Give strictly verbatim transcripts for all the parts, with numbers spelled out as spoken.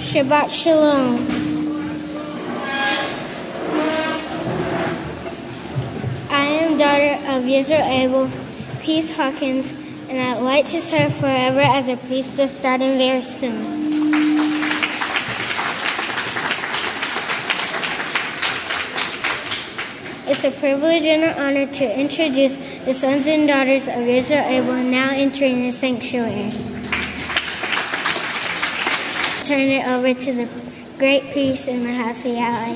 Shabbat Shalom. I am daughter of Yisrael Abel, Peace Hawkins, and I'd like to serve forever as a priestess starting very soon. It's a privilege and an honor to introduce the sons and daughters of Yisrael Abel now entering the sanctuary. Turn it over to the great priest in the house of Yahweh.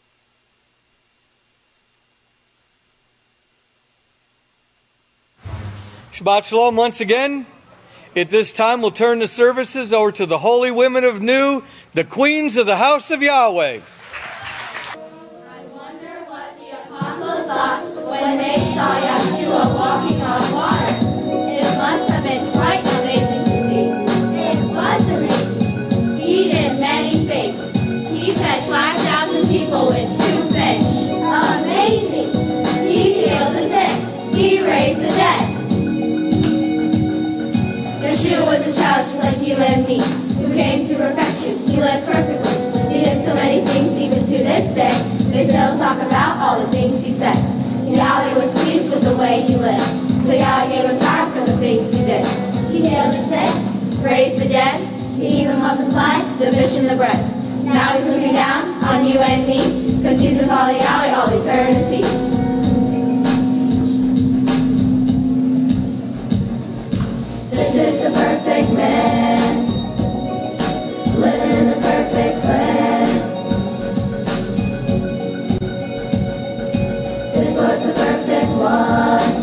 Shabbat Shalom once again. At this time, we'll turn the services over to the holy women of Nu, the queens of the house of Yahweh. I wonder what the apostles thought when they saw Yeshua walking on water. It must have been quite amazing to see. It was amazing. He did many things. He fed five thousand people with two fish. Amazing. He healed the sick. He raised the dead. Yeshua was a child just like you and me, who came to perfection. He lived perfectly. He did so many things, even to this day. They still talk about all the things he said. Yahweh was pleased with the way he lived, so Yahweh gave him power for the things he did. He healed the sick, raised the dead. He even multiplied the fish and the bread. Now he's looking down on you and me, because he's the Father Yahweh all eternity. This is the perfect man, living in the perfect plan. This was the perfect one,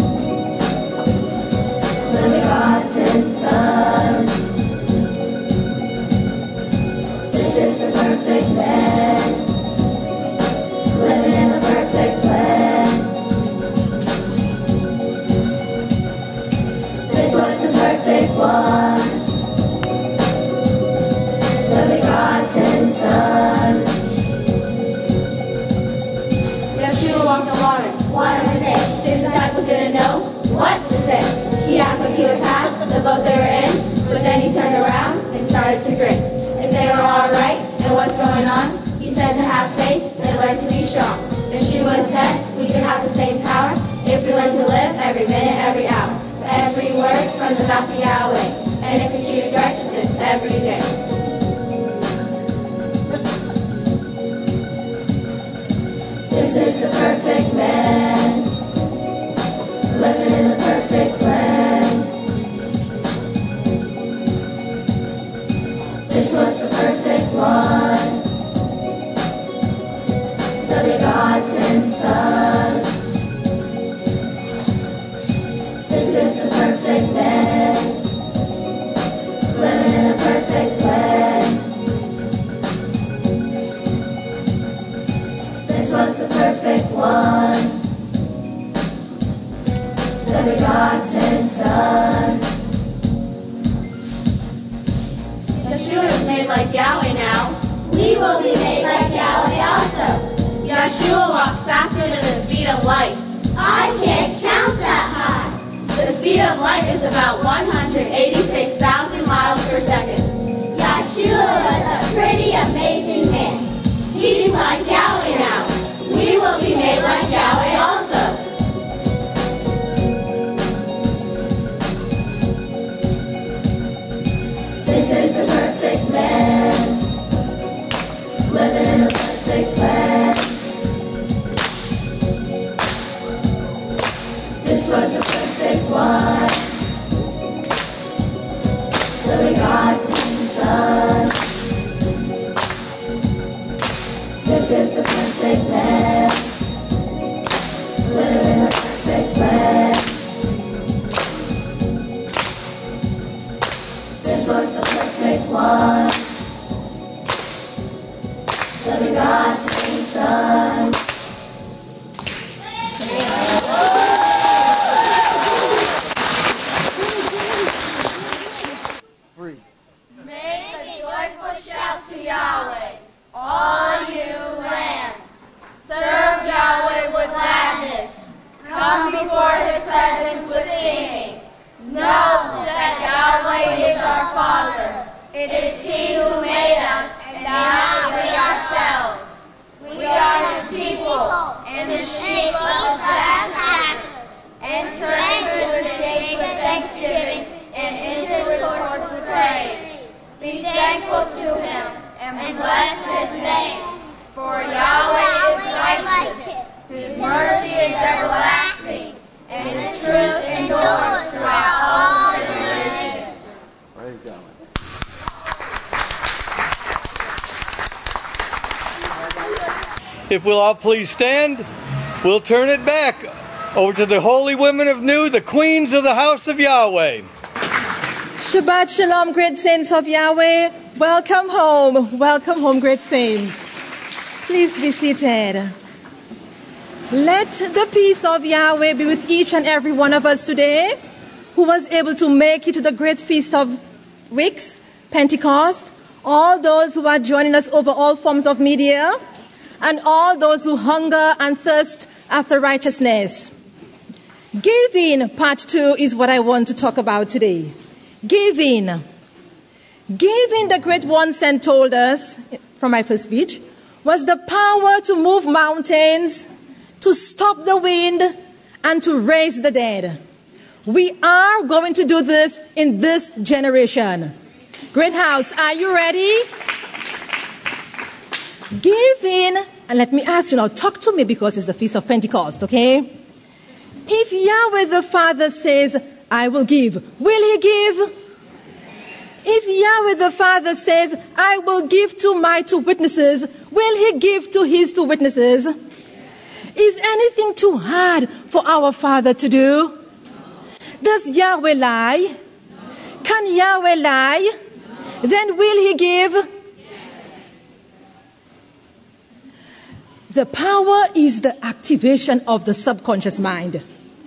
the begotten Son. This is the perfect man, living in the perfect plan. This was the perfect one, the begotten Son. Yeshua walked on water. What a day. His disciples didn't know what to say. He asked what he would pass the boat they were in, but then he turned around and started to drink. If they were all right and what's going on, he said to have faith and learn to be strong. Yeshua said we could have the same power if we learn to live every minute, every hour. Every word from the mouth of Yahweh, and if we choose righteousness every day. This is the perfect man, living in the perfect plan. This was the perfect one, the begotten Son. This is the perfect man, living in a perfect plan. This was the perfect one, the begotten Son. Yeshua is made like Yahweh now. We will be made like Yahweh also. Yeshua walks faster than the speed of light. I can't count that high. The speed of light is about one hundred eighty-six thousand miles per second. Yeshua was a pretty amazing man. He's like Yahweh now. We will be made like Yahweh also. This is the perfect man, living in a perfect plan. This was the perfect one, the begotten Son. This is the perfect man, living in a perfect plan. This was the perfect one, the begotten Son. Make a joyful shout to Yahweh, all you lands. Serve Yahweh with gladness. Come before his presence with singing. Know that Yahweh is our Father. It is he who made us bless his name. For Yahweh is righteous, his mercy is everlasting, and his truth endures throughout all generations. Praise God. If we'll all please stand, we'll turn it back over to the holy women of Nu, the queens of the house of Yahweh. Shabbat Shalom, great saints of Yahweh. Welcome home. Welcome home, great saints. Please be seated. Let the peace of Yahweh be with each and every one of us today who was able to make it to the great feast of weeks, Pentecost, all those who are joining us over all forms of media, and all those who hunger and thirst after righteousness. Giving, part two, is what I want to talk about today. Giving. Giving, the great one sent told us, from my first speech, was the power to move mountains, to stop the wind, and to raise the dead. We are going to do this in this generation. Great House, are you ready? Giving, and let me ask you now, talk to me because it's the Feast of Pentecost, okay? If Yahweh the Father says, I will give, will he give? If Yahweh the Father says, I will give to my two witnesses, will he give to his two witnesses? Is anything too hard for our Father to do? Does Yahweh lie? Can Yahweh lie? Then will he give? The power is the activation of the subconscious mind.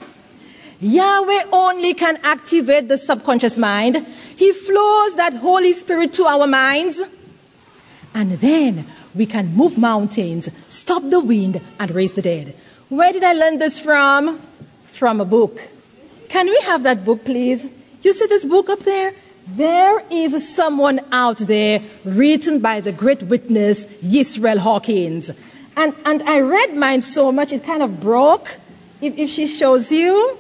Yahweh only can activate the subconscious mind. He flows that Holy Spirit to our minds. And then we can move mountains, stop the wind, and raise the dead. Where did I learn this from? From a book. Can we have that book, please? You see this book up there? There is someone out there written by the great witness, Yisrael Hawkins. And, and I read mine so much, it kind of broke, if, if she shows you.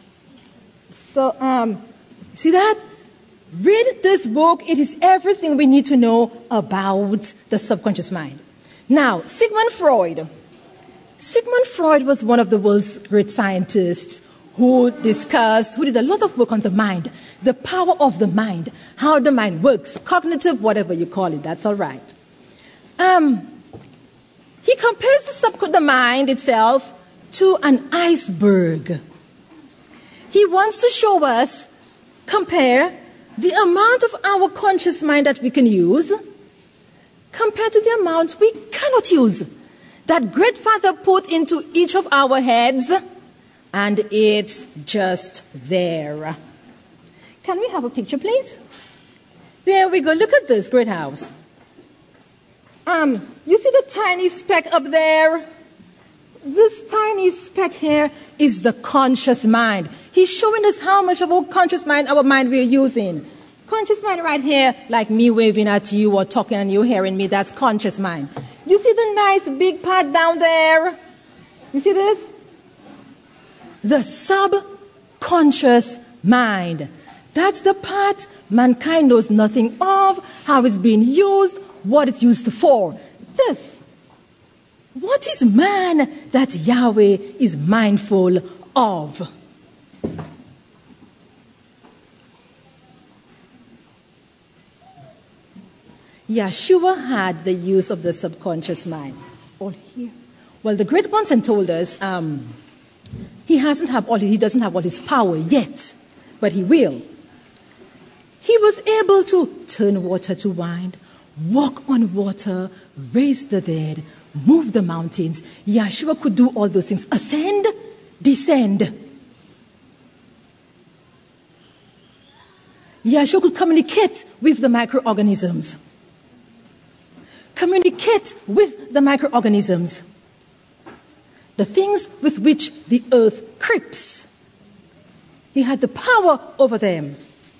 So, um, see that? Read this book. It is everything we need to know about the subconscious mind. Now, Sigmund Freud. Sigmund Freud was one of the world's great scientists who discussed, who did a lot of work on the mind, the power of the mind, how the mind works, cognitive, whatever you call it, that's all right. Um... He compares the, sub- the mind itself to an iceberg. He wants to show us, compare the amount of our conscious mind that we can use compared to the amount we cannot use. That Great Father put into each of our heads, and it's just there. Can we have a picture, please? There we go. Look at this, Great House. Um, you see the tiny speck up there? This tiny speck here is the conscious mind. He's showing us how much of our conscious mind, our mind we're using. Conscious mind right here, like me waving at you or talking and you hearing me, that's conscious mind. You see the nice big part down there? You see this? The subconscious mind. That's the part mankind knows nothing of, how it's being used, what it's used for. This. What is man that Yahweh is mindful of? Yeshua had the use of the subconscious mind. All here. Well, the great ones had told us um, he hasn't have all he doesn't have all his power yet, but he will. He was able to turn water to wine, walk on water, raise the dead, move the mountains. Yeshua could do all those things. Ascend, descend. Yeshua could communicate with the microorganisms. Communicate with the microorganisms. The things with which the earth creeps. He had the power over them.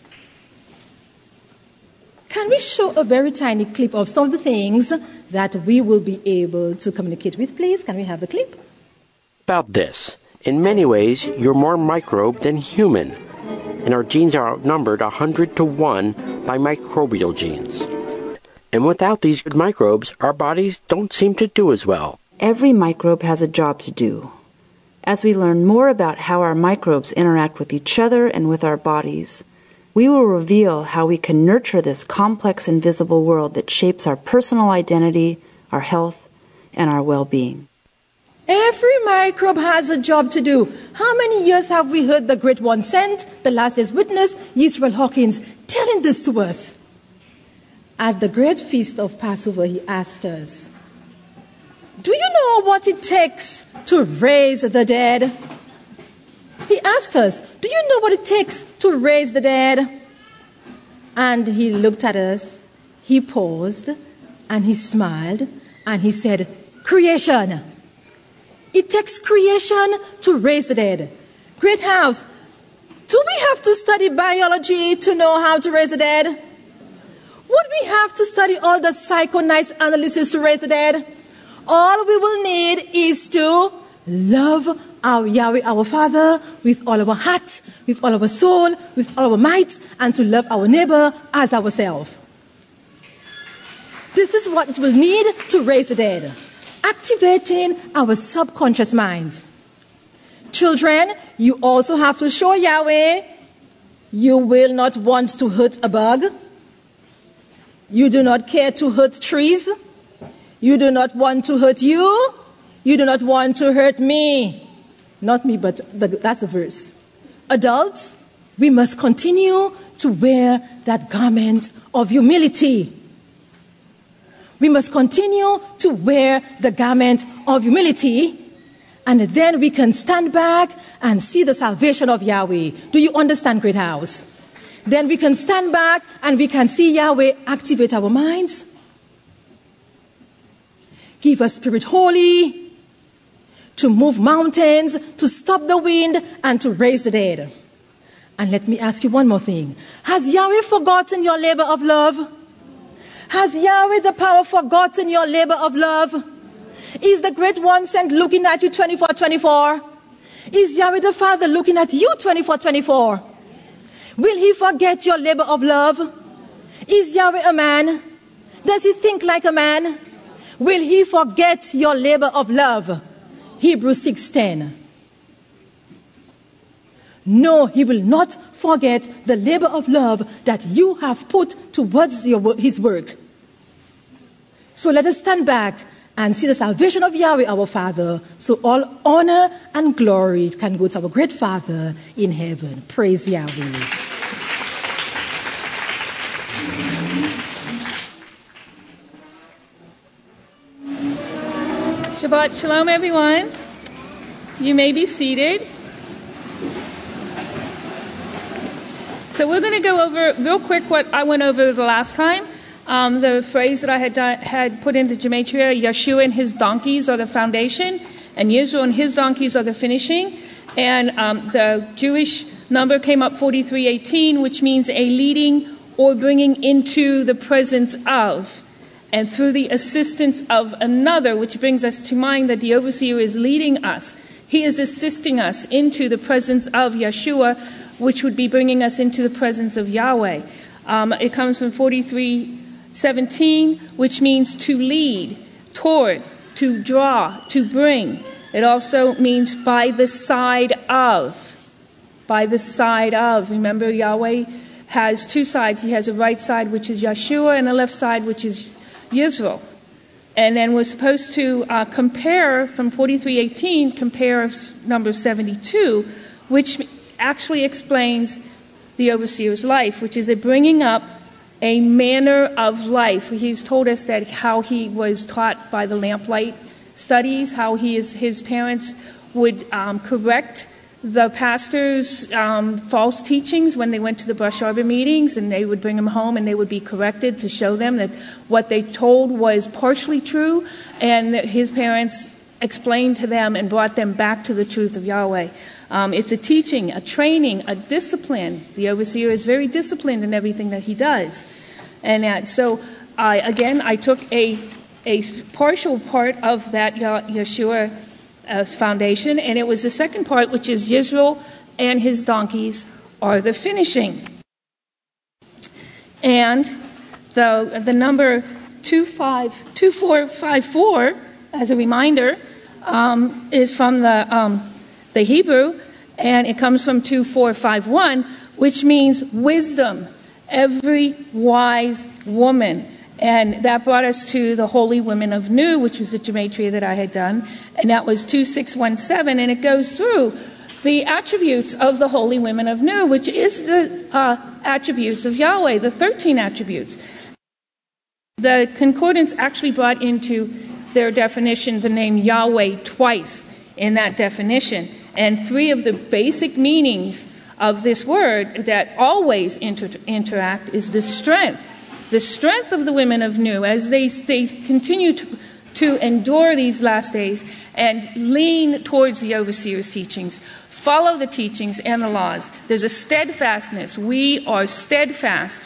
Can we show a very tiny clip of some of the things that we will be able to communicate with, please? Can we have the clip? About this. In many ways, you're more microbe than human, and our genes are outnumbered one hundred to one by microbial genes. And without these good microbes, our bodies don't seem to do as well. Every microbe has a job to do. As we learn more about how our microbes interact with each other and with our bodies, we will reveal how we can nurture this complex invisible world that shapes our personal identity, our health, and our well-being. Every microbe has a job to do. How many years have we heard the Great One Sent, the Last Day's Witness, Israel Hawkins, telling this to us? At the great feast of Passover, he asked us, do you know what it takes to raise the dead? He asked us, do you know what it takes to raise the dead? And he looked at us, he paused, and he smiled, and he said, creation. It takes creation to raise the dead. Great House, do we have to study biology to know how to raise the dead? Would we have to study all the psychoanalysis analysis to raise the dead? All we will need is to love our Yahweh, our Father, with all our heart, with all our soul, with all our might, and to love our neighbor as ourselves. This is what we'll need to raise the dead. Activating our subconscious minds. Children, you also have to show Yahweh you will not want to hurt a bug. You do not care to hurt trees. You do not want to hurt you. You do not want to hurt me. Not me, but the, that's the verse. Adults, we must continue to wear that garment of humility. We must continue to wear the garment of humility, and then we can stand back and see the salvation of Yahweh. Do you understand, Great House? Then we can stand back and we can see Yahweh activate our minds. Give us Spirit Holy to move mountains, to stop the wind, and to raise the dead. And let me ask you one more thing. Has Yahweh forgotten your labor of love? Has Yahweh the power forgotten your labor of love? Is the Great One Sent looking at you twenty-four twenty-four? Is Yahweh the Father looking at you twenty-four twenty-four? Will he forget your labor of love? Is Yahweh a man? Does he think like a man? Will he forget your labor of love? Hebrews six ten. No, he will not forget the labor of love that you have put towards your, his work. So let us stand back and see the salvation of Yahweh our Father, so all honor and glory can go to our great Father in heaven. Praise Yahweh. Shabbat Shalom, everyone. You may be seated. So we're going to go over real quick what I went over the last time. Um, the phrase that I had done, had put into Gematria, Yeshua and his donkeys are the foundation, and Yisrael and his donkeys are the finishing. And um, the Jewish number came up forty-three eighteen, which means a leading or bringing into the presence of. And through the assistance of another, which brings us to mind that the overseer is leading us. He is assisting us into the presence of Yeshua, which would be bringing us into the presence of Yahweh. Um, it comes from forty-three seventeen, which means to lead, toward, to draw, to bring. It also means by the side of. By the side of. Remember, Yahweh has two sides. He has a right side, which is Yeshua, and a left side, which is Yisrael. And then we're supposed to uh, compare from forty-three eighteen, compare number seventy-two, which actually explains the overseer's life, which is a bringing up a manner of life. He's told us that how he was taught by the lamplight studies, how he is, his parents would um, correct the pastor's um, false teachings when they went to the Brush Arbor meetings, and they would bring them home and they would be corrected to show them that what they told was partially true, and that his parents explained to them and brought them back to the truth of Yahweh. Um, it's a teaching, a training, a discipline. The overseer is very disciplined in everything that he does. And uh, so, I, again, I took a, a partial part of that Yeshua uh, foundation, and it was the second part, which is Yisrael and his donkeys are the finishing. And the, the number two four five four, as a reminder, um, is from the, um, the Hebrew, and it comes from two four five one, which means wisdom, every wise woman. And that brought us to the Holy Women of Nu, which was the gematria that I had done, and that was two six one seven, and it goes through the attributes of the Holy Women of Nu, which is the uh, attributes of Yahweh, the thirteen attributes. The concordance actually brought into their definition the name Yahweh twice in that definition. And three of the basic meanings of this word that always inter- interact is the strength. The strength of the women of Nu as they, they continue to, to endure these last days and lean towards the overseer's teachings, follow the teachings and the laws. There's a steadfastness. We are steadfast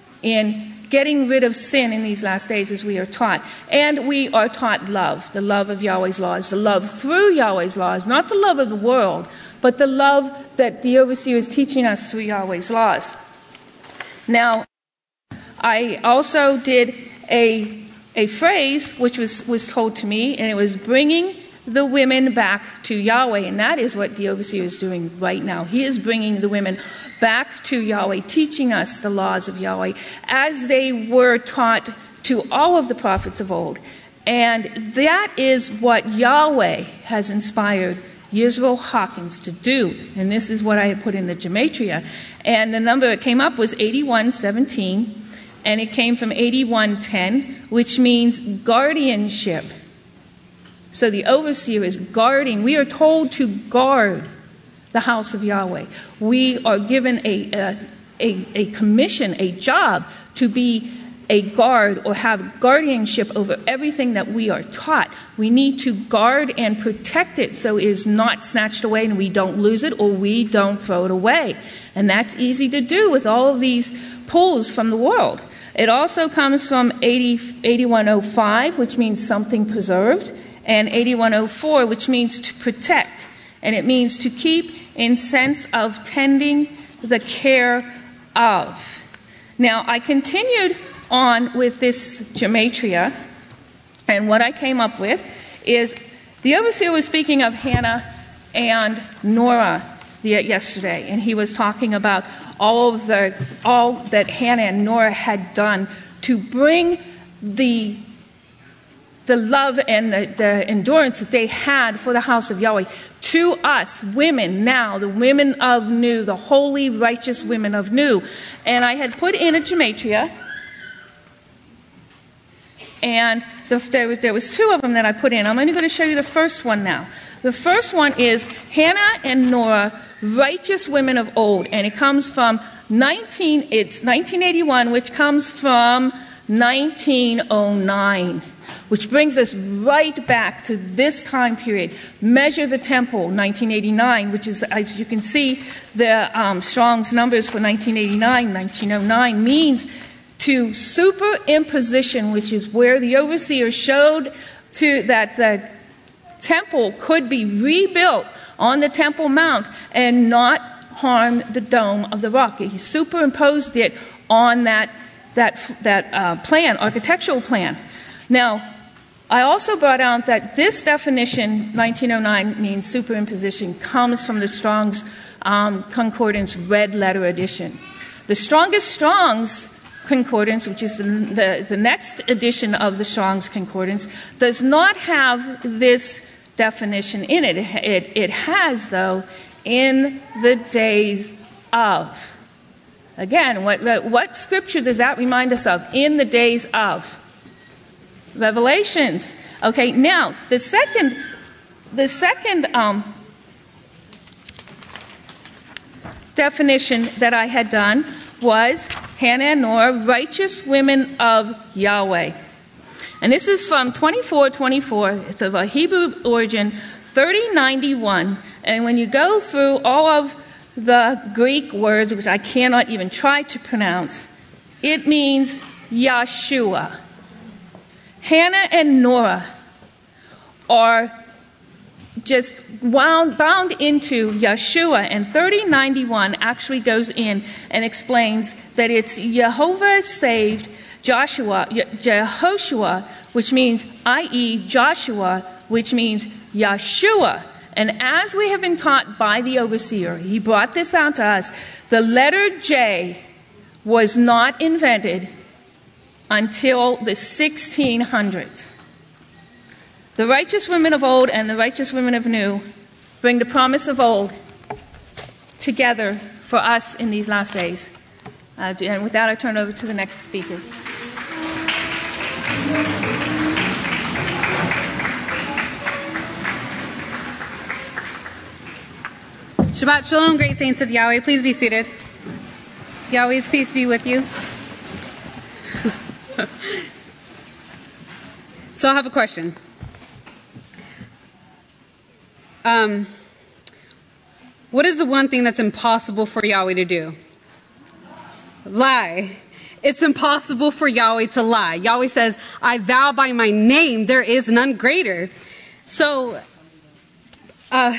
in getting rid of sin in these last days as we are taught. And we are taught love, the love of Yahweh's laws, the love through Yahweh's laws, not the love of the world, but the love that the overseer is teaching us through Yahweh's laws. Now, I also did a, a phrase which was, was told to me, and it was bringing the women back to Yahweh. And that is what the overseer is doing right now. He is bringing the women back to Yahweh, teaching us the laws of Yahweh as they were taught to all of the prophets of old. And that is what Yahweh has inspired Yisroel Hawkins to do. And this is what I had put in the gematria. And the number that came up was eighty-one seventeen. And it came from eighty-one ten, which means guardianship. So the overseer is guarding. We are told to guard the house of Yahweh. We are given a, a, a, a commission, a job to be a guard or have guardianship over everything that we are taught. We need to guard and protect it so it is not snatched away and we don't lose it or we don't throw it away. And that's easy to do with all of these pulls from the world. It also comes from eighty-one oh five, which means something preserved, and eighty-one oh four, which means to protect. And it means to keep in sense of tending the care of. Now, I continued on with this gematria, and what I came up with is the overseer was speaking of Hannah and Nora the, yesterday, and he was talking about all of the all that Hannah and Nora had done to bring the the love and the, the endurance that they had for the house of Yahweh to us women now, the women of Nu, the holy, righteous women of Nu. And I had put in a gematria, and the, there, was, there was two of them that I put in. I'm only going to show you the first one now. The first one is Hannah and Nora, righteous women of old, and it comes from nineteen. It's nineteen eighty-one, which comes from nineteen oh nine, which brings us right back to this time period. Measure the Temple, nineteen eighty-nine, which is, as you can see, the um, Strong's numbers for nineteen eighty-nine, nineteen oh nine means to superimposition, which is where the overseer showed to that the temple could be rebuilt on the Temple Mount and not harm the dome of the rock. He superimposed it on that that that uh, plan, architectural plan. Now, I also brought out that this definition, nineteen oh nine, means superimposition, comes from the Strong's um, Concordance Red Letter Edition. The Strongest Strong's Concordance, which is the, the, the next edition of the Strong's Concordance, does not have this definition in it. It, it, it has, though, in the days of. Again, what, what scripture does that remind us of? In the days of. Revelations. Okay, now, the second, the second um, definition that I had done was Hannah and Nora, righteous women of Yahweh. And this is from twenty-four twenty-four. It's of a Hebrew origin, thirty ninety-one. And when you go through all of the Greek words, which I cannot even try to pronounce, it means Yeshua. Hannah and Nora are just wound, bound into Yeshua, and thirty ninety-one actually goes in and explains that it's Jehovah saved Joshua, Jehoshua, which means, that is. Joshua, which means Yeshua. And as we have been taught by the overseer, he brought this out to us, the letter J was not invented until the sixteen hundreds. The righteous women of old and the righteous women of new bring the promise of old together for us in these last days. Uh, and with that, I turn over to the next speaker. Shabbat Shalom, great saints of Yahweh. Please be seated. Yahweh's peace be with you. So I have a question. Um, what is the one thing that's impossible for Yahweh to do? Lie. It's impossible for Yahweh to lie. Yahweh says, I vow by my name, there is none greater. So, uh,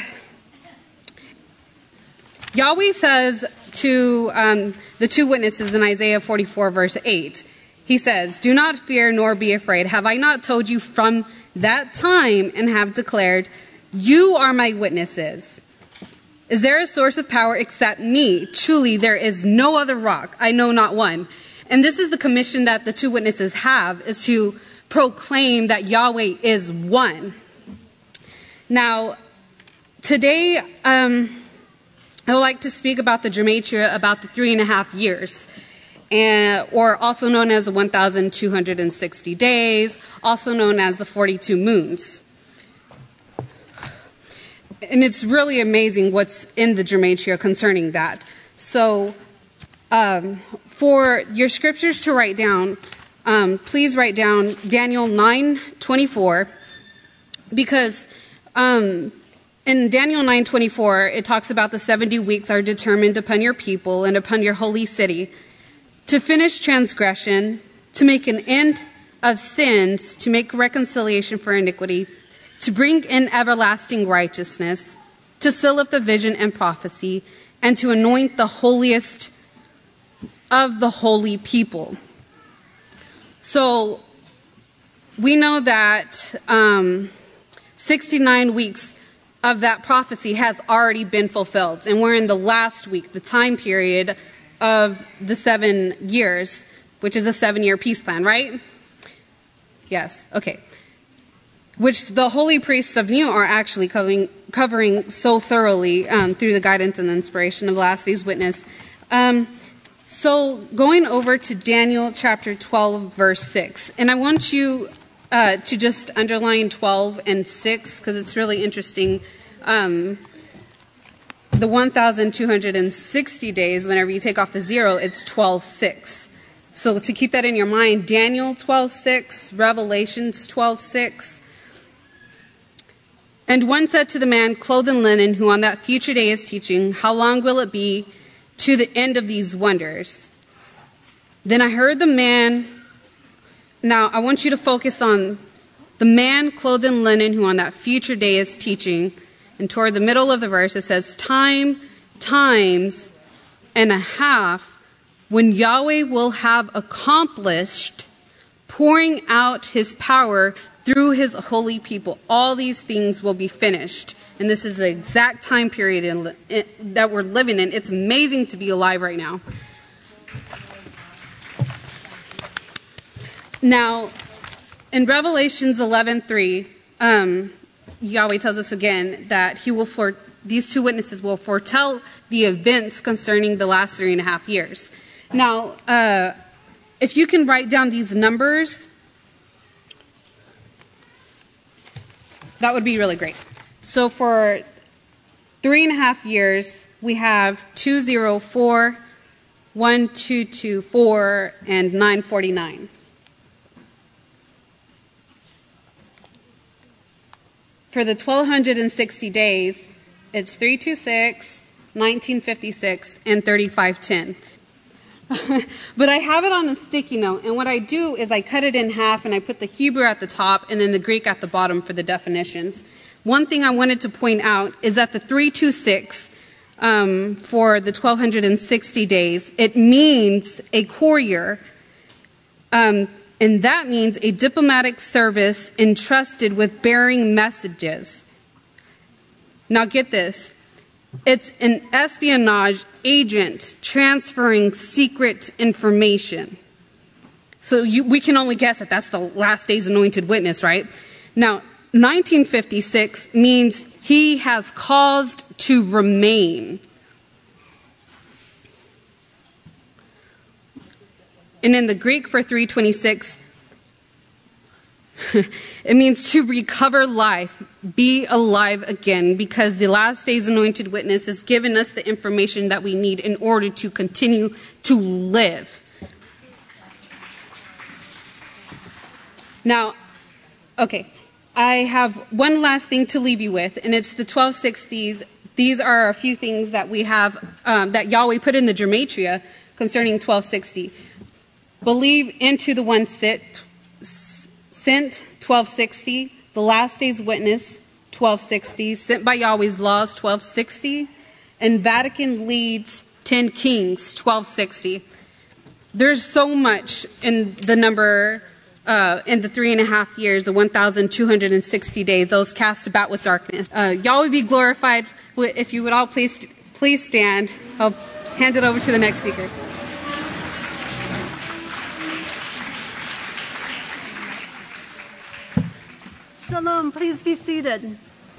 Yahweh says to um, the two witnesses in Isaiah forty-four, verse eight, he says, do not fear nor be afraid. Have I not told you from that time and have declared, you are my witnesses? Is there a source of power except me? Truly, there is no other rock. I know not one. And this is the commission that the two witnesses have, is to proclaim that Yahweh is one. Now, today, um, I would like to speak about the gematria, about the three and a half years, and, or also known as the one thousand two hundred sixty days, also known as the forty-two moons. And it's really amazing what's in the gematria concerning that. So, um, for your scriptures to write down, um, please write down Daniel nine twenty-four, because um, in Daniel nine twenty-four, it talks about the seventy weeks are determined upon your people and upon your holy city to finish transgression, to make an end of sins, to make reconciliation for iniquity, to bring in everlasting righteousness, to seal up the vision and prophecy, and to anoint the holiest of the holy people. So we know that um, sixty-nine weeks of that prophecy has already been fulfilled, and we're in the last week, the time period of the seven years, which is a seven-year peace plan, right? Yes, okay. Which the holy priests of New are actually covering, covering so thoroughly um, through the guidance and inspiration of Last Day's Witness. Um, so going over to Daniel chapter twelve, verse six, and I want you uh, to just underline twelve and six, because it's really interesting. Um, the one thousand two hundred sixty days, whenever you take off the zero, it's twelve six. So to keep that in your mind, Daniel twelve six, Revelations twelve six. And one said to the man clothed in linen, who on that future day is teaching, how long will it be to the end of these wonders? Then I heard the man, now I want you to focus on the man clothed in linen, who on that future day is teaching. And toward the middle of the verse, it says, time, times, and a half, when Yahweh will have accomplished pouring out his power through his holy people. All these things will be finished. And this is the exact time period in, in, that we're living in. It's amazing to be alive right now. Now, in Revelations eleven three, um, Yahweh tells us again that he will for these two witnesses will foretell the events concerning the last three and a half years. Now, uh, if you can write down these numbers, that would be really great. So for three and a half years, we have two zero four, one two two four, and nine forty-nine. For the twelve sixty days, it's three two six, nineteen fifty-six, and thirty-five ten. But I have it on a sticky note, and what I do is I cut it in half and I put the Hebrew at the top and then the Greek at the bottom for the definitions. One thing I wanted to point out is that the three two six um, for the twelve sixty days, it means a courier Um, and that means a diplomatic service entrusted with bearing messages. Now get this. It's an espionage agent transferring secret information. So you, we can only guess that that's the last day's anointed witness, right? Now, nineteen fifty-six means he has caused to remain. And in the Greek for three twenty-six, it means to recover life, be alive again, because the last day's anointed witness has given us the information that we need in order to continue to live. Now, okay, I have one last thing to leave you with, and it's the twelve sixties. These are a few things that we have, um, that Yahweh put in the Gematria concerning twelve sixty. Believe into the one sent, sent twelve sixty, the last day's witness twelve sixty, sent by Yahweh's laws twelve sixty, and Vatican leads ten kings twelve sixty. There's so much in the number, uh, in the three and a half years, the one thousand two hundred sixty days, those cast about with darkness. Uh, Yahweh be glorified. If you would all please, please stand. I'll hand it over to the next speaker. Shalom, please be seated.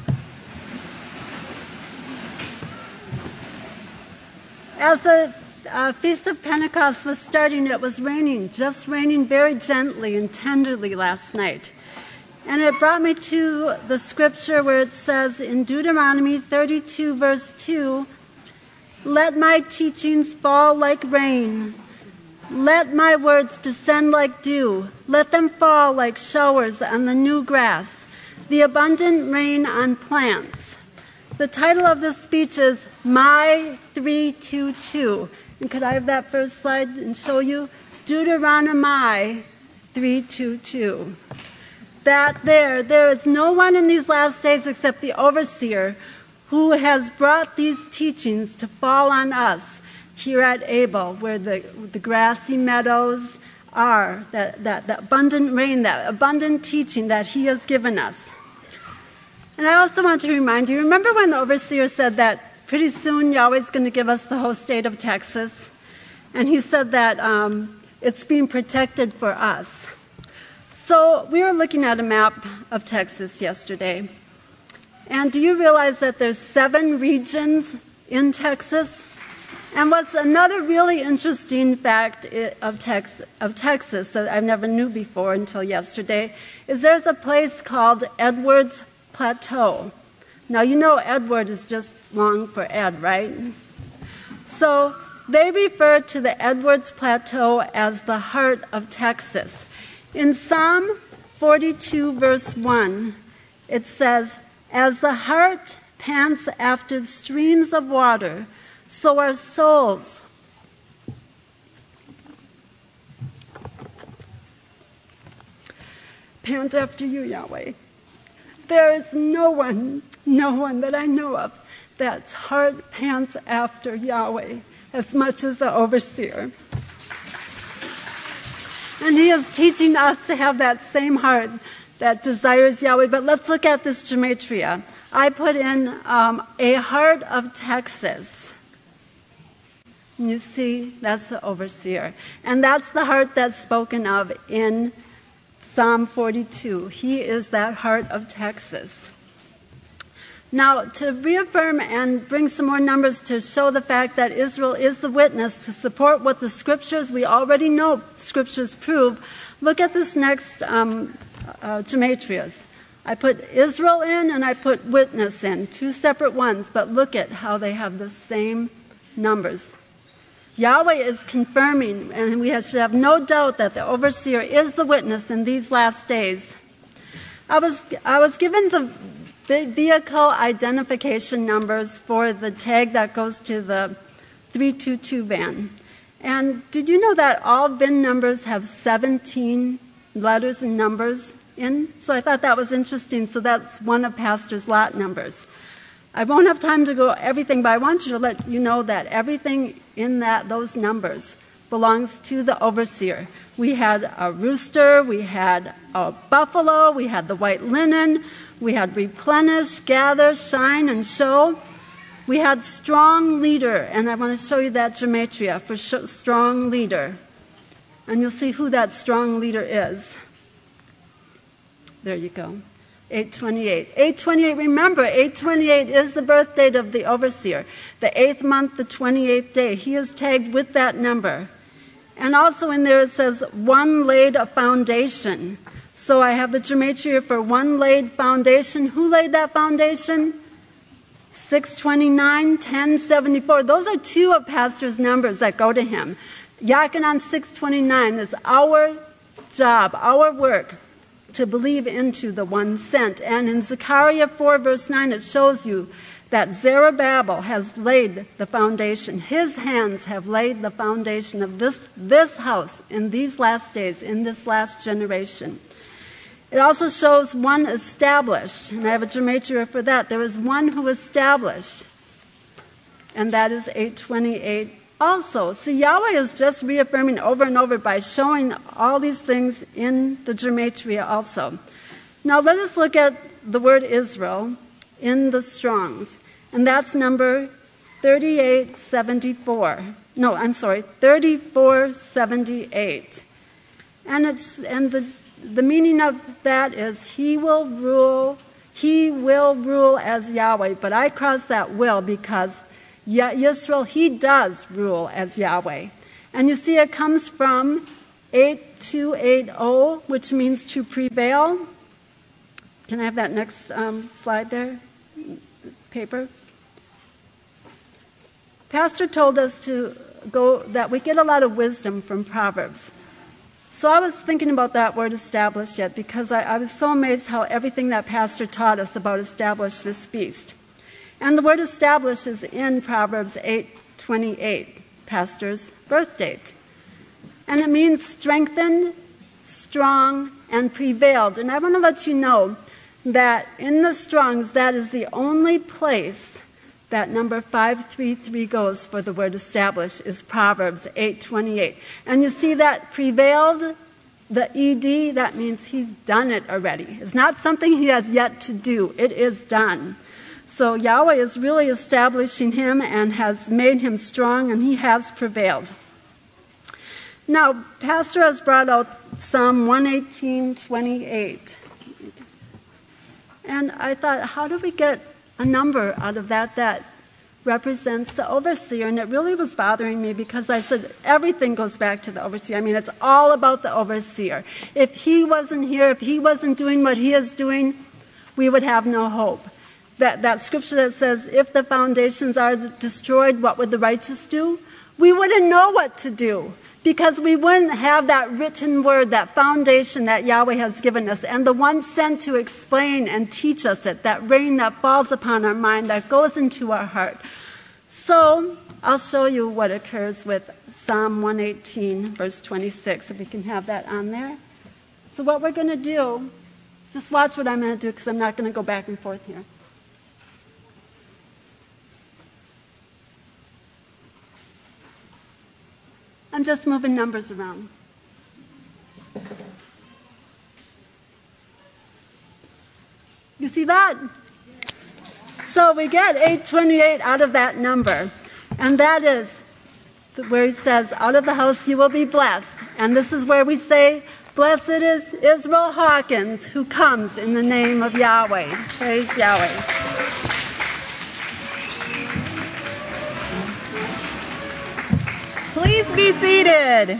As the uh, Feast of Pentecost was starting, it was raining, just raining very gently and tenderly last night. And it brought me to the scripture where it says in Deuteronomy thirty-two, verse two, "Let my teachings fall like rain. Let my words descend like dew. Let them fall like showers on the new grass, the abundant rain on plants." The title of this speech is My three two two. And could I have that first slide and show you? Deuteronomy three two two. That there, there is no one in these last days except the overseer who has brought these teachings to fall on us here at Abel, where the, the grassy meadows are, that, that, that abundant rain, that abundant teaching that he has given us. And I also want to remind you, remember when the overseer said that pretty soon Yahweh's going to give us the whole state of Texas? And he said that um, it's being protected for us. So we were looking at a map of Texas yesterday. And do you realize that there's seven regions in Texas? And what's another really interesting fact of, Tex of Texas that I never knew before until yesterday is there's a place called Edwards Plateau. Now, you know Edward is just long for Ed, right? So they refer to the Edwards Plateau as the heart of Texas. In Psalm forty-two, verse one, it says, "As the heart pants after the streams of water, so our souls pant after you, Yahweh." There is no one, no one that I know of that's heart pants after Yahweh as much as the overseer. And he is teaching us to have that same heart that desires Yahweh. But let's look at this gematria. I put in um, a heart of Texas. You see, that's the overseer. And that's the heart that's spoken of in Psalm forty-two. He is that heart of Texas. Now, to reaffirm and bring some more numbers to show the fact that Israel is the witness, to support what the scriptures, we already know scriptures prove, look at this next um, uh, gematrias. I put Israel in and I put witness in, two separate ones, but look at how they have the same numbers. Yahweh is confirming, and we should have no doubt that the overseer is the witness in these last days. I was, I was given the vehicle identification numbers for the tag that goes to the three two two van. And did you know that all V I N numbers have seventeen letters and numbers in? So I thought that was interesting. So that's one of Pastor's lot numbers. I won't have time to go everything, but I want you to let you know that everything in that those numbers belongs to the overseer. We had a rooster, we had a buffalo, we had the white linen, we had replenish, gather, shine, and show. We had strong leader, and I want to show you that gematria for strong leader. And you'll see who that strong leader is. There you go. eight twenty-eight. eight twenty-eight, remember, eight twenty-eight is the birth date of the overseer. The eighth month, the twenty-eighth day. He is tagged with that number. And also in there it says, one laid a foundation. So I have the gematria for one laid foundation. Who laid that foundation? six twenty-nine, ten seventy-four. Those are two of Pastor's numbers that go to him. Yachanan six twenty-nine is our job, our work, to believe into the one sent. And in Zechariah four, verse nine, it shows you that Zerubbabel has laid the foundation. His hands have laid the foundation of this, this house in these last days, in this last generation. It also shows one established, and I have a gematria for that. There is one who established, and that is eight twenty-eight also. See, Yahweh is just reaffirming over and over by showing all these things in the gematria also. Now let us look at the word Israel in the Strongs, and that's number thirty-eight seventy-four. No, I'm sorry, thirty-four seventy-eight. And it's and the the meaning of that is he will rule, he will rule as Yahweh. But I cross that will because Yisrael, he does rule as Yahweh. And you see it comes from eight two eight zero, which means to prevail. Can I have that next um, slide there? Paper. Pastor told us to go that we get a lot of wisdom from Proverbs. So I was thinking about that word established yet because I, I was so amazed how everything that Pastor taught us about establish this feast. And the word establish is in Proverbs eight twenty-eight, Pastor's birth date. And it means strengthened, strong, and prevailed. And I want to let you know that in the Strongs, that is the only place that number five three three goes for the word establish is Proverbs eight twenty-eight. And you see that prevailed, the ed, that means he's done it already. It's not something he has yet to do. It is done. So Yahweh is really establishing him and has made him strong, and he has prevailed. Now, Pastor has brought out Psalm one eighteen twenty-eight. And I thought, how do we get a number out of that that represents the overseer? And it really was bothering me because I said everything goes back to the overseer. I mean, it's all about the overseer. If he wasn't here, if he wasn't doing what he is doing, we would have no hope. That, that scripture that says, if the foundations are destroyed, what would the righteous do? We wouldn't know what to do because we wouldn't have that written word, that foundation that Yahweh has given us, and the one sent to explain and teach us it, that rain that falls upon our mind, that goes into our heart. So I'll show you what occurs with Psalm one eighteen, verse twenty-six, if we can have that on there. So what we're going to do, just watch what I'm going to do because I'm not going to go back and forth here. I'm just moving numbers around. You see that? So we get eight twenty-eight out of that number. And that is where it says, out of the house you will be blessed. And this is where we say, blessed is Israel Hawkins, who comes in the name of Yahweh. Praise Yahweh. Please be seated.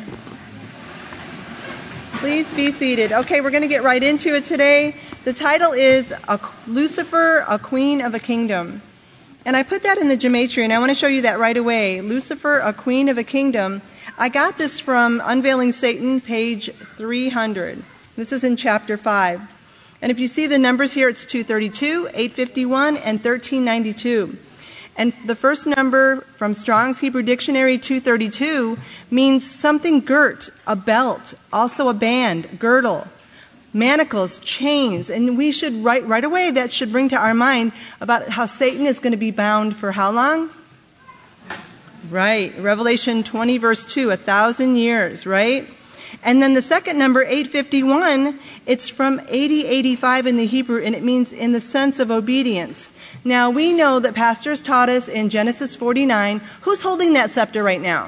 Please be seated. Okay, we're going to get right into it today. The title is a Lucifer, a Queen of a Kingdom. And I put that in the gematria, and I want to show you that right away. Lucifer, a Queen of a Kingdom. I got this from Unveiling Satan, page three hundred. This is in chapter five. And if you see the numbers here, it's two thirty-two, eight fifty-one, and thirteen ninety-two. And the first number from Strong's Hebrew Dictionary, two thirty-two, means something girt, a belt, also a band, girdle, manacles, chains. And we should, right, right away, that should bring to our mind about how Satan is going to be bound for how long? Right. Revelation twenty, verse two, a thousand years, right? And then the second number, eight fifty-one, it's from eighty eighty-five in the Hebrew, and it means in the sense of obedience. Now, we know that pastors taught us in Genesis forty-nine, who's holding that scepter right now?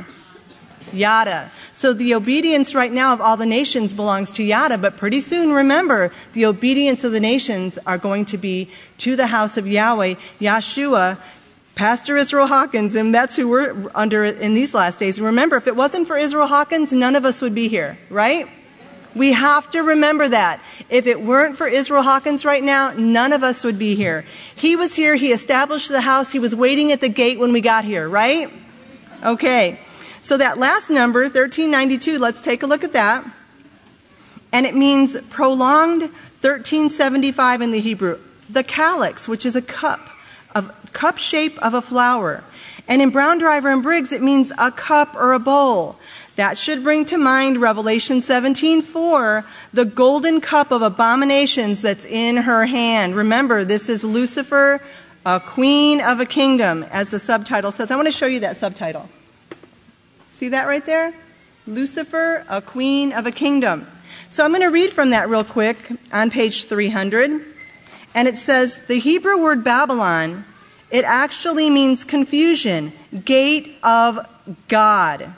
Yada. So the obedience right now of all the nations belongs to Yada, but pretty soon, remember, the obedience of the nations are going to be to the house of Yahweh, Yahshua, Pastor Israel Hawkins, and that's who we're under in these last days. Remember, if it wasn't for Israel Hawkins, none of us would be here, right? We have to remember that. If it weren't for Israel Hawkins right now, none of us would be here. He was here, he established the house, he was waiting at the gate when we got here, right? Okay. So that last number, thirteen ninety-two, let's take a look at that. And it means prolonged thirteen seventy-five in the Hebrew. The calyx, which is a cup, of cup shape of a flower. And in Brown, Driver, and Briggs, it means a cup or a bowl. That should bring to mind Revelation seventeen four, the golden cup of abominations that's in her hand. Remember, this is Lucifer, a queen of a kingdom, as the subtitle says. I want to show you that subtitle. See that right there? Lucifer, a queen of a kingdom. So I'm going to read from that real quick on page three hundred. And it says, the Hebrew word Babylon, it actually means confusion, gate of God.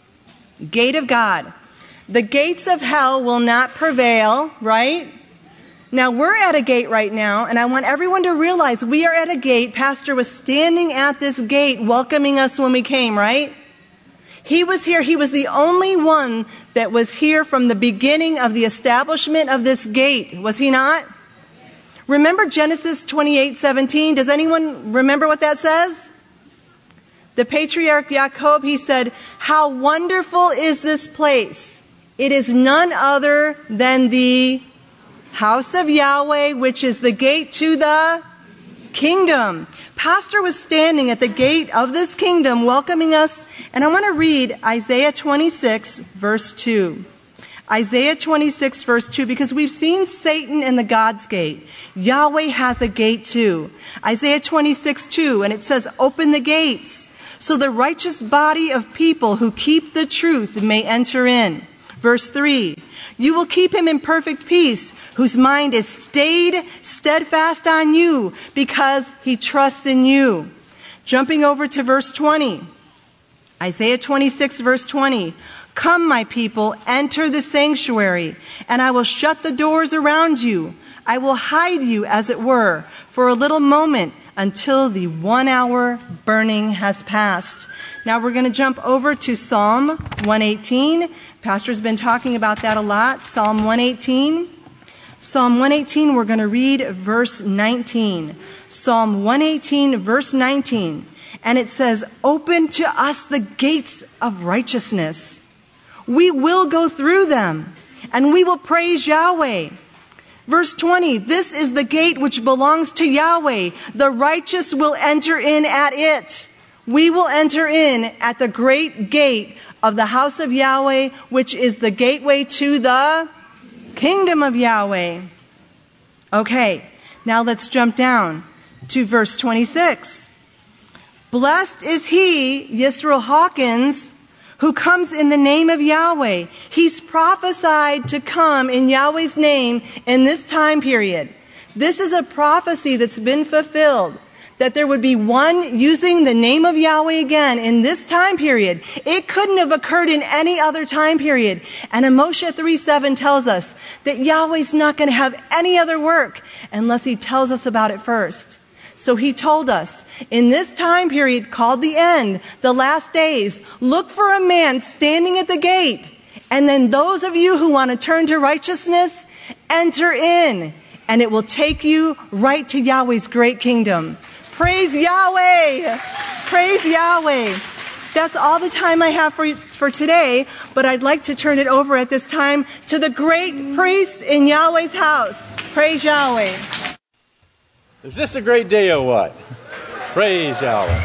Gate of God. The gates of hell will not prevail, right? Now, we're at a gate right now, and I want everyone to realize we are at a gate. Pastor was standing at this gate welcoming us when we came, right? He was here. He was the only one that was here from the beginning of the establishment of this gate. Was he not? Remember Genesis twenty-eight seventeen? Does anyone remember what that says? The patriarch Jacob, he said, how wonderful is this place. It is none other than the house of Yahweh, which is the gate to the kingdom. Pastor was standing at the gate of this kingdom welcoming us. And I want to read Isaiah twenty-six, verse two. Isaiah twenty-six, verse two, because we've seen Satan in the God's gate. Yahweh has a gate too. Isaiah twenty-six, two, and it says, open the gates, so the righteous body of people who keep the truth may enter in. Verse three, you will keep him in perfect peace, whose mind is stayed steadfast on you, because he trusts in you. Jumping over to verse twenty, Isaiah twenty-six, verse twenty, come, my people, enter the sanctuary, and I will shut the doors around you. I will hide you, as it were, for a little moment until the one hour burning has passed. Now we're going to jump over to Psalm one eighteen. Pastor's been talking about that a lot. Psalm one eighteen. Psalm one eighteen, we're going to read verse nineteen. Psalm one eighteen, verse nineteen. And it says, open to us the gates of righteousness. We will go through them, and we will praise Yahweh. Verse twenty, this is the gate which belongs to Yahweh. The righteous will enter in at it. We will enter in at the great gate of the house of Yahweh, which is the gateway to the kingdom of Yahweh. Okay, now let's jump down to verse twenty-six. Blessed is he, Yisrael Hawkins, who comes in the name of Yahweh. He's prophesied to come in Yahweh's name in this time period. This is a prophecy that's been fulfilled, that there would be one using the name of Yahweh again in this time period. It couldn't have occurred in any other time period. And Moshe three seven tells us that Yahweh's not going to have any other work unless he tells us about it first. So he told us, in this time period called the end, the last days, look for a man standing at the gate. And then those of you who want to turn to righteousness, enter in. And it will take you right to Yahweh's great kingdom. Praise Yahweh! Praise Yahweh! That's all the time I have for, for today, but I'd like to turn it over at this time to the great priests in Yahweh's house. Praise Yahweh! Is this a great day or what? Praise Yahweh.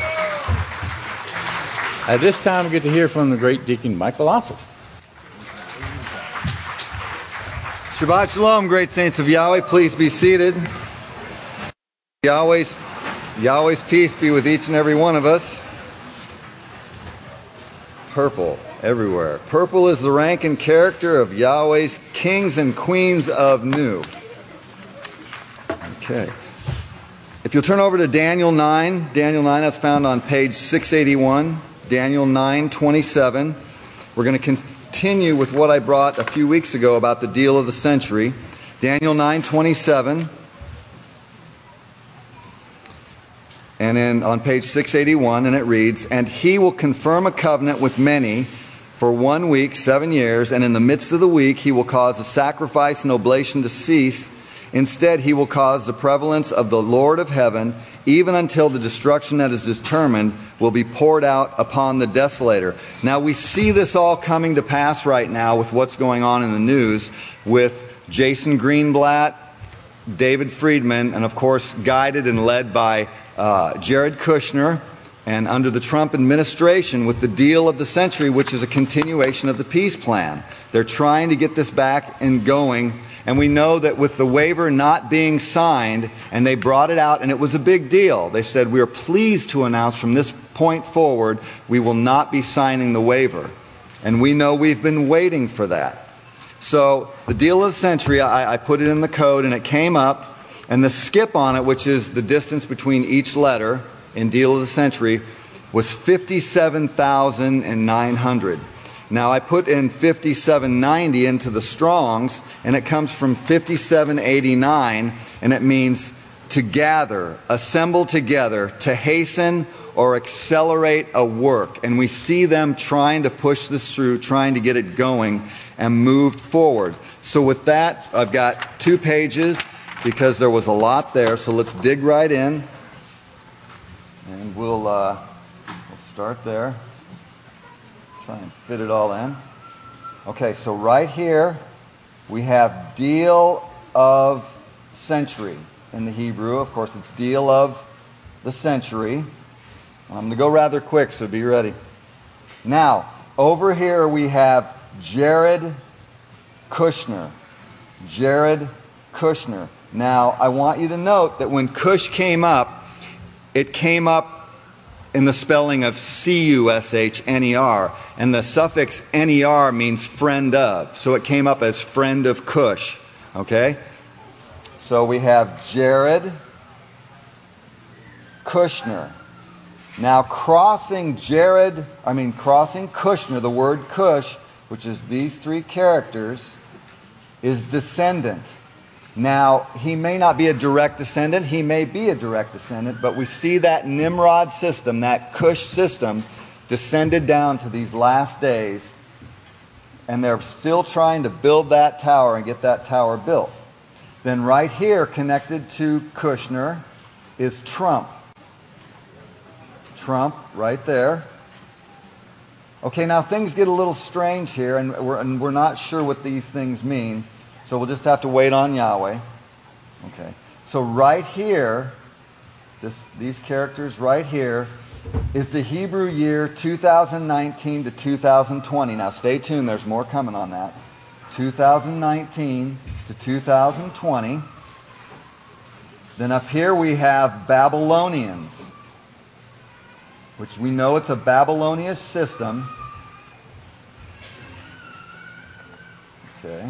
At this time, we get to hear from the great deacon Michael Ossoff. Shabbat Shalom, great saints of Yahweh. Please be seated. Yahweh's, Yahweh's peace be with each and every one of us. purple everywhere. Purple is the rank and character of Yahweh's kings and queens of Nu. Okay. If you'll turn over to Daniel nine, Daniel nine, that's found on page six eighty-one, Daniel nine twenty-seven. We're going to continue with what I brought a few weeks ago about the deal of the century. Daniel nine twenty-seven. And then on page six eighty-one, and it reads, "And he will confirm a covenant with many for one week, seven years, and in the midst of the week he will cause the sacrifice and oblation to cease. Instead, he will cause the prevalence of the Lord of heaven, even until the destruction that is determined will be poured out upon the desolator." Now, we see this all coming to pass right now with what's going on in the news with Jason Greenblatt, David Friedman, and of course guided and led by uh, Jared Kushner, and under the Trump administration with the deal of the century, which is a continuation of the peace plan. They're trying to get this back and going. And we know that with the waiver not being signed, and they brought it out, and it was a big deal. They said, "We are pleased to announce from this point forward, we will not be signing the waiver." And we know we've been waiting for that. So the deal of the century, I, I put it in the code, and it came up, and the skip on it, which is the distance between each letter in deal of the century, was fifty-seven thousand nine hundred. Now, I put in fifty-seven ninety into the Strongs, and it comes from fifty-seven eighty-nine, and it means to gather, assemble together, to hasten or accelerate a work. And we see them trying to push this through, trying to get it going and moved forward. So with that, I've got two pages because there was a lot there. So let's dig right in, and we'll, uh, we'll start there. Try and fit it all in. Okay, so right here we have deal of century in the Hebrew. Of course, it's deal of the century. I'm going to go rather quick, so be ready. Now, over here we have Jared Kushner. Jared Kushner. Now, I want you to note that when Cush came up, it came up in the spelling of C U S H N E R. And the suffix N E R means friend of. So it came up as friend of Cush. Okay? So we have Jared Kushner. Now crossing Jared, I mean crossing Kushner, the word Cush, which is these three characters, is descendant. Now, he may not be a direct descendant, he may be a direct descendant, but we see that Nimrod system, that Cush system, descended down to these last days, and they're still trying to build that tower and get that tower built. Then right here, connected to Kushner, is Trump. Trump, right there. Okay, now things get a little strange here, and we're, and we're not sure what these things mean. So we'll just have to wait on Yahweh. Okay. So right here, this, these characters right here, is the Hebrew year two thousand nineteen to two thousand twenty. Now stay tuned, there's more coming on that. two thousand nineteen to two thousand twenty. Then up here we have Babylonians, which we know it's a Babylonian system. Okay.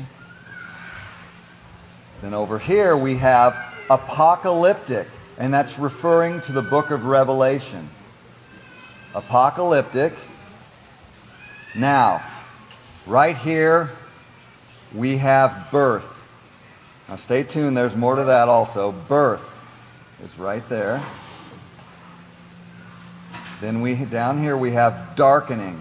Then over here we have apocalyptic, and that's referring to the book of Revelation. Apocalyptic. Now, right here we have birth. Now stay tuned, there's more to that also. Birth is right there. Then we down here we have darkening.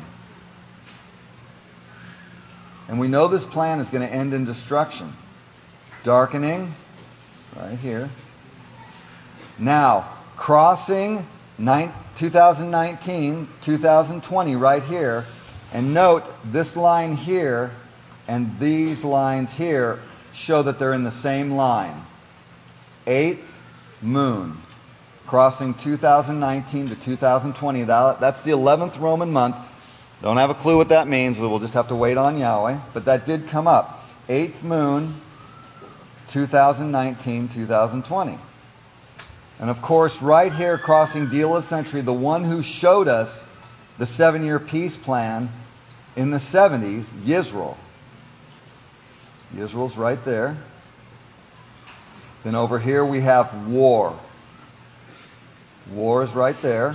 And we know this plan is going to end in destruction. Darkening, right here. Now, crossing two thousand nineteen, two thousand twenty, right here. And note, this line here and these lines here show that they're in the same line. Eighth moon, crossing two thousand nineteen to two thousand twenty. That's the eleventh Roman month. Don't have a clue what that means. We'll just have to wait on Yahweh. But that did come up. Eighth moon, two thousand nineteen, two thousand twenty. And of course, right here, crossing deal of the century, the one who showed us the seven-year peace plan in the seventies, Yisrael. Yisrael's right there. Then over here we have war. War is right there.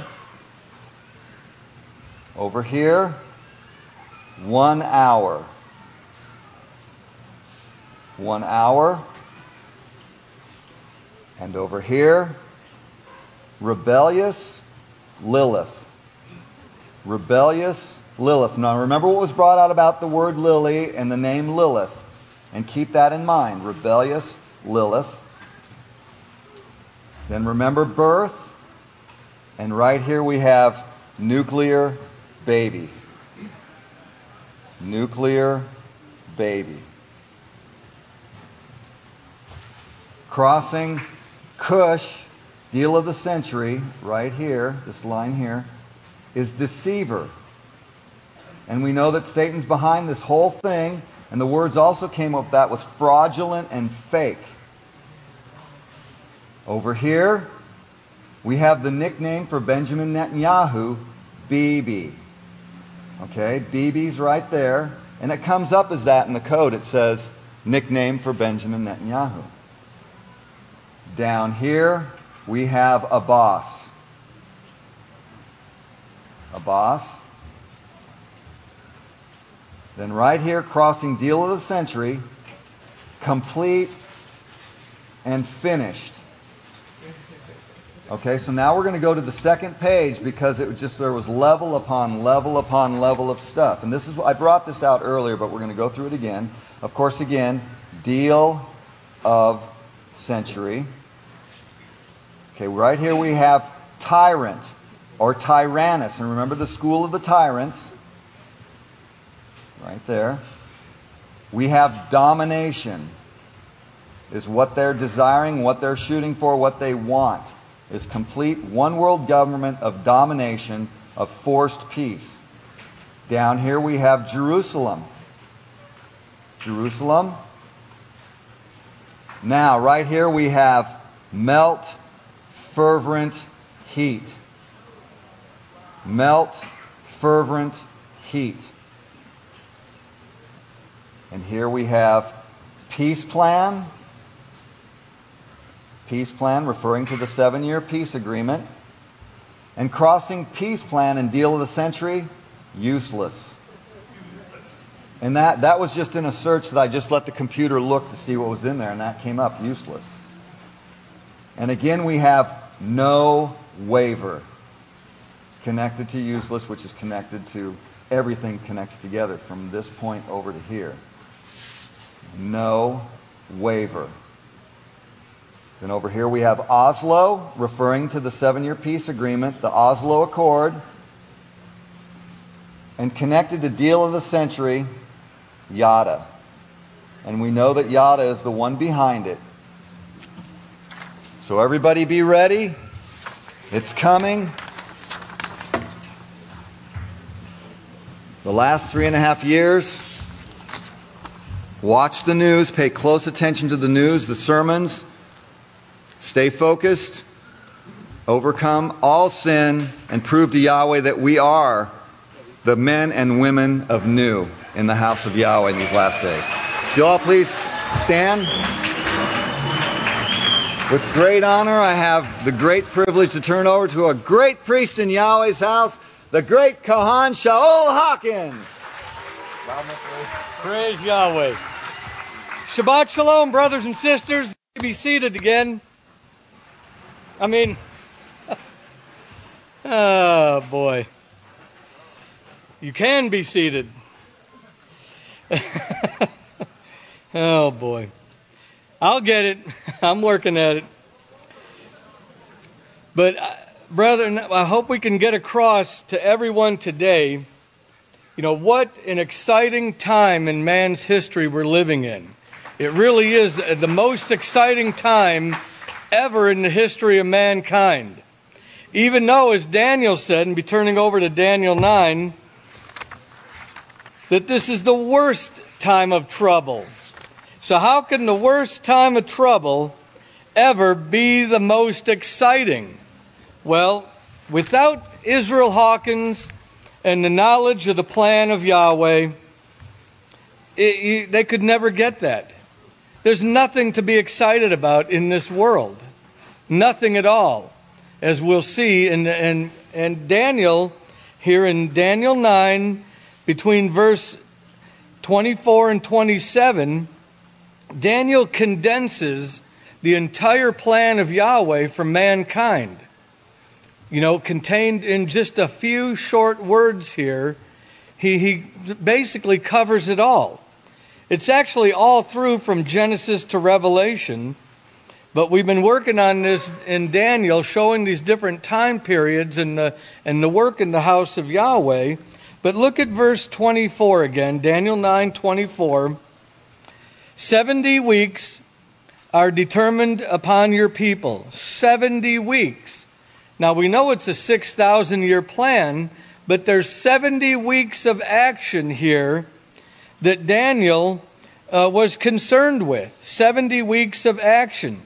Over here, one hour. One hour. And over here, rebellious Lilith. Rebellious Lilith. Now remember what was brought out about the word lily and the name Lilith. And keep that in mind. Rebellious Lilith. Then remember birth. And right here we have nuclear baby. Nuclear baby. Crossing Cush, deal of the century, right here, this line here, is deceiver. And we know that Satan's behind this whole thing, and the words also came up with that was fraudulent and fake. Over here, we have the nickname for Benjamin Netanyahu, Bibi. Okay, Bibi's right there, and it comes up as that in the code. It says, nickname for Benjamin Netanyahu. Down here, we have Abbas. Abbas. Then right here, crossing deal of the century, complete and finished. Okay, so now we're going to go to the second page because it was just there was level upon level upon level of stuff. And this is I brought this out earlier, but we're going to go through it again. Of course, again, deal of century. Okay, right here we have tyrant or tyrannus. And remember the school of the tyrants. Right there. We have domination. Is what they're desiring, what they're shooting for, what they want. Is complete one world government of domination, of forced peace. Down here we have Jerusalem. Jerusalem. Now, right here we have melt, fervent heat. Melt, fervent heat. And here we have peace plan. Peace plan referring to the seven-year peace agreement. And crossing peace plan and deal of the century, useless. And that, that was just in a search that I just let the computer look to see what was in there, and that came up, useless. And again we have no waiver. Connected to useless, which is connected to everything connects together from this point over to here. No waiver. Then over here we have Oslo, referring to the seven-year peace agreement, the Oslo Accord. And connected to deal of the century, Yada. And we know that Yada is the one behind it. So everybody be ready. It's coming. The last three and a half years, watch the news, pay close attention to the news, the sermons. Stay focused, overcome all sin, and prove to Yahweh that we are the men and women of new in the house of Yahweh in these last days. You all please stand. With great honor, I have the great privilege to turn over to a great priest in Yahweh's house, the great Kohan Shaul Hawkins. Praise Yahweh. Shabbat Shalom, brothers and sisters. Be seated again. I mean, oh boy. You can be seated. Oh boy. I'll get it. I'm working at it. But, uh, brethren, I hope we can get across to everyone today, you know, what an exciting time in man's history we're living in. It really is the most exciting time ever in the history of mankind. Even though, as Daniel said, and be turning over to Daniel nine, that this is the worst time of trouble. So how can the worst time of trouble ever be the most exciting? Well, without Israel Hawkins and the knowledge of the plan of Yahweh, it, you, they could never get that. There's nothing to be excited about in this world. Nothing at all. As we'll see in, in, in Daniel, here in Daniel nine, between verse twenty-four and twenty-seven, Daniel condenses the entire plan of Yahweh for mankind. You know, contained in just a few short words here, he, he basically covers it all. It's actually all through from Genesis to Revelation, but we've been working on this in Daniel, showing these different time periods and the, and the work in the house of Yahweh. But look at verse twenty-four again, Daniel nine twenty-four. Seventy weeks are determined upon your people. Seventy weeks. Now we know it's a six thousand year plan, but there's seventy weeks of action here that Daniel uh, was concerned with. seventy weeks of action.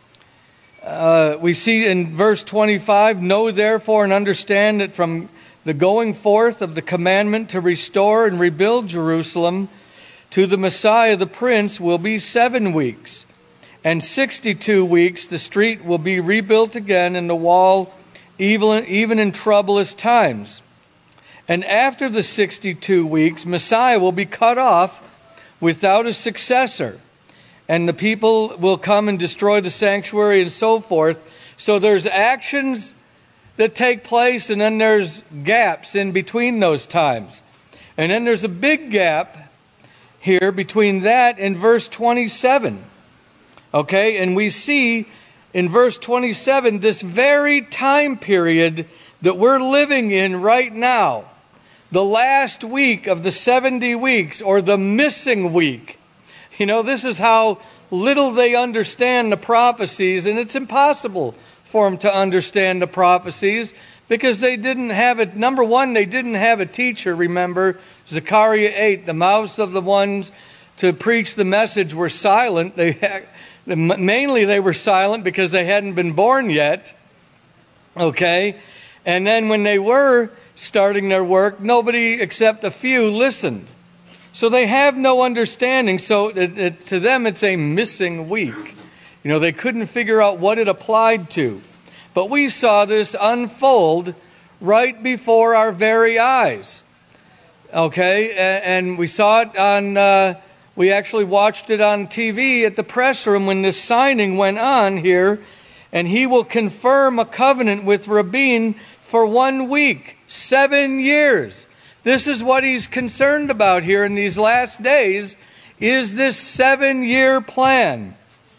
Uh, we see in verse twenty-five, know therefore and understand that from the going forth of the commandment to restore and rebuild Jerusalem to the Messiah the Prince will be seven weeks. And sixty-two weeks the street will be rebuilt again and the wall even, even in troublous times. And after the sixty-two weeks, Messiah will be cut off without a successor. And the people will come and destroy the sanctuary and so forth. So there's actions that take place, and then there's gaps in between those times. And then there's a big gap here between that and verse twenty-seven. Okay, and we see in verse twenty-seven this very time period that we're living in right now. The last week of the seventy weeks, or the missing week. You know, this is how little they understand the prophecies, and it's impossible for them to understand the prophecies because they didn't have it. Number one, they didn't have a teacher, remember. Zechariah eight, the mouths of the ones to preach the message were silent. They had, mainly they were silent because they hadn't been born yet. Okay? And then when they were starting their work, nobody except a few listened. So they have no understanding. So it, it, to them, it's a missing week. You know, they couldn't figure out what it applied to. But we saw this unfold right before our very eyes. Okay? And we saw it on, uh, we actually watched it on T V at the press room when this signing went on here. And he will confirm a covenant with Rabin for one week, seven years. This is what he's concerned about here in these last days, is this seven-year plan.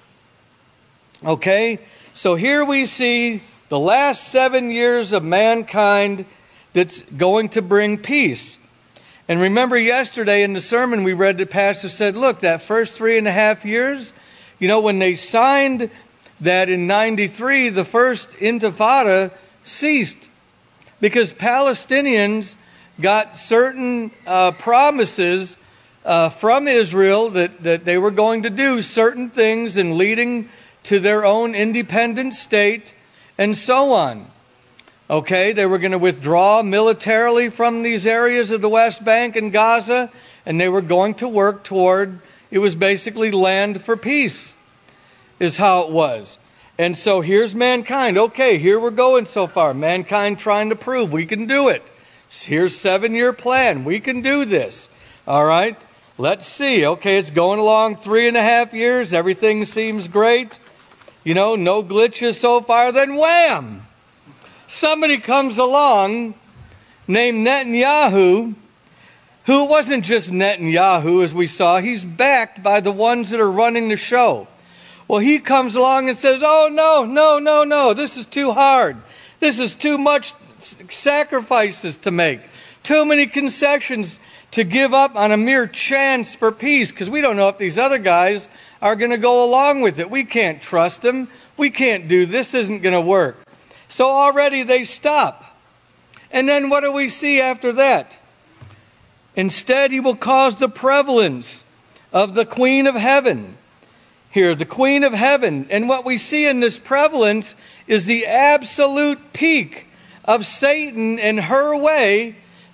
Okay? So here we see the last seven years of mankind that's going to bring peace. And remember yesterday in the sermon we read, the pastor said, look, that first three and a half years, you know, when they signed that in ninety-three, the first intifada ceased because Palestinians got certain uh, promises uh, from Israel that, that they were going to do certain things and leading to their own independent state and so on. Okay, they were going to withdraw militarily from these areas of the West Bank and Gaza, and they were going to work toward, it was basically land for peace, is how it was. And so here's mankind. Okay, here we're going so far. Mankind trying to prove we can do it. Here's seven-year plan. We can do this. All right, let's see. Okay, it's going along three and a half years. Everything seems great. You know, no glitches so far. Then wham! Somebody comes along named Netanyahu, who wasn't just Netanyahu, as we saw. He's backed by the ones that are running the show. Well, he comes along and says, oh, no, no, no, no, this is too hard. This is too much sacrifices to make. Too many concessions to give up on a mere chance for peace, because we don't know if these other guys are going to go along with it. We can't trust them. We can't do this. This isn't going to work. So already they stop. And then what do we see after that? Instead, he will cause the prevalence of the Queen of Heaven. Here, the Queen of Heaven. And what we see in this prevalence is the absolute peak of Satan and her way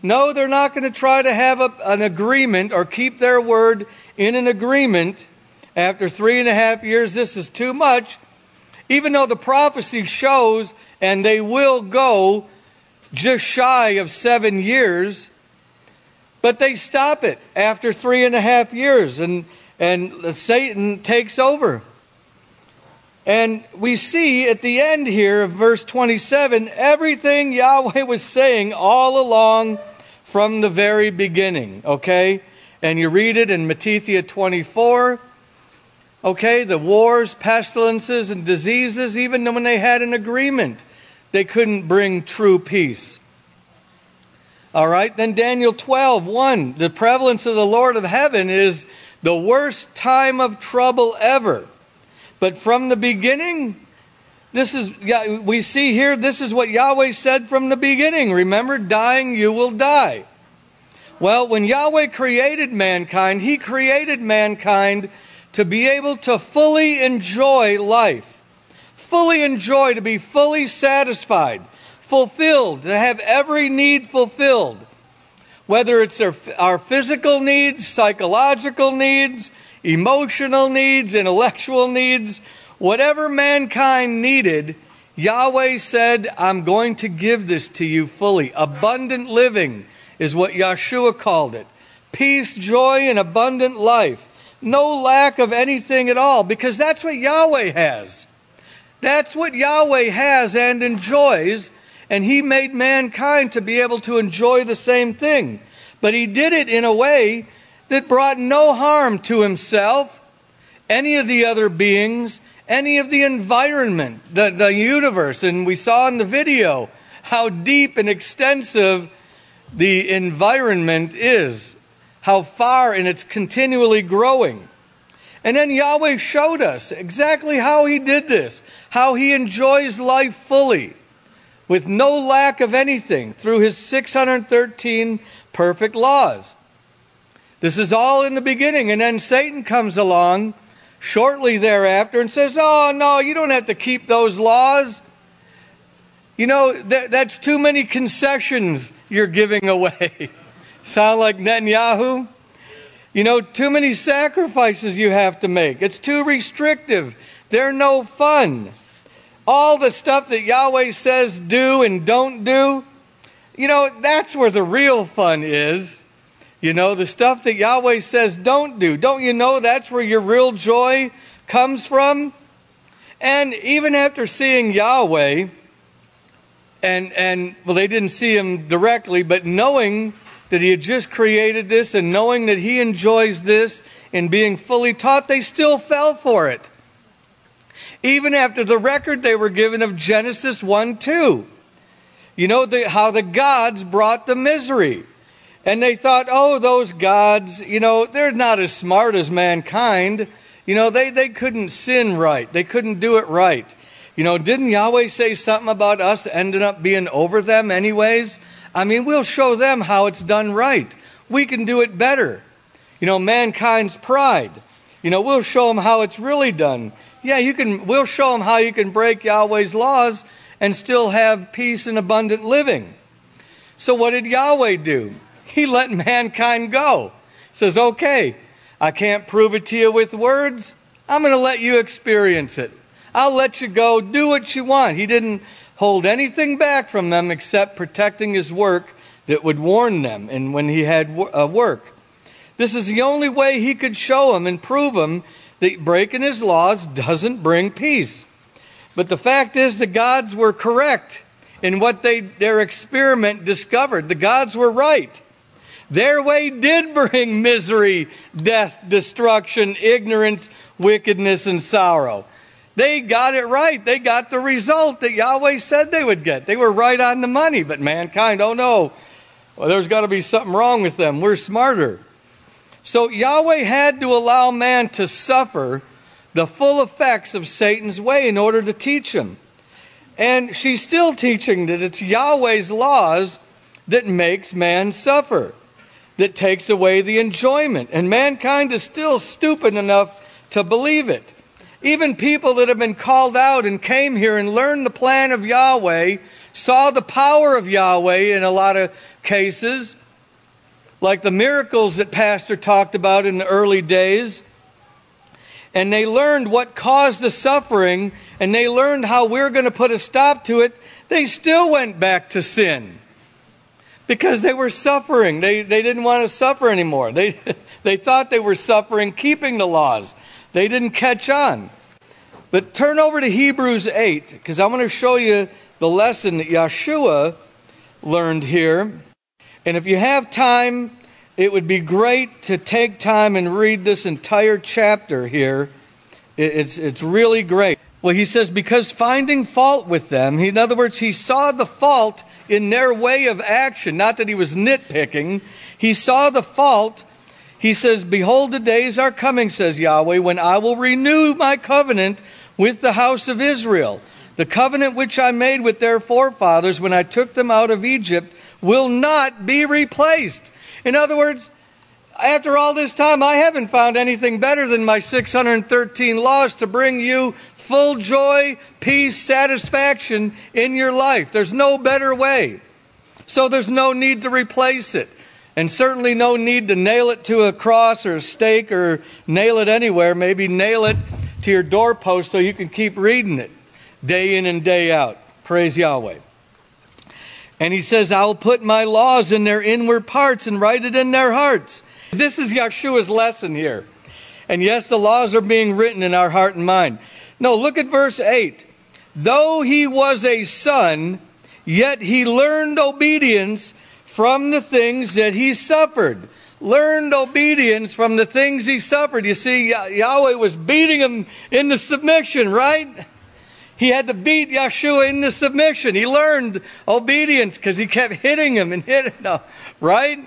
No, they're not going to try to have a, an agreement or keep their word in an agreement. After three and a half years, this is too much. Even though the prophecy shows, and they will go just shy of seven years, but they stop it after three and a half years, and, and Satan takes over. And we see at the end here of verse twenty-seven, everything Yahweh was saying all along from the very beginning, okay? And you read it in Matthew twenty-four, okay? The wars, pestilences, and diseases, even when they had an agreement, they couldn't bring true peace. All right, then Daniel twelve, one, the prevalence of the Lord of heaven is the worst time of trouble ever. But from the beginning, this is, we see here, this is what Yahweh said from the beginning. Remember, dying you will die. Well, when Yahweh created mankind, He created mankind to be able to fully enjoy life. Fully enjoy, to be fully satisfied, fulfilled, to have every need fulfilled. Whether it's our, our physical needs, psychological needs, emotional needs, intellectual needs, whatever mankind needed, Yahweh said, I'm going to give this to you fully. Abundant living is what Yeshua called it. Peace, joy, and abundant life. No lack of anything at all, because that's what Yahweh has. That's what Yahweh has and enjoys, and He made mankind to be able to enjoy the same thing. But He did it in a way that brought no harm to Himself, any of the other beings, any of the environment, the, the universe. And we saw in the video how deep and extensive the environment is, how far, and it's continually growing. And then Yahweh showed us exactly how He did this, how He enjoys life fully, with no lack of anything, through His six hundred thirteen perfect laws. This is all in the beginning, and then Satan comes along shortly thereafter and says, oh, no, you don't have to keep those laws. You know, that, that's too many concessions you're giving away. Sound like Netanyahu? You know, too many sacrifices you have to make. It's too restrictive. They're no fun. All the stuff that Yahweh says do and don't do, you know, that's where the real fun is. You know, the stuff that Yahweh says don't do. Don't you know that's where your real joy comes from? And even after seeing Yahweh, and, and well, they didn't see Him directly, but knowing that He had just created this and knowing that He enjoys this and being fully taught, they still fell for it. Even after the record they were given of Genesis one two. You know the, how the gods brought the misery. And they thought, oh, those gods, you know, they're not as smart as mankind. You know, they, they couldn't sin right. They couldn't do it right. You know, didn't Yahweh say something about us ending up being over them anyways? I mean, we'll show them how it's done right. We can do it better. You know, mankind's pride. You know, we'll show them how it's really done. Yeah, you can. We'll show them how you can break Yahweh's laws and still have peace and abundant living. So what did Yahweh do? He let mankind go. He says, okay, I can't prove it to you with words. I'm going to let you experience it. I'll let you go. Do what you want. He didn't hold anything back from them except protecting His work that would warn them and when He had work. This is the only way He could show them and prove them that breaking His laws doesn't bring peace. But the fact is the gods were correct in what they their experiment discovered. The gods were right. Their way did bring misery, death, destruction, ignorance, wickedness, and sorrow. They got it right. They got the result that Yahweh said they would get. They were right on the money, but mankind, oh no, well, there's got to be something wrong with them. We're smarter. So Yahweh had to allow man to suffer the full effects of Satan's way in order to teach him. And she's still teaching that it's Yahweh's laws that makes man suffer, that takes away the enjoyment. And mankind is still stupid enough to believe it. Even people that have been called out and came here and learned the plan of Yahweh saw the power of Yahweh in a lot of cases, like the miracles that Pastor talked about in the early days. And they learned what caused the suffering, and they learned how we're going to put a stop to it. They still went back to sin because they were suffering. They, they didn't want to suffer anymore. They, they thought they were suffering keeping the laws. They didn't catch on. But turn over to Hebrews eight, because I want to show you the lesson that Yeshua learned here. And if you have time, it would be great to take time and read this entire chapter here. It's, it's really great. Well, he says, because finding fault with them, he, in other words, he saw the fault in their way of action. Not that he was nitpicking. He saw the fault. He says, behold, the days are coming, says Yahweh, when I will renew my covenant with the house of Israel. The covenant which I made with their forefathers when I took them out of Egypt will not be replaced. In other words, after all this time, I haven't found anything better than my six hundred thirteen laws to bring you full joy, peace, satisfaction in your life. There's no better way. So there's no need to replace it. And certainly no need to nail it to a cross or a stake or nail it anywhere. Maybe nail it to your doorpost so you can keep reading it day in and day out. Praise Yahweh. And he says, I will put my laws in their inward parts and write it in their hearts. This is Yeshua's lesson here. And yes, the laws are being written in our heart and mind. No, look at verse eight. Though he was a son, yet he learned obedience from the things that he suffered. Learned obedience from the things he suffered. You see, Yahweh was beating him into submission, right? He had to beat Yeshua into submission. He learned obedience because he kept hitting him and hitting him, right?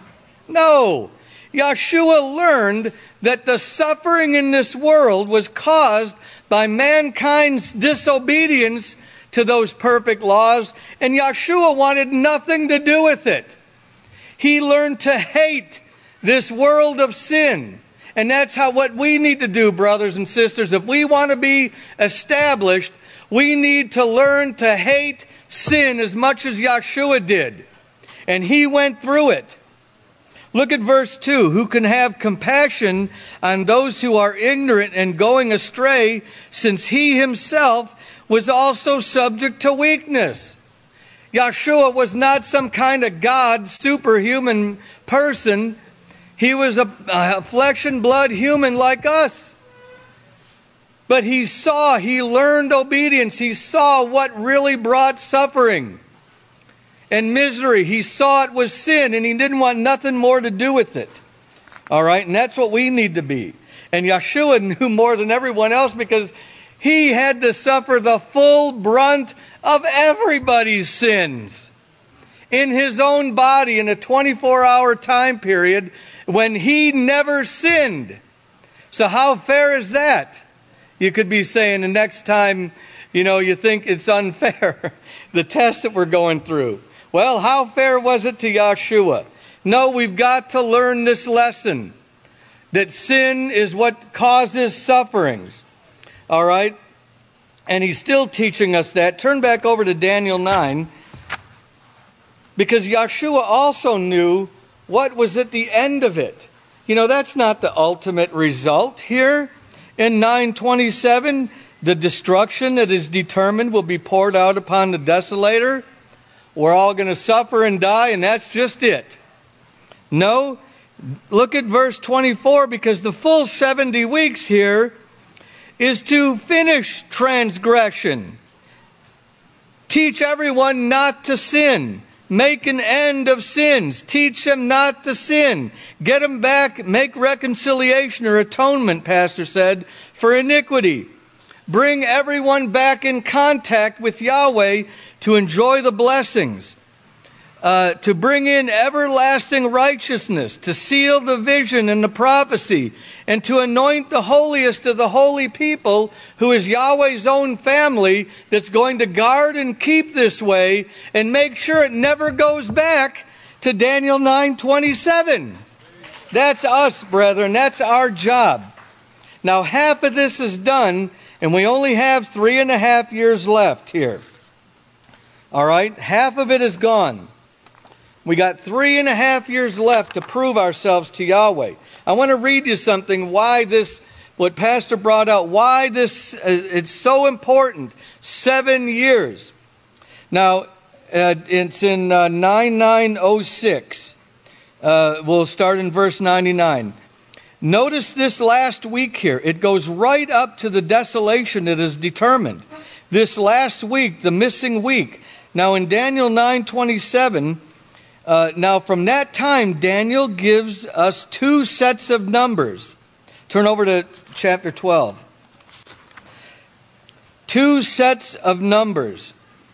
No. Yeshua learned that the suffering in this world was caused by mankind's disobedience to those perfect laws, and Yeshua wanted nothing to do with it. He learned to hate this world of sin. And that's how what we need to do, brothers and sisters. If we want to be established, we need to learn to hate sin as much as Yeshua did. And he went through it. Look at verse two. Who can have compassion on those who are ignorant and going astray, since he himself was also subject to weakness. Yeshua was not some kind of God, superhuman person. He was a, a flesh and blood human like us. But he saw, he learned obedience. He saw what really brought suffering and misery. He saw it was sin, and he didn't want nothing more to do with it. All right, and that's what we need to be. And Yeshua knew more than everyone else because he had to suffer the full brunt of everybody's sins in his own body in a twenty-four hour time period when he never sinned. So how fair is that? You could be saying the next time, you know, you think it's unfair, the test that we're going through. Well, how fair was it to Yeshua? No, we've got to learn this lesson, that sin is what causes sufferings. All right? And he's still teaching us that. Turn back over to Daniel nine. Because Yeshua also knew what was at the end of it. You know, that's not the ultimate result here. In nine twenty-seven, the destruction that is determined will be poured out upon the desolator. We're all going to suffer and die, and that's just it. No, look at verse twenty-four, because the full seventy weeks here is to finish transgression. Teach everyone not to sin. Make an end of sins. Teach them not to sin. Get them back. Make reconciliation or atonement, Pastor said, for iniquity. Bring everyone back in contact with Yahweh to enjoy the blessings. Uh, to bring in everlasting righteousness, to seal the vision and the prophecy, and to anoint the holiest of the holy people, who is Yahweh's own family, that's going to guard and keep this way and make sure it never goes back to Daniel nine twenty-seven. That's us, brethren. That's our job. Now, half of this is done, and we only have three and a half years left here. All right? Half of it is gone. We got three and a half years left to prove ourselves to Yahweh. I want to read you something, why this, what Pastor brought out, why this, uh, it's so important. Seven years. Now, uh, it's in uh, ninety-nine oh six. Uh, we'll start in verse ninety-nine. Notice this last week here. It goes right up to the desolation that is determined. This last week, the missing week. Now in Daniel nine twenty-seven, uh, now from that time, Daniel gives us two sets of numbers. Turn over to chapter twelve. Two sets of numbers.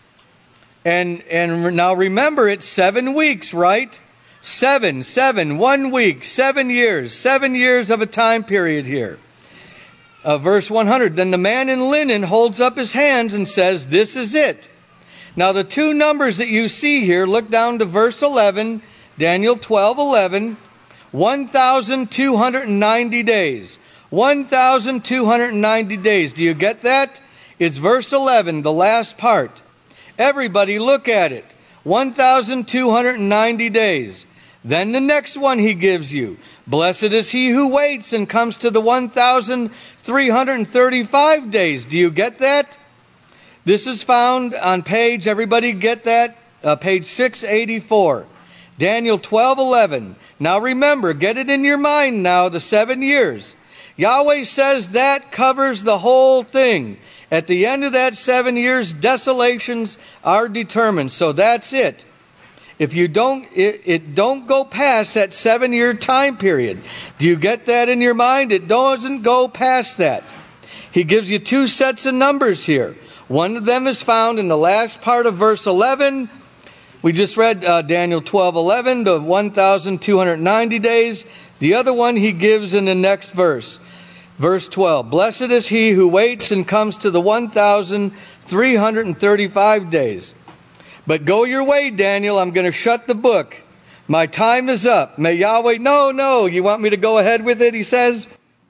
And, and now remember, it's seven weeks, right? Seven, seven, one week, seven years, seven years of a time period here. Uh, verse one hundred, then the man in linen holds up his hands and says, this is it. Now the two numbers that you see here, look down to verse eleven, Daniel twelve eleven, one thousand two hundred ninety days. one thousand two hundred ninety days. Do you get that? It's verse eleven, the last part. Everybody look at it. one thousand two hundred ninety days. Then the next one he gives you. Blessed is he who waits and comes to the one thousand three hundred thirty-five days. Do you get that? This is found on page, everybody get that? Uh, page six eighty-four. Daniel twelve eleven. Now remember, get it in your mind now, the seven years. Yahweh says that covers the whole thing. At the end of that seven years, desolations are determined. So that's it. If you don't, it, it don't go past that seven-year time period. Do you get that in your mind? It doesn't go past that. He gives you two sets of numbers here. One of them is found in the last part of verse eleven. We just read uh, Daniel twelve eleven, the one thousand two hundred ninety days. The other one he gives in the next verse. Verse twelve, blessed is he who waits and comes to the one thousand three hundred thirty-five days. But go your way, Daniel. I'm going to shut the book. My time is up. May Yahweh... No, no. You want me to go ahead with it, he says?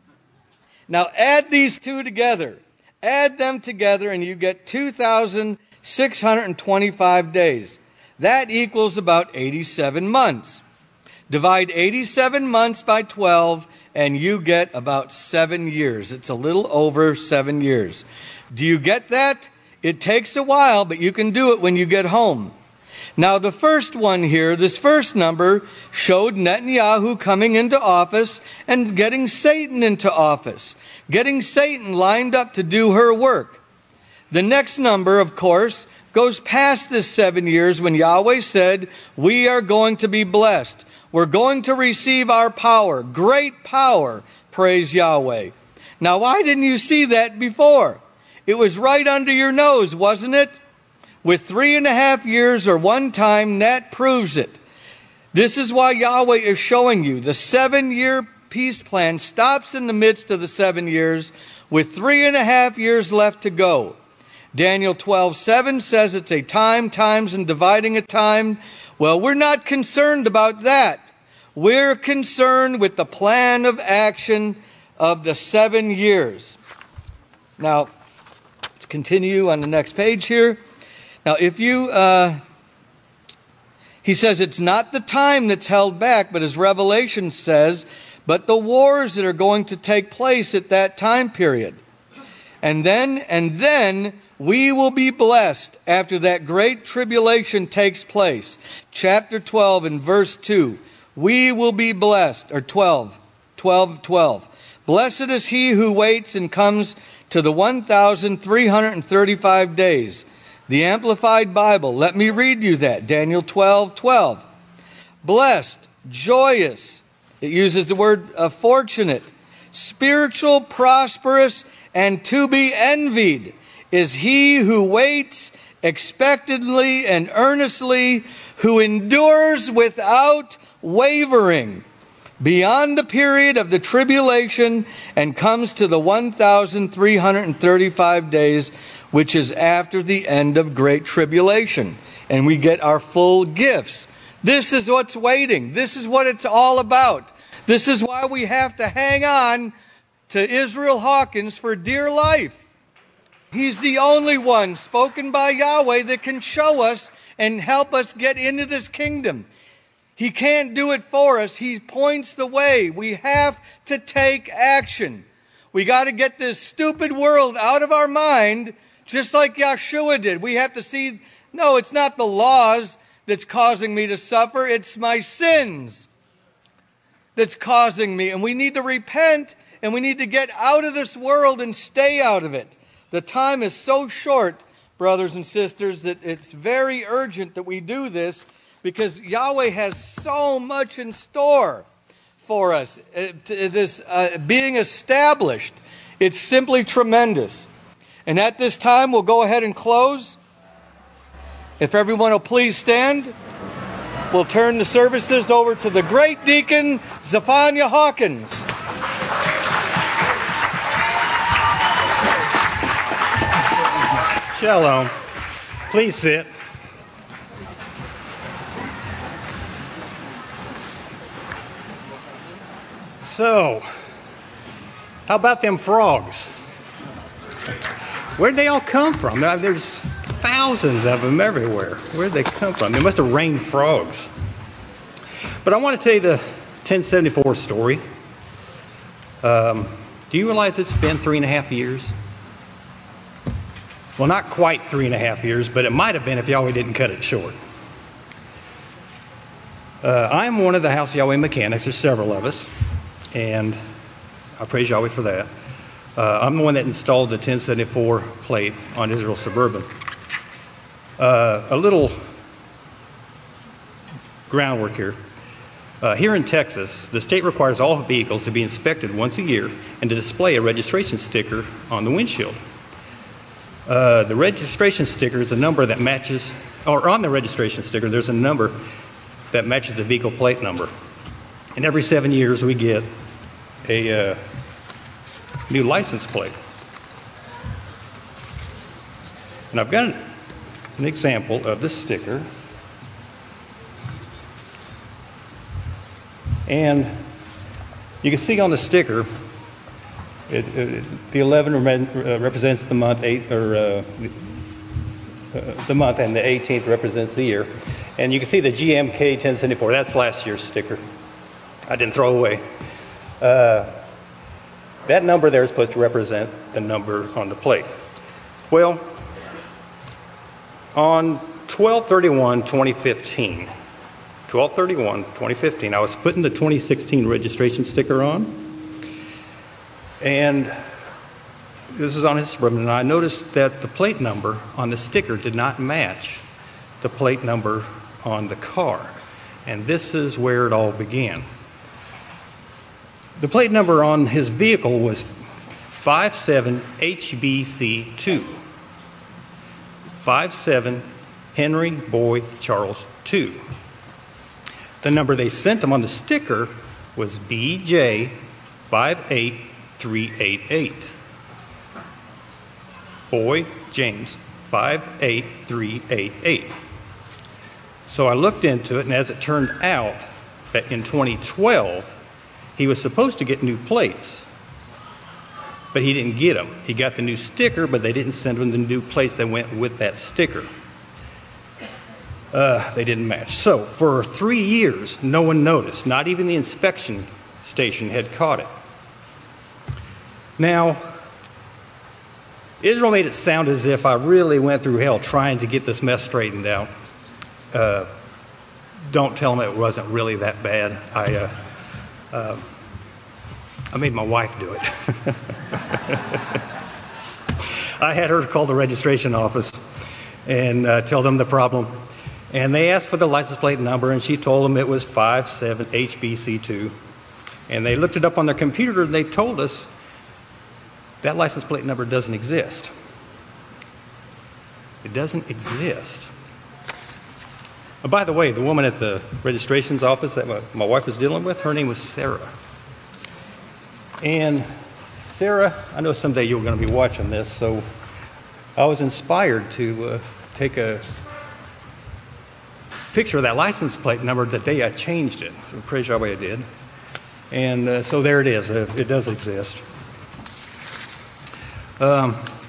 Now add these two together. Add them together and you get two thousand six hundred twenty-five days. That equals about eighty-seven months. Divide eighty-seven months by twelve and you get about seven years. It's a little over seven years. Do you get that? It takes a while, but you can do it when you get home. Now, the first one here, this first number, showed Netanyahu coming into office and getting Satan into office. Getting Satan lined up to do her work. The next number, of course, goes past this seven years when Yahweh said, we are going to be blessed. We're going to receive our power, great power, praise Yahweh. Now, why didn't you see that before? It was right under your nose, wasn't it? With three and a half years or one time, that proves it. This is why Yahweh is showing you. The seven-year peace plan stops in the midst of the seven years with three and a half years left to go. Daniel twelve seven says it's a time, times, and dividing a time. Well, we're not concerned about that. We're concerned with the plan of action of the seven years. Now, let's continue on the next page here. Now, if you, uh, he says it's not the time that's held back, but as Revelation says, but the wars that are going to take place at that time period. And then, and then we will be blessed after that great tribulation takes place. Chapter twelve and verse two. We will be blessed, or twelve, twelve, twelve. Blessed is he who waits and comes to the one thousand three hundred thirty-five days. The Amplified Bible. Let me read you that. Daniel twelve twelve. Blessed, joyous. It uses the word uh, fortunate. Spiritual, prosperous, and to be envied is he who waits expectantly and earnestly, who endures without wavering beyond the period of the tribulation and comes to the one thousand three hundred thirty-five days, which is after the end of great tribulation. And we get our full gifts. This is what's waiting. This is what it's all about. This is why we have to hang on to Israel Hawkins for dear life. He's the only one spoken by Yahweh that can show us and help us get into this kingdom. He can't do it for us. He points the way. We have to take action. We got to get this stupid world out of our mind, just like Yeshua did. We have to see, no, it's not the laws that's causing me to suffer. It's my sins that's causing me. And we need to repent, and we need to get out of this world and stay out of it. The time is so short, brothers and sisters, that it's very urgent that we do this, because Yahweh has so much in store for us. Uh, this uh, being established, it's simply tremendous. And at this time, we'll go ahead and close. If everyone will please stand, we'll turn the services over to the great deacon, Zephaniah Hawkins. Shalom. Please sit. So, how about them frogs? Where'd they all come from? There's thousands of them everywhere. Where'd they come from? They must have rained frogs. But I want to tell you the ten seventy-four story. Um, do you realize it's been three and a half years? Well, not quite three and a half years, but it might have been if Yahweh didn't cut it short. Uh, I'm one of the House of Yahweh mechanics. There's several of us. And I praise Yahweh for that. Uh, I'm the one that installed the ten seventy-four plate on Israel Suburban. Uh, a little groundwork here. Uh, here in Texas, the state requires all vehicles to be inspected once a year and to display a registration sticker on the windshield. Uh, the registration sticker is a number that matches, or on the registration sticker, there's a number that matches the vehicle plate number. And every seven years we get a uh, new license plate. And I've got an, an example of this sticker. And you can see on the sticker, it, it, the eleven uh, represents the month, eight or uh, uh, the month, and the eighteenth represents the year. And you can see the G M K ten seventy-four. That's last year's sticker. I didn't throw away. Uh, that number there is supposed to represent the number on the plate. Well, on twelve thirty-one twenty fifteen, twelve thirty-one twenty fifteen, I was putting the twenty sixteen registration sticker on, and this is on his Suburban, and I noticed that the plate number on the sticker did not match the plate number on the car. And this is where it all began. The plate number on his vehicle was five seven H B C two. five seven Henry Boy Charles two. The number they sent him on the sticker was B J five eight three eight eight. Boy James five eight three eight eight. So I looked into it, and as it turned out, that in twenty twelve, he was supposed to get new plates, but he didn't get them. He got the new sticker, but they didn't send him the new plates that went with that sticker. Uh, they didn't match. So for three years, no one noticed. Not even the inspection station had caught it. Now, Israel made it sound as if I really went through hell trying to get this mess straightened out. Uh, don't tell them it wasn't really that bad. I, uh, uh, I made my wife do it. I had her call the registration office and uh, tell them the problem. And they asked for the license plate number, and she told them it was five seven H B C two. And they looked it up on their computer, and they told us that license plate number doesn't exist. It doesn't exist. Oh, by the way, the woman at the registrations office that my, my wife was dealing with, her name was Sarah. And Sarah, I know someday you're going to be watching this, so I was inspired to uh, take a picture of that license plate number the day I changed it. So praise Yahweh I did. And uh, so there it is. Uh, it does exist. Um,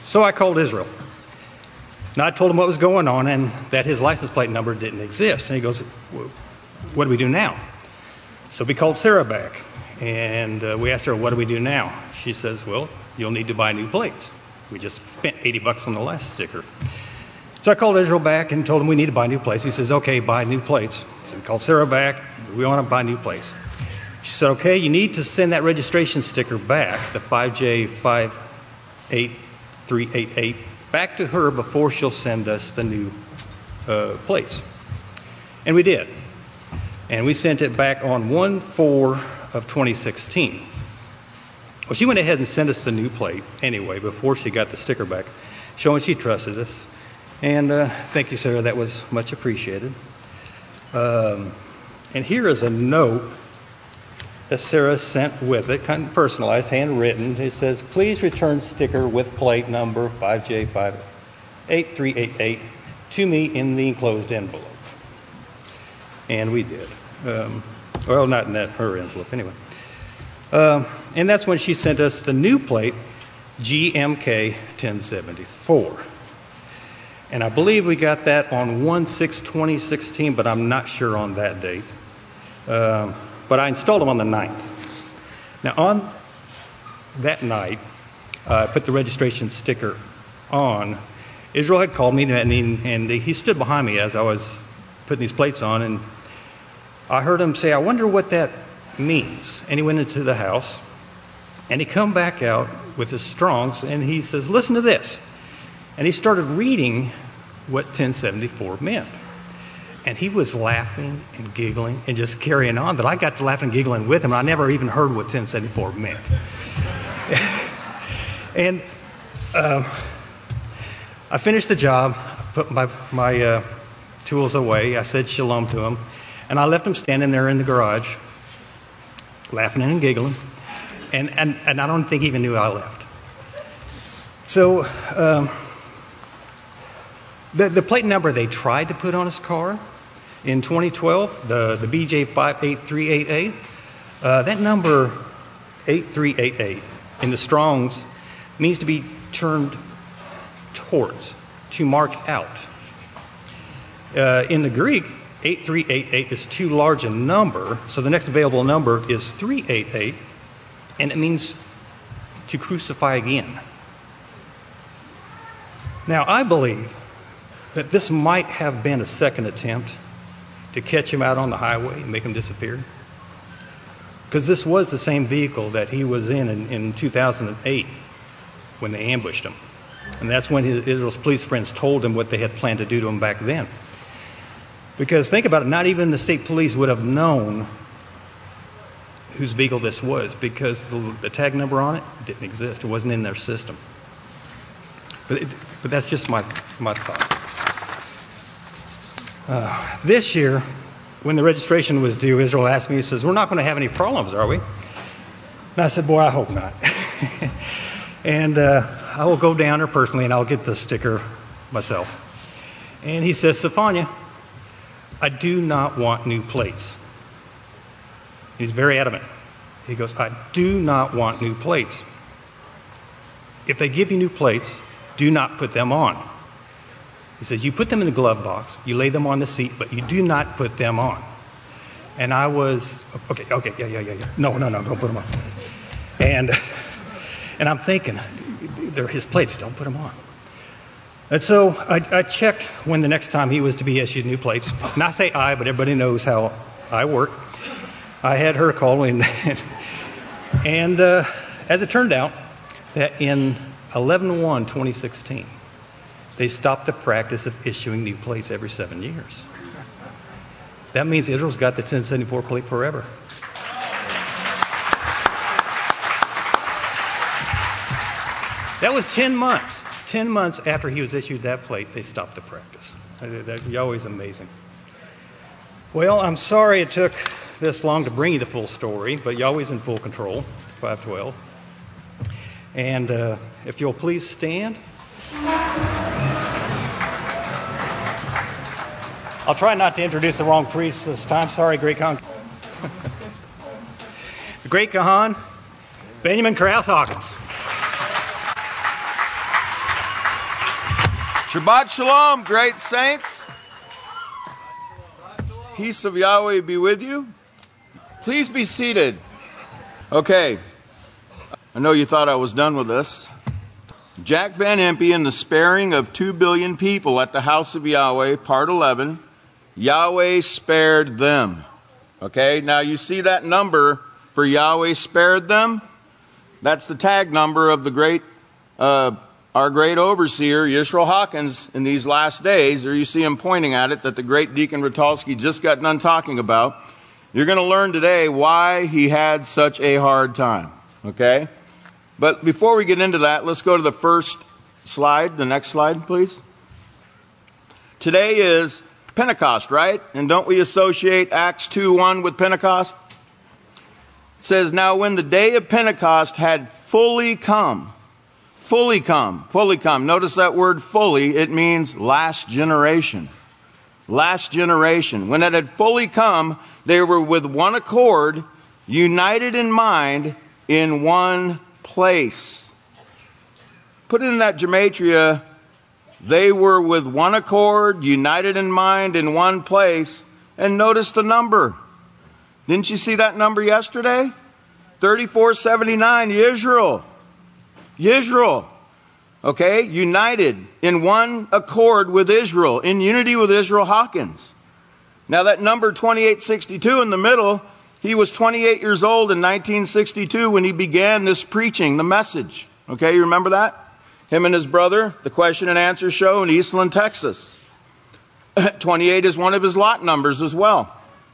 So I called Israel. And I told him what was going on and that his license plate number didn't exist. And he goes, what do we do now? So we called Sarah back. And uh, we asked her, what do we do now? She says, well, you'll need to buy new plates. We just spent eighty bucks on the last sticker. So I called Israel back and told him we need to buy new plates. He says, okay, buy new plates. So we called Sarah back. We want to buy new plates. She said, okay, you need to send that registration sticker back, the five J five eight three eight eight, back to her before she'll send us the new uh, plates. And we did. And we sent it back on one four of twenty sixteen. Well, she went ahead and sent us the new plate anyway before she got the sticker back, showing she trusted us. And uh, thank you, Sarah. That was much appreciated. Um, and here is a note that Sarah sent with it, kind of personalized, handwritten. It says, please return sticker with plate number five J five eight three eight eight to me in the enclosed envelope. And we did. Um, well, not in that her envelope, anyway. Um, and that's when she sent us the new plate, G M K ten seventy-four. And I believe we got that on one six twenty sixteen, but I'm not sure on that date. Um, but I installed them on the ninth. Now, on that night, uh, I put the registration sticker on. Israel had called me, and he, and he stood behind me as I was putting these plates on, and I heard him say, I wonder what that means. And he went into the house, and he come back out with his Strongs, and he says, listen to this. And he started reading what ten seventy-four meant. And he was laughing and giggling and just carrying on, that I got to laughing and giggling with him. I never even heard what ten seventy-four meant. And uh, I finished the job, put my, my uh, tools away. I said shalom to him. And I left him standing there in the garage, laughing and giggling. And, and, and I don't think he even knew I left. So um, the, the plate number they tried to put on his car in twenty twelve, the, the B J five eight three eight eight, uh, that number eight three eight eight in the Strongs means to be turned towards, to mark out. Uh, in the Greek, eight three eight eight is too large a number, so the next available number is three eight eight, and it means to crucify again. Now, I believe that this might have been a second attempt to catch him out on the highway and make him disappear. Because this was the same vehicle that he was in, in in two thousand eight when they ambushed him. And that's when his, Israel's police friends told him what they had planned to do to him back then. Because think about it, not even the state police would have known whose vehicle this was, because the, the tag number on it didn't exist. It wasn't in their system. But, it, but that's just my, my thought. Uh, this year, when the registration was due, Israel asked me, he says, we're not going to have any problems, are we? And I said, boy, I hope not. And uh, I will go down there personally and I'll get the sticker myself. And he says, Sophia, I do not want new plates. He's very adamant. He goes, I do not want new plates. If they give you new plates, do not put them on. He says, you put them in the glove box, you lay them on the seat, but you do not put them on. And I was, okay, okay, yeah, yeah, yeah, yeah. No, no, no, don't put them on. And, and I'm thinking, they're his plates, don't put them on. And so I, I checked when the next time he was to be issued new plates. And I say I, but everybody knows how I work. I had her call in. And uh, as it turned out, that in eleven one twenty sixteen, they stopped the practice of issuing new plates every seven years. That means Israel's got the ten seventy-four plate forever. That was ten months. ten months after he was issued that plate, they stopped the practice. That's always amazing. Well, I'm sorry it took this long to bring you the full story, but Yahweh's in full control, five twelve. And uh, if you'll please stand. I'll try not to introduce the wrong priest this time. Sorry, Great Khan. The Great Khan, Benjamin Krause Hawkins. Shabbat Shalom, great saints. Peace of Yahweh be with you. Please be seated. Okay, I know you thought I was done with this. Jack Van Impe and the sparing of two billion people at the house of Yahweh, part eleven. Yahweh spared them. Okay, now you see that number for Yahweh spared them? That's the tag number of the great, uh, our great overseer, Yisrael Hawkins, in these last days. There you see him pointing at it, that the great Deacon Rotulski just got done talking about. You're going to learn today why he had such a hard time. Okay? But before we get into that, let's go to the first slide. The next slide, please. Today is Pentecost, right? And don't we associate Acts two one with Pentecost? It says, now when the day of Pentecost had fully come, fully come, fully come. Notice that word fully, it means last generation. Last generation. When it had fully come, they were with one accord, united in mind, in one place. Put in that gematria, they were with one accord, united in mind, in one place, and notice the number. Didn't you see that number yesterday? thirty-four seventy-nine, Yisrael. Yisrael. Okay, united in one accord with Israel, in unity with Israel Hawkins. Now that number twenty-eight sixty-two in the middle, he was twenty-eight years old in nineteen sixty-two when he began this preaching, the message. Okay, you remember that? Him and his brother, the question and answer show in Eastland, Texas. twenty-eight is one of his lot numbers as well.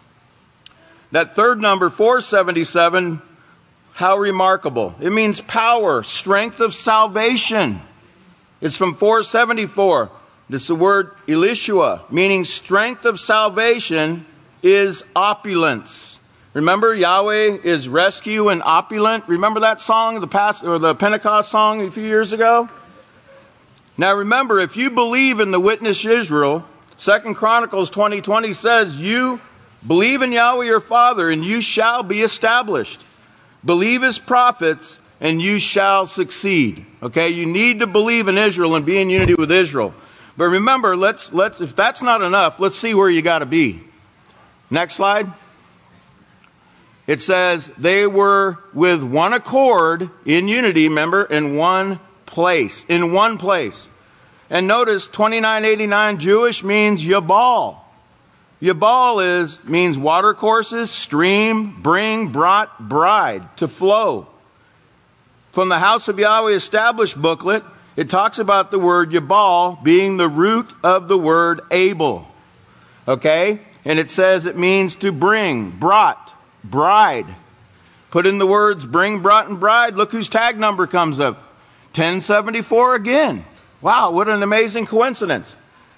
That third number, four seventy-seven, how remarkable. It means power, strength of salvation. It's from four seventy-four. It's the word Elishua, meaning strength of salvation is opulence. Remember, Yahweh is rescue and opulent. Remember that song, the past or the Pentecost song a few years ago? Now remember, if you believe in the witness Israel, Second Chronicles twenty twenty says, you believe in Yahweh your Father and you shall be established. Believe his prophets and you shall succeed. Okay, you need to believe in Israel and be in unity with Israel. But remember, let's let's if that's not enough, let's see where you got to be. Next slide. It says they were with one accord in unity, remember, in one place, in one place. And notice twenty-nine eighty-nine Jewish means Yabal. Yabal is means water courses, stream, bring, brought, bride, to flow. From the House of Yahweh Established booklet, it talks about the word Yabal being the root of the word Abel. Okay? And it says it means to bring, brought, bride. Put in the words bring, brought, and bride. Look whose tag number comes up. ten seventy-four again. Wow, what an amazing coincidence.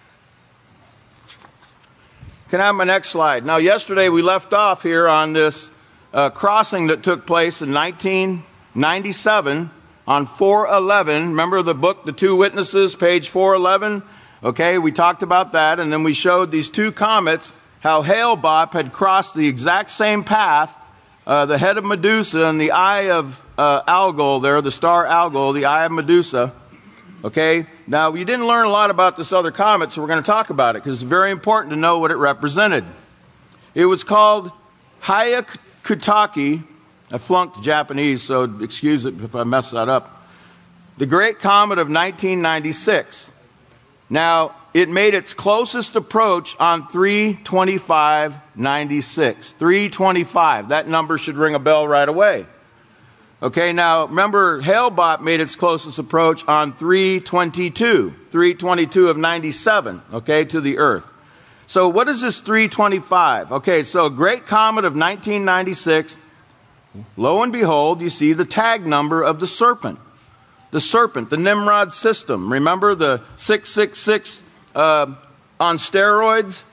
Can I have my next slide? Now, yesterday we left off here on this uh, crossing that took place in nineteen ninety-seven on four eleven. Remember the book, The Two Witnesses, page four eleven? Okay, we talked about that, and then we showed these two comets, how Hale-Bopp had crossed the exact same path, uh, the head of Medusa and the eye of uh, Algol there, the star Algol, the eye of Medusa. Okay, now we didn't learn a lot about this other comet, so we're going to talk about it because it's very important to know what it represented. It was called Hyakutake. I flunked Japanese, so excuse it if I mess that up. The Great Comet of nineteen ninety-six. Now, it made its closest approach on three twenty-five ninety-six. three twenty-five. That number should ring a bell right away. Okay, now remember, Hale-Bopp made its closest approach on three twenty-two. three twenty-two of ninety-seven, okay, to the Earth. So what is this three twenty-five? Okay, so Great Comet of nineteen ninety-six. Lo and behold, you see the tag number of the serpent. The serpent, the Nimrod system. Remember the six six six uh, on steroids?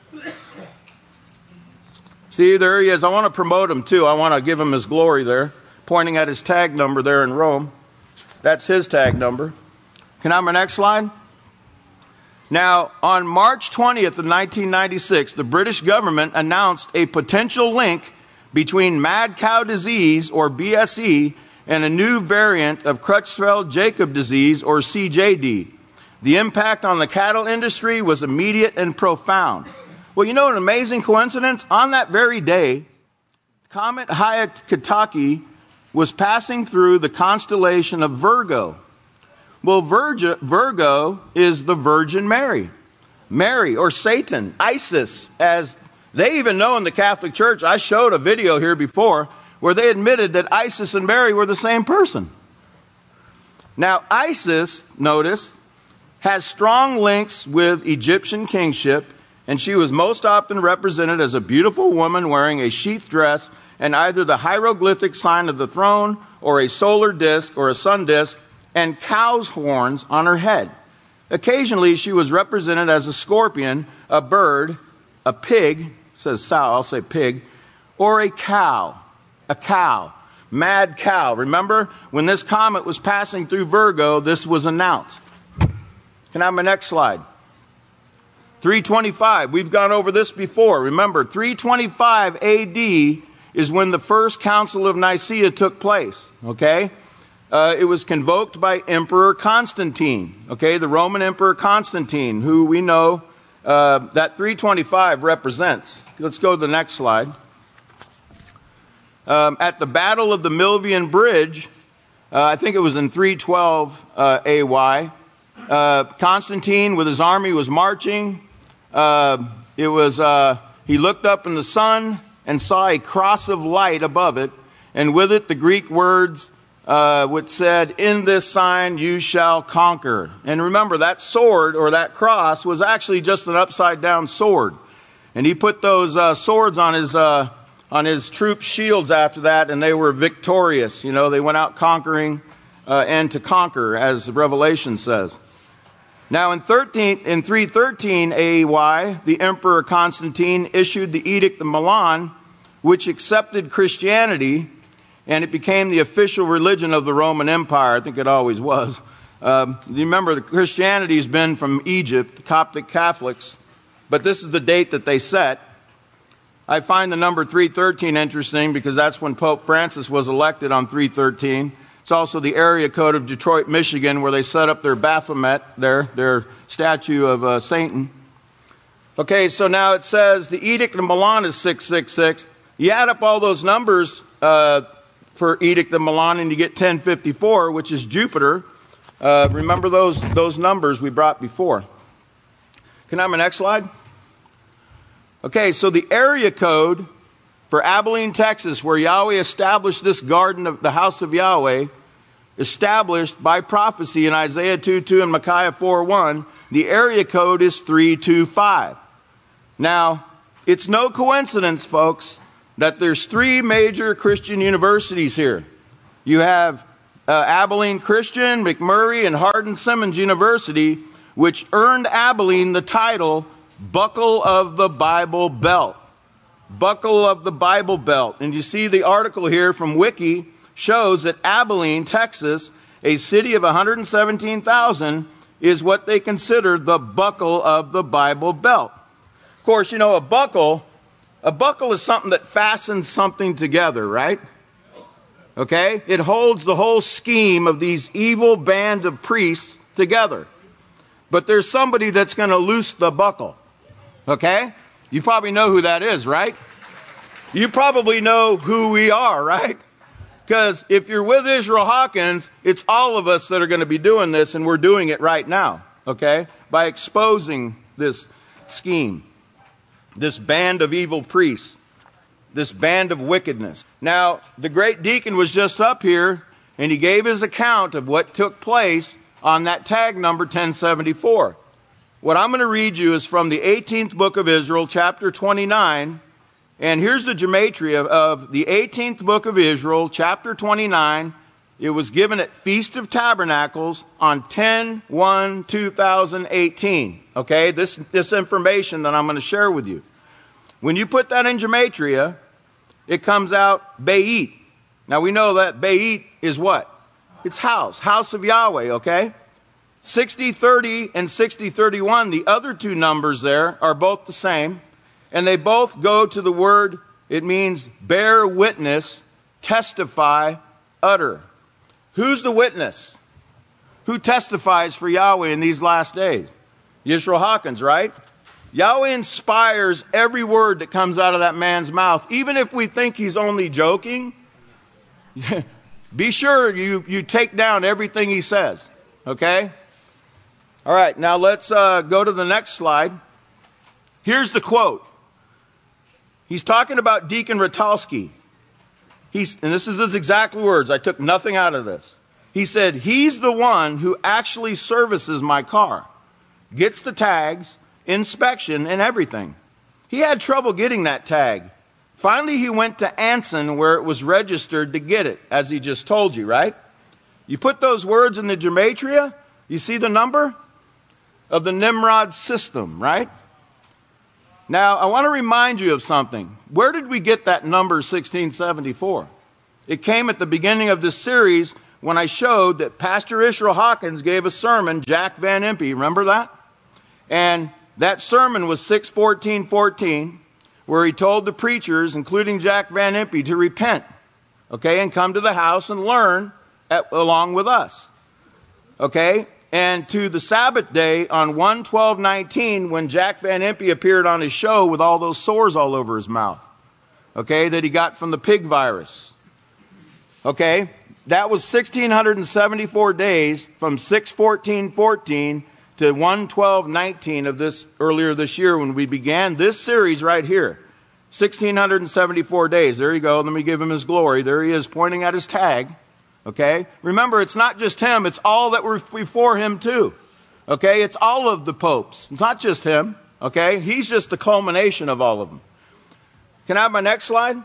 See, there he is. I want to promote him too. I want to give him his glory there. Pointing at his tag number there in Rome. That's his tag number. Can I have my next slide? Now, on March twentieth of nineteen ninety-six, the British government announced a potential link between mad cow disease, or B S E, and a new variant of Creutzfeldt-Jakob disease, or C J D. The impact on the cattle industry was immediate and profound. Well, you know an amazing coincidence? On that very day, Comet Hyakutake was passing through the constellation of Virgo. Well, Virgo, Virgo is the Virgin Mary. Mary, or Satan, Isis, as they even know in the Catholic Church. I showed a video here before where they admitted that Isis and Mary were the same person. Now, Isis, notice, has strong links with Egyptian kingship, and she was most often represented as a beautiful woman wearing a sheath dress and either the hieroglyphic sign of the throne or a solar disk or a sun disk and cow's horns on her head. Occasionally, she was represented as a scorpion, a bird, a pig, it says sow, I'll say pig, or a cow, a cow, mad cow. Remember, when this comet was passing through Virgo, this was announced. Can I have my next slide? three twenty-five, we've gone over this before. Remember, three twenty-five A D is when the first Council of Nicaea took place, okay? Uh, it was convoked by Emperor Constantine, okay, the Roman Emperor Constantine, who we know uh, that three twenty-five represents. Let's go to the next slide. Um, at the Battle of the Milvian Bridge, uh, I think it was in three twelve uh, A Y, uh, Constantine with his army was marching. Uh, it was, uh, he looked up in the sun and saw a cross of light above it, and with it the Greek words uh, which said, "In this sign you shall conquer." And remember, that sword or that cross was actually just an upside down sword. And he put those uh, swords on his uh, on his troops' shields after that, and they were victorious. You know, they went out conquering uh, and to conquer, as Revelation says. Now, in, thirteen, in three thirteen A Y, the Emperor Constantine issued the Edict of Milan, which accepted Christianity, and it became the official religion of the Roman Empire. I think it always was. Um, you remember, the Christianity has been from Egypt, the Coptic Catholics, but this is the date that they set. I find the number three thirteen interesting because that's when Pope Francis was elected on three thirteen. It's also the area code of Detroit, Michigan, where they set up their Baphomet, their, their statue of uh, Satan. Okay, so now it says the Edict of Milan is six six six. You add up all those numbers uh, for Edict of Milan and you get ten fifty-four, which is Jupiter. Uh, remember those, those numbers we brought before. Can I have my next slide? Okay, so the area code for Abilene, Texas, where Yahweh established this garden of the house of Yahweh, established by prophecy in Isaiah two two and Micaiah four one, the area code is three two five. Now, it's no coincidence, folks, that there's three major Christian universities here. You have uh, Abilene Christian, McMurray, and Hardin-Simmons University, which earned Abilene the title Buckle of the Bible Belt. Buckle of the Bible Belt. And you see the article here from Wiki shows that Abilene, Texas, a city of one hundred seventeen thousand, is what they consider the buckle of the Bible Belt. Of course, you know, a buckle, a buckle is something that fastens something together, right? Okay? It holds the whole scheme of these evil band of priests together. But there's somebody that's going to loose the buckle. Okay? You probably know who that is, right? You probably know who we are, right? Because if you're with Israel Hawkins, it's all of us that are going to be doing this, and we're doing it right now, okay? By exposing this scheme, this band of evil priests, this band of wickedness. Now, the great deacon was just up here, and he gave his account of what took place on that tag number ten seventy-four. What I'm going to read you is from the eighteenth book of Israel, chapter twenty-nine. And here's the gematria of, of the eighteenth book of Israel, chapter twenty-nine. It was given at Feast of Tabernacles on ten one two thousand eighteen. Okay, this, this information that I'm going to share with you. When you put that in gematria, it comes out Beit. Now we know that Beit is what? It's house, house of Yahweh, okay? sixty thirty and sixty thirty-one, the other two numbers there are both the same. And they both go to the word, it means bear witness, testify, utter. Who's the witness? Who testifies for Yahweh in these last days? Yisrael Hawkins, right? Yahweh inspires every word that comes out of that man's mouth. Even if we think he's only joking, be sure you, you take down everything he says. Okay? All right, now let's uh, go to the next slide. Here's the quote. He's talking about Deacon Ratalski. He's, and this is his exact words. I took nothing out of this. He said, he's the one who actually services my car, gets the tags, inspection, and everything. He had trouble getting that tag. Finally, he went to Anson where it was registered to get it, as he just told you, right? You put those words in the gematria, you see the number of the Nimrod system, right? Now, I want to remind you of something. Where did we get that number sixteen seventy-four? It came at the beginning of this series when I showed that Pastor Israel Hawkins gave a sermon, Jack Van Impe, remember that? And that sermon was six fourteen fourteen, where he told the preachers, including Jack Van Impe, to repent, okay, and come to the house and learn at, along with us, okay? And to the Sabbath day on one twelve nineteen, when Jack Van Impe appeared on his show with all those sores all over his mouth, okay, that he got from the pig virus, okay? That was one thousand six hundred seventy-four days from six fourteen fourteen to one twelve nineteen of this earlier this year when we began this series right here. one thousand six hundred seventy-four days. There you go. Let me give him his glory. There he is pointing at his tag. Okay? Remember, it's not just him. It's all that were before him too. Okay? It's all of the popes. It's not just him. Okay? He's just the culmination of all of them. Can I have my next slide?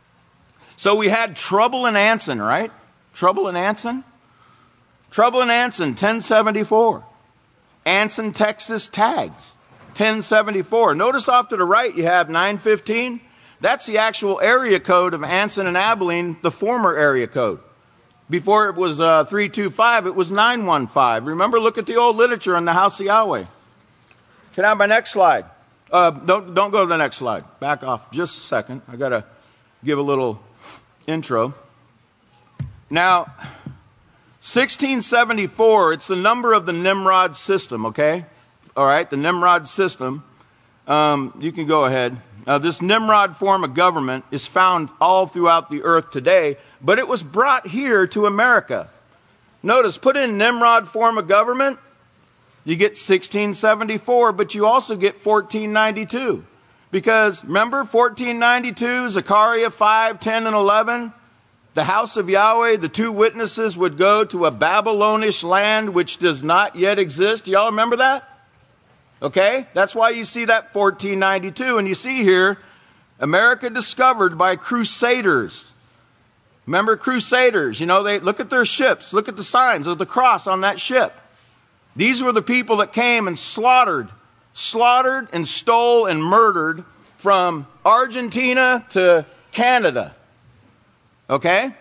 So we had trouble in Anson, right? Trouble in Anson? Trouble in Anson, ten seventy-four. Anson, Texas tags, ten seventy-four. Notice off to the right you have nine fifteen. That's the actual area code of Anson and Abilene, the former area code. Before it was uh, three two five, it was nine one five. Remember, look at the old literature in the House of Yahweh. Can I have my next slide? Uh, don't, don't go to the next slide. Back off just a second. I got to give a little intro. Now, sixteen seventy-four, it's the number of the Nimrod system, okay? All right, the Nimrod system. Um, you can go ahead. Uh, this Nimrod form of government is found all throughout the earth today, but it was brought here to America. Notice, put in Nimrod form of government, you get sixteen seventy-four, but you also get fourteen ninety-two. Because, remember, fourteen ninety-two, Zechariah five, ten, and eleven? The house of Yahweh, the two witnesses would go to a Babylonish land which does not yet exist. Y'all remember that? Okay? That's why you see that fourteen ninety-two. And you see here, America discovered by crusaders. Remember crusaders? You know, they look at their ships. Look at the signs of the cross on that ship. These were the people that came and slaughtered, slaughtered and stole and murdered from Argentina to Canada. Okay?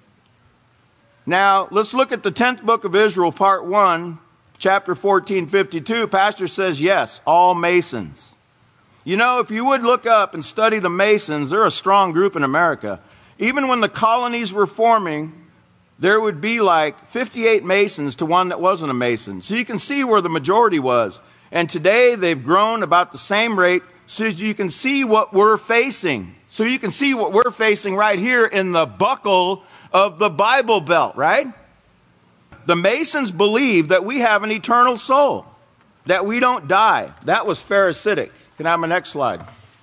Now, let's look at the tenth book of Israel, part one, chapter fourteen fifty-two. Pastor says, yes, all Masons. You know, if you would look up and study the Masons, they're a strong group in America. Even when the colonies were forming, there would be like fifty-eight Masons to one that wasn't a Mason. So you can see where the majority was. And today they've grown about the same rate, so you can see what we're facing. So you can see what we're facing right here in the buckle of the Bible Belt, right? The Masons believe that we have an eternal soul, that we don't die. That was Pharisaic. Can I have my next slide?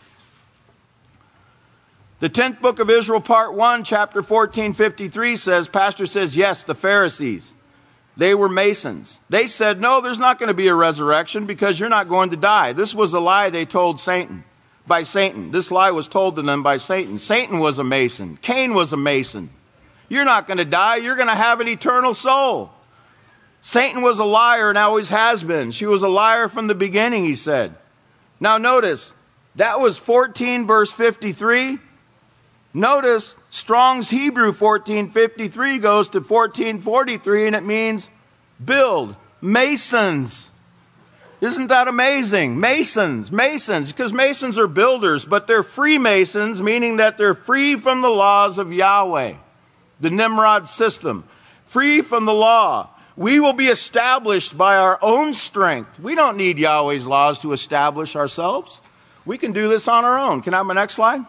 The tenth book of Israel, part one, chapter fourteen fifty-three says, Pastor says, yes, the Pharisees, they were Masons. They said, no, there's not going to be a resurrection because you're not going to die. This was a lie they told Satan. By Satan. This lie was told to them by Satan. Satan was a Mason. Cain was a Mason. You're not going to die. You're going to have an eternal soul. Satan was a liar and always has been. She was a liar from the beginning, he said. Now notice, that was fourteen verse fifty-three. Notice, Strong's Hebrew fourteen fifty-three goes to fourteen forty-three and it means build, masons. Isn't that amazing? Masons, Masons, because Masons are builders, but they're Freemasons, meaning that they're free from the laws of Yahweh, the Nimrod system, free from the law. We will be established by our own strength. We don't need Yahweh's laws to establish ourselves. We can do this on our own. Can I have my next slide?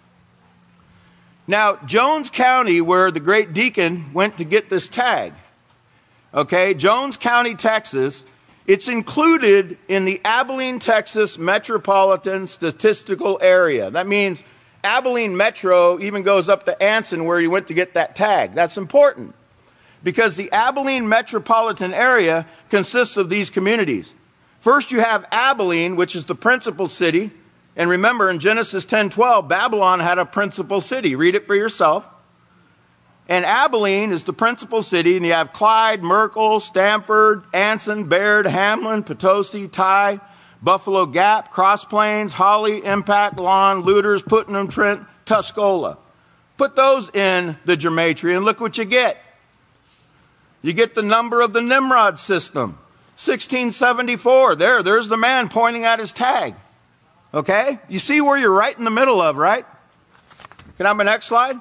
Now, Jones County, where the great deacon went to get this tag, okay, Jones County, Texas, it's included in the Abilene, Texas metropolitan statistical area. That means Abilene Metro even goes up to Anson where he went to get that tag. That's important because the Abilene metropolitan area consists of these communities. First, you have Abilene, which is the principal city. And remember, in Genesis ten twelve, Babylon had a principal city. Read it for yourself. And Abilene is the principal city, and you have Clyde, Merkel, Stamford, Anson, Baird, Hamlin, Potosi, Ty, Buffalo Gap, Cross Plains, Holly, Impact, Lawn, Luders, Putnam, Trent, Tuscola. Put those in the gematria, and look what you get. You get the number of the Nimrod system, sixteen seventy-four. There, there's the man pointing at his tag. Okay? You see where you're right in the middle of, right? Can I have my next slide?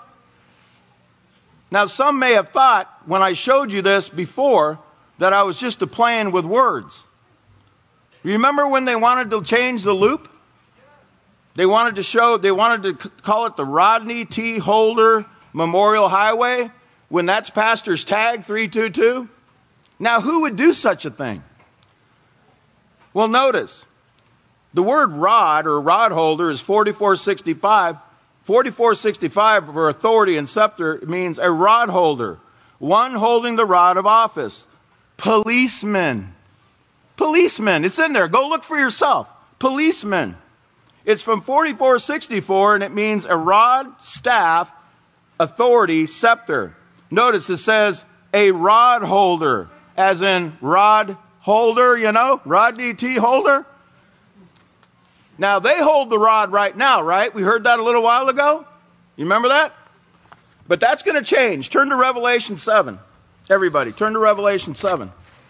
Now, some may have thought when I showed you this before that I was just a playing with words. Remember when they wanted to change the loop? They wanted to show, they wanted to call it the Rodney T. Holder Memorial Highway when that's pastor's tag three two two. Now, who would do such a thing? Well, notice. The word rod or rod holder is forty-four sixty-five. forty-four sixty-five for authority and scepter means a rod holder, one holding the rod of office. Policeman. Policeman. It's in there. Go look for yourself. Policeman. It's from forty-four sixty-four and it means a rod, staff, authority, scepter. Notice it says a rod holder, as in rod holder, you know, Rodney T. Holder. Now, they hold the rod right now, right? We heard that a little while ago. You remember that? But that's going to change. Turn to Revelation seven. Everybody, turn to Revelation seven.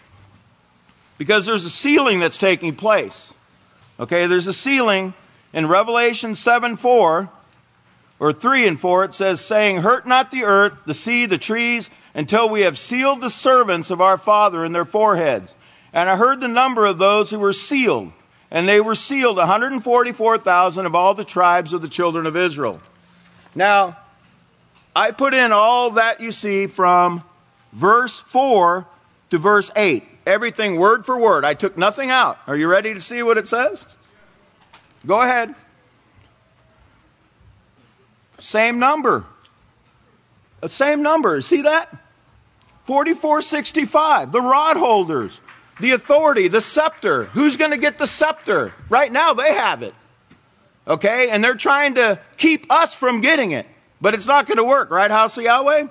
Because there's a sealing that's taking place. Okay, there's a sealing in Revelation seven four, or three and four. It says, saying, hurt not the earth, the sea, the trees, until we have sealed the servants of our Father in their foreheads. And I heard the number of those who were sealed. And they were sealed, one hundred forty-four thousand of all the tribes of the children of Israel. Now, I put in all that you see from verse four to verse eight. Everything word for word. I took nothing out. Are you ready to see what it says? Go ahead. Same number. The same number. See that? forty-four sixty-five. The rod holders. The authority, the scepter. Who's going to get the scepter? Right now, they have it. Okay? And they're trying to keep us from getting it. But it's not going to work, right, House of Yahweh?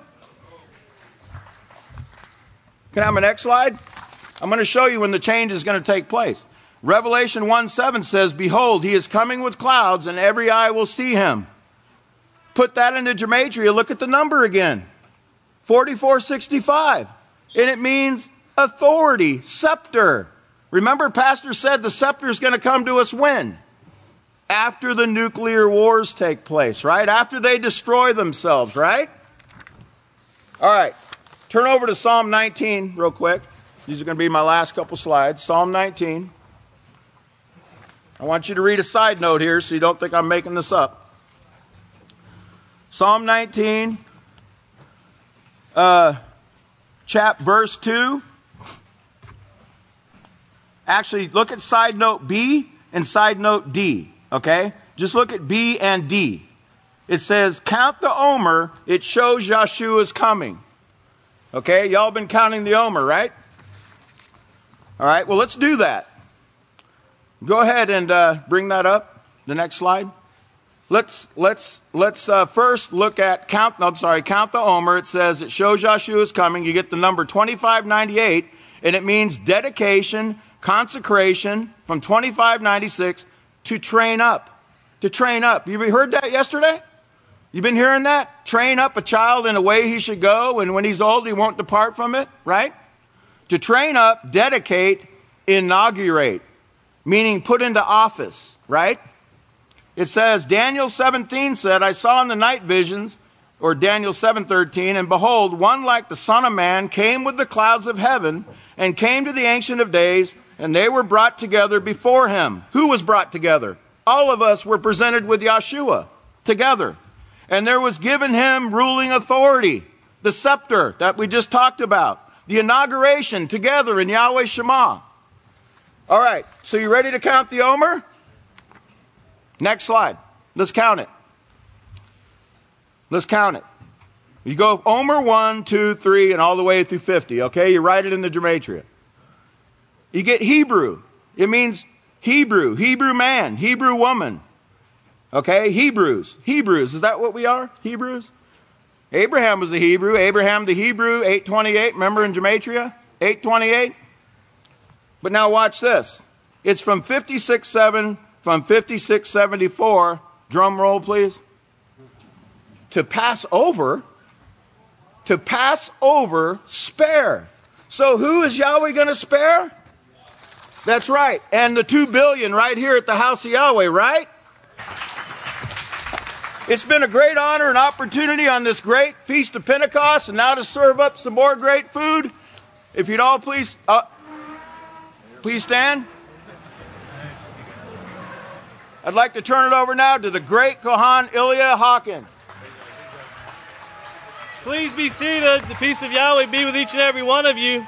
Can I have my next slide? I'm going to show you when the change is going to take place. Revelation one seven says, behold, he is coming with clouds, and every eye will see him. Put that into gematria. Look at the number again. forty-four sixty-five. And it means authority, scepter. Remember, Pastor said the scepter is going to come to us when? After the nuclear wars take place, right? After they destroy themselves, right? All right. Turn over to Psalm nineteen real quick. These are going to be my last couple slides. Psalm nineteen. I want you to read a side note here so you don't think I'm making this up. Psalm nineteen, uh, chap, verse two. Actually, look at side note B and side note D, okay? Just look at B and D. It says, count the Omer, it shows Yeshua's coming. Okay, y'all been counting the Omer, right? All right, well, let's do that. Go ahead and uh, bring that up, the next slide. Let's let's let's uh, first look at count. No, I'm sorry, count the Omer. It says it shows Yeshua's coming. You get the number twenty-five ninety-eight, and it means dedication, consecration from twenty-five ninety-six to train up. To train up. You heard that yesterday? You've been hearing that? Train up a child in a way he should go, and when he's old, he won't depart from it, right? To train up, dedicate, inaugurate, meaning put into office, right? It says, Daniel seventeen said, I saw in the night visions, or Daniel seven thirteen, and behold, one like the Son of Man came with the clouds of heaven and came to the Ancient of Days, and they were brought together before him. Who was brought together? All of us were presented with Yeshua together. And there was given him ruling authority, the scepter that we just talked about, the inauguration together in Yahweh Shema. All right, so you ready to count the Omer? Next slide. Let's count it. Let's count it. You go Omer one, two, three, and all the way through fifty, okay? You write it in the Gematria. You get Hebrew. It means Hebrew, Hebrew man, Hebrew woman. Okay, Hebrews. Hebrews, is that what we are? Hebrews? Abraham was a Hebrew. Abraham the Hebrew, eight twenty-eight. Remember in Gematria? eight twenty-eight. But now watch this. It's from fifty-six seven, from fifty-six seventy-four. Drum roll, please. To pass over, to pass over, spare. So who is Yahweh going to spare? That's right. And the two billion right here at the house of Yahweh, right? It's been a great honor and opportunity on this great Feast of Pentecost, and now to serve up some more great food. If you'd all please, uh, please stand. I'd like to turn it over now to the great Kohan Ilya Hawkins. Please be seated. The peace of Yahweh be with each and every one of you.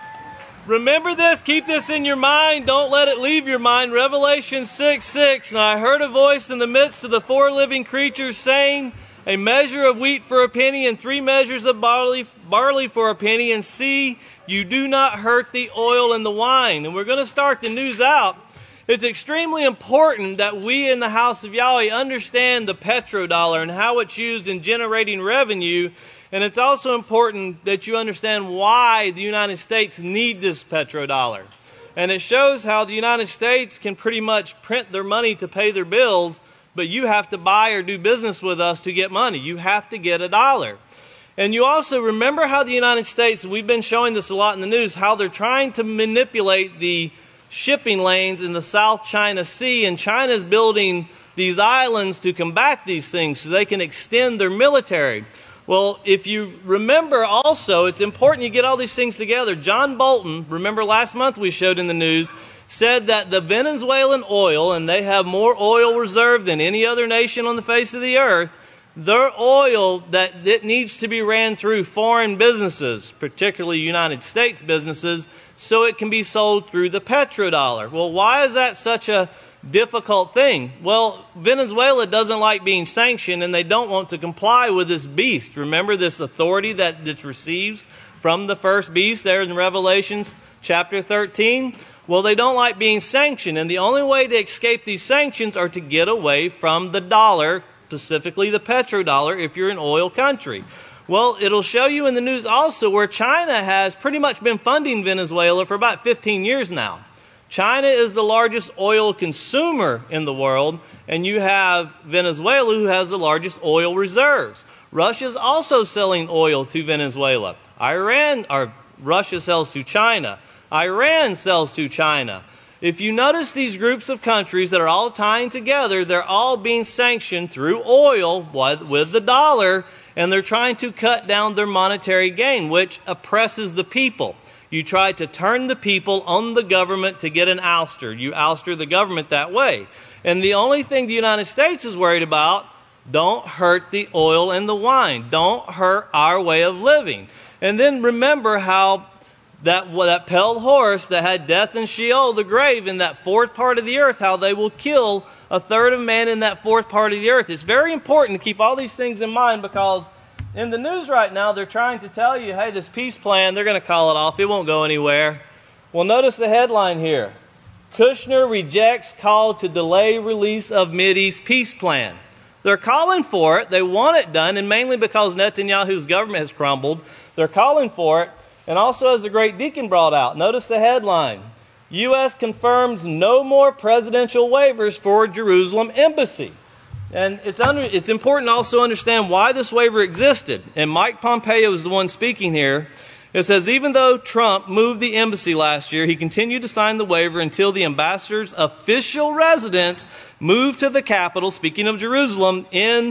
Remember this, keep this in your mind, don't let it leave your mind. Revelation six six, and I heard a voice in the midst of the four living creatures saying, a measure of wheat for a penny and three measures of barley, barley for a penny, and see, you do not hurt the oil and the wine. And we're going to start the news out. It's extremely important that we in the house of Yahweh understand the petrodollar and how it's used in generating revenue. And it's also important that you understand why the United States need this petrodollar. And it shows how the United States can pretty much print their money to pay their bills, but you have to buy or do business with us to get money. You have to get a dollar. And you also remember how the United States, we've been showing this a lot in the news, how they're trying to manipulate the shipping lanes in the South China Sea, and China's building these islands to combat these things so they can extend their military. Well, if you remember also, it's important you get all these things together. John Bolton, remember last month we showed in the news, said that the Venezuelan oil, and they have more oil reserve than any other nation on the face of the earth, their oil, that it needs to be ran through foreign businesses, particularly United States businesses, so it can be sold through the petrodollar. Well, why is that such a difficult thing? Well, Venezuela doesn't like being sanctioned, and they don't want to comply with this beast. Remember this authority that it receives from the first beast there in Revelations chapter thirteen? Well, they don't like being sanctioned, and the only way to escape these sanctions are to get away from the dollar, specifically the petrodollar, if you're an oil country. Well, it'll show you in the news also where China has pretty much been funding Venezuela for about fifteen years now. China is the largest oil consumer in the world, and you have Venezuela, who has the largest oil reserves. Russia is also selling oil to Venezuela. Iran, or Russia sells to China. Iran sells to China. If you notice these groups of countries that are all tying together, they're all being sanctioned through oil with the dollar, and they're trying to cut down their monetary gain, which oppresses the people. You try to turn the people on the government to get an ouster. You ouster the government that way. And the only thing the United States is worried about, don't hurt the oil and the wine. Don't hurt our way of living. And then remember how that, that pale horse that had death and Sheol, the grave, in that fourth part of the earth, how they will kill a third of man in that fourth part of the earth. It's very important to keep all these things in mind, because in the news right now, they're trying to tell you, hey, this peace plan, they're going to call it off. It won't go anywhere. Well, notice the headline here. Kushner rejects call to delay release of Mideast peace plan. They're calling for it. They want it done, and mainly because Netanyahu's government has crumbled. They're calling for it. And also, as the great deacon brought out, notice the headline. U S confirms no more presidential waivers for Jerusalem embassy. And it's under, it's important to also understand why this waiver existed. And Mike Pompeo is the one speaking here. It says, even though Trump moved the embassy last year, he continued to sign the waiver until the ambassador's official residence moved to the capital, speaking of Jerusalem, in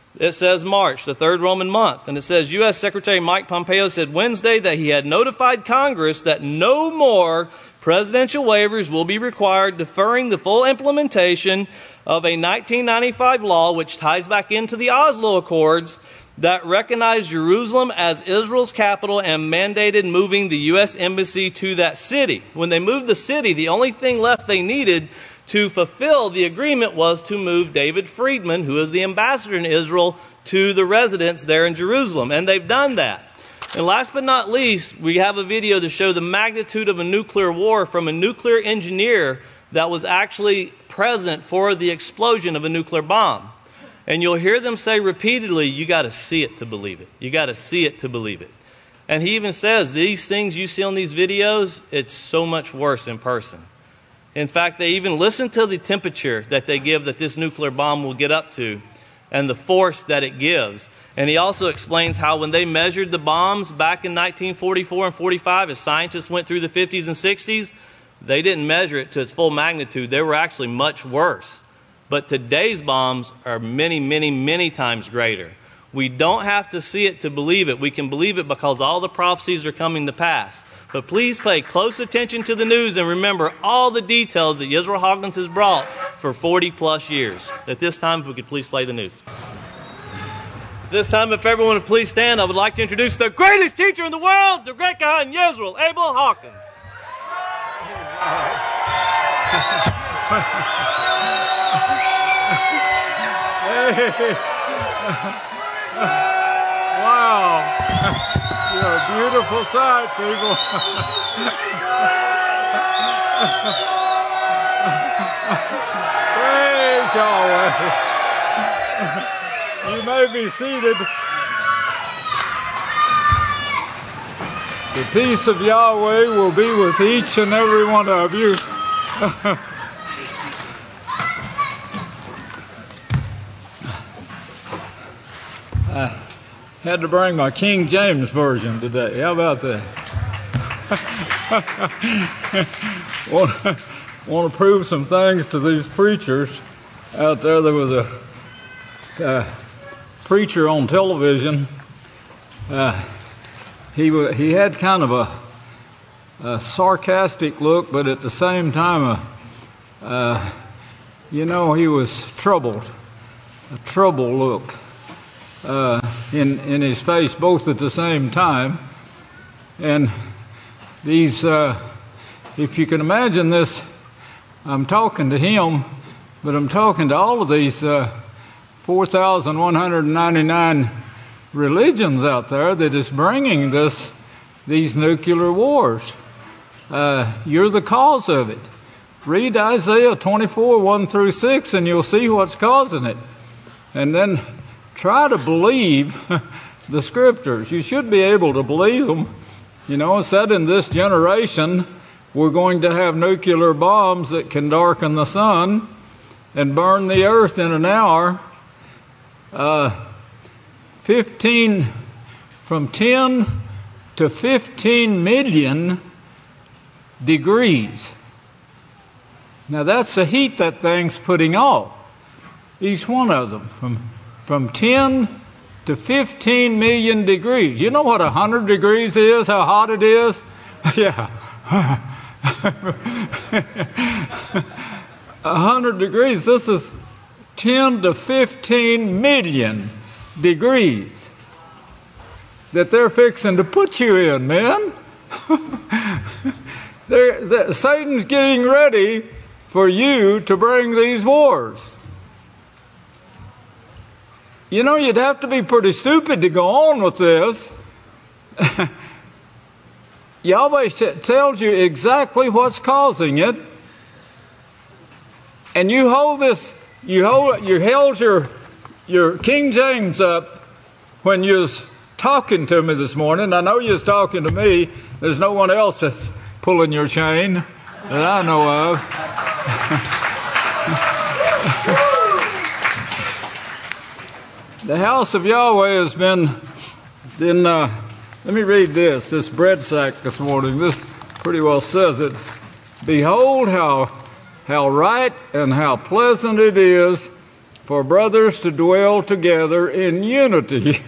It says March, the third Roman month. And it says U S Secretary Mike Pompeo said Wednesday that he had notified Congress that no more presidential waivers will be required, deferring the full implementation of a nineteen ninety-five law, which ties back into the Oslo Accords, that recognized Jerusalem as Israel's capital and mandated moving the U S Embassy to that city. When they moved the city, the only thing left they needed to fulfill the agreement was to move David Friedman, who is the ambassador in Israel, to the residence there in Jerusalem. And they've done that. And last but not least, we have a video to show the magnitude of a nuclear war from a nuclear engineer that was actually present for the explosion of a nuclear bomb. And you'll hear them say repeatedly, you got to see it to believe it. You got to see it to believe it. And he even says, these things you see on these videos, it's so much worse in person. In fact, they even listen to the temperature that they give that this nuclear bomb will get up to and the force that it gives. And he also explains how when they measured the bombs back in nineteen forty-four and forty-five, as scientists went through the fifties and sixties, they didn't measure it to its full magnitude. They were actually much worse. But today's bombs are many, many, many times greater. We don't have to see it to believe it. We can believe it because all the prophecies are coming to pass. But please pay close attention to the news and remember all the details that Yisrael Hawkins has brought for forty plus years. At this time, if we could please play the news. This time, if everyone would please stand, I would like to introduce the greatest teacher in the world, the great guy in Yisrael, Abel Hawkins. Wow. You're a beautiful sight, people. Praise Yahweh. You may be seated. The peace of Yahweh will be with each and every one of you. I had to bring my King James Version today. How about that? want, want to prove some things to these preachers out there. There was a uh, preacher on television. Uh, he he had kind of a, a sarcastic look, but at the same time, a, uh, you know, he was troubled, a troubled look. Uh, in in his face, both at the same time. And these, uh, if you can imagine this, I'm talking to him, but I'm talking to all of these uh, four thousand one hundred ninety-nine religions out there that is bringing this these nuclear wars. Uh, you're the cause of it. Read Isaiah twenty-four, one through six, and you'll see what's causing it. And then try to believe the scriptures. You should be able to believe them. You know, it said in this generation, we're going to have nuclear bombs that can darken the sun and burn the earth in an hour. Uh, fifteen, from ten to fifteen million degrees. Now that's the heat that thing's putting off. Each one of them. From From ten to fifteen million degrees. You know what one hundred degrees is? How hot it is? Yeah. one hundred degrees. This is ten to fifteen million degrees that they're fixing to put you in, man. they're, they're, Satan's getting ready for you to bring these wars. You know, you'd have to be pretty stupid to go on with this. Yahweh tells you exactly what's causing it. And you hold this, you hold, you held your, your King James up when you was talking to me this morning. I know you was talking to me. There's no one else that's pulling your chain that I know of. The house of Yahweh has been, then, uh, let me read this, this bread sack this morning. This pretty well says it. Behold how, how right and how pleasant it is for brothers to dwell together in unity,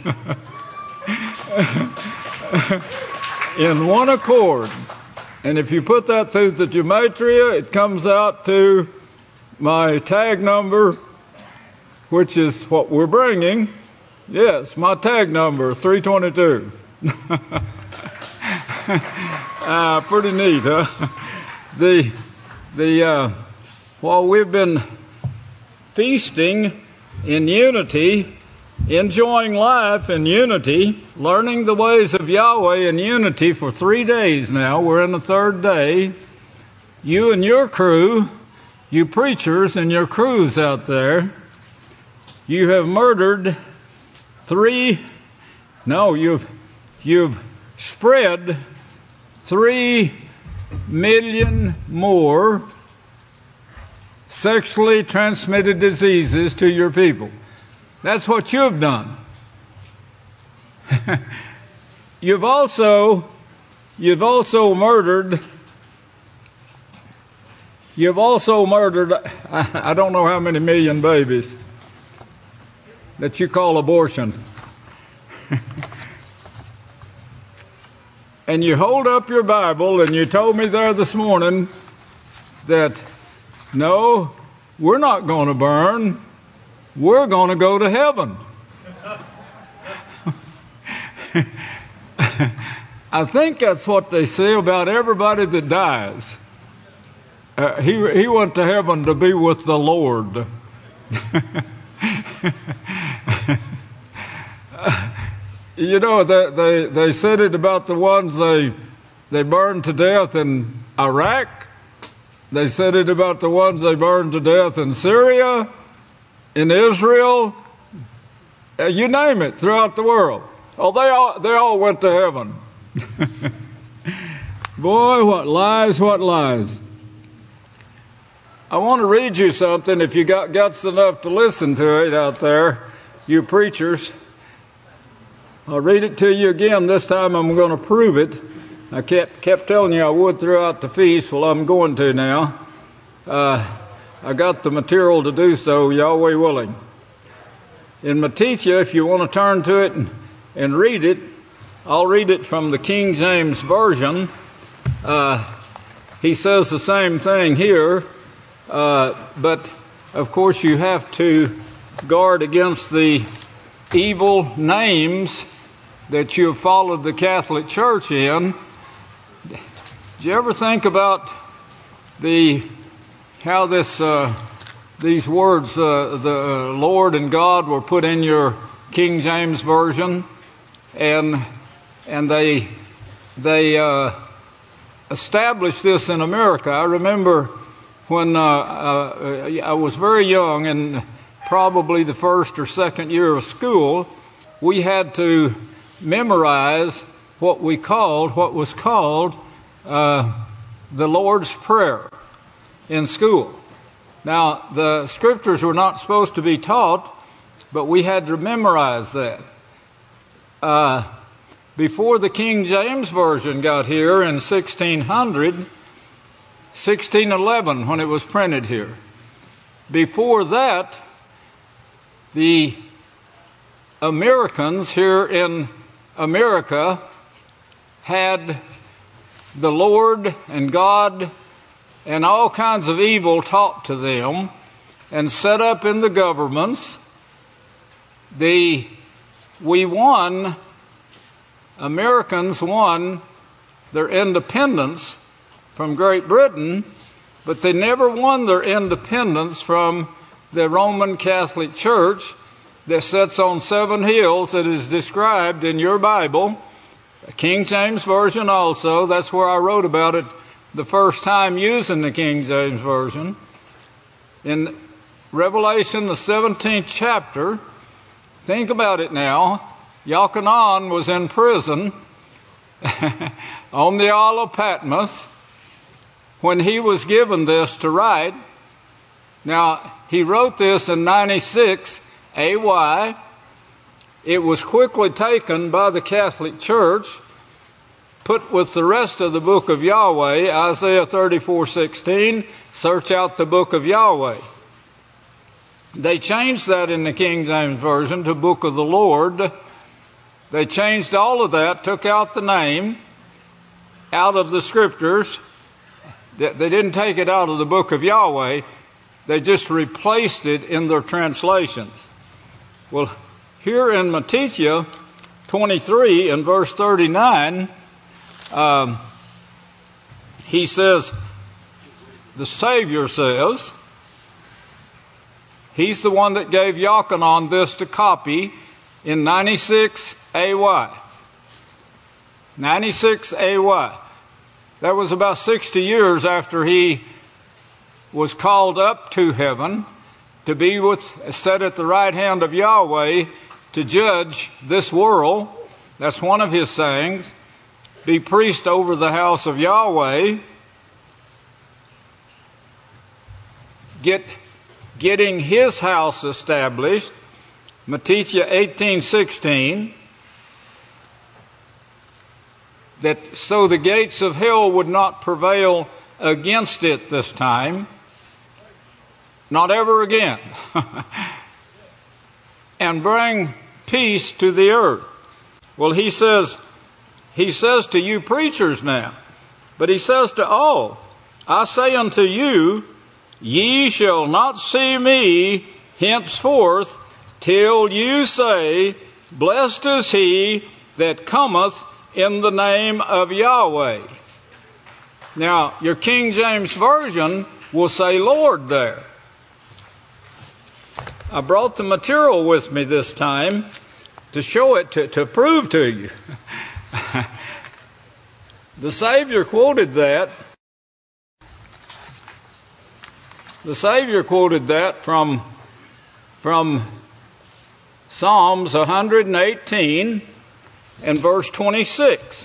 in one accord. And if you put that through the gematria, it comes out to my tag number, which is what we're bringing. Yes, my tag number, three twenty-two. uh, pretty neat, huh? The, the, uh, while we've been feasting in unity, enjoying life in unity, learning the ways of Yahweh in unity for three days now. We're in the third day. You and your crew, you preachers and your crews out there, you have murdered three, no, you've, you've spread three million more sexually transmitted diseases to your people. That's what you've done. You've also, you've also murdered, you've also murdered, I, I don't know how many million babies that you call abortion. And you hold up your Bible and you told me there this morning that, no, we're not going to burn. We're going to go to heaven. I think that's what they say about everybody that dies. Uh, he, he went to heaven to be with the Lord. You know, they, they, they said it about the ones they, they burned to death in Iraq. They said it about the ones they burned to death in Syria, in Israel, uh, you name it, throughout the world. Oh, they all, they all went to heaven. Boy, what lies, what lies. I want to read you something, if you got guts enough to listen to it out there, you preachers. I'll read it to you again. This time I'm going to prove it. I kept, kept telling you I would throughout the feast. Well, I'm going to now. Uh, I got the material to do so, Yahweh willing. In Matithia, if you want to turn to it and, and read it, I'll read it from the King James Version. Uh, he says the same thing here, uh, but of course you have to guard against the evil names that you have followed the Catholic Church in. Did you ever think about the how this uh, these words, uh, the Lord and God, were put in your King James Version, and and they they uh, established this in America? I remember when uh, uh, I was very young, and probably the first or second year of school, we had to memorize what we called, what was called uh, the Lord's Prayer in school. Now, the scriptures were not supposed to be taught, but we had to memorize that. Uh, before the King James Version got here in sixteen hundred, sixteen eleven, when it was printed here, before that, the Americans here in America had the Lord and God and all kinds of evil taught to them and set up in the governments. The, we won, Americans won their independence from Great Britain, but they never won their independence from the Roman Catholic Church that sits on seven hills, that is described in your Bible, King James Version also. That's where I wrote about it the first time using the King James Version. In Revelation, the seventeenth chapter, think about it now. Yochanan was in prison on the Isle of Patmos when he was given this to write. Now, he wrote this in ninety-six A Y. It was quickly taken by the Catholic Church, put with the rest of the book of Yahweh, Isaiah thirty-four sixteen, search out the book of Yahweh. They changed that in the King James Version to Book of the Lord. They changed all of that, took out the name out of the Scriptures. They didn't take it out of the Book of Yahweh. They just replaced it in their translations. Well, here in Matthew twenty-three and verse thirty-nine, um, he says, the Savior says, he's the one that gave Yochanan this to copy in ninety-six A Y. ninety-six A Y. That was about sixty years after he was called up to heaven to be with, set at the right hand of Yahweh to judge this world. That's one of his sayings. Be priest over the house of Yahweh. Get, getting his house established. Matthew eighteen sixteen. That so the gates of hell would not prevail against it this time. Not ever again. And bring peace to the earth. Well, he says, he says to you preachers now, but he says to all, I say unto you, ye shall not see me henceforth till you say, blessed is he that cometh in the name of Yahweh. Now, your King James Version will say Lord there. I brought the material with me this time to show it, to, to prove to you. The Savior quoted that. The Savior quoted that from, from Psalms one hundred eighteen and verse twenty-six.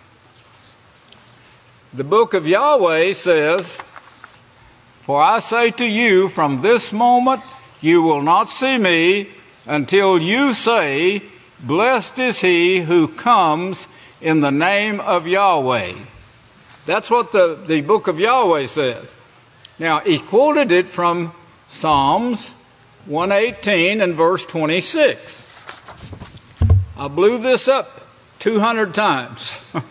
The book of Yahweh says, for I say to you, from this moment you will not see me until you say, blessed is he who comes in the name of Yahweh. That's what the, the book of Yahweh says. Now, he quoted it from Psalms one eighteen and verse twenty-six. I blew this up two hundred times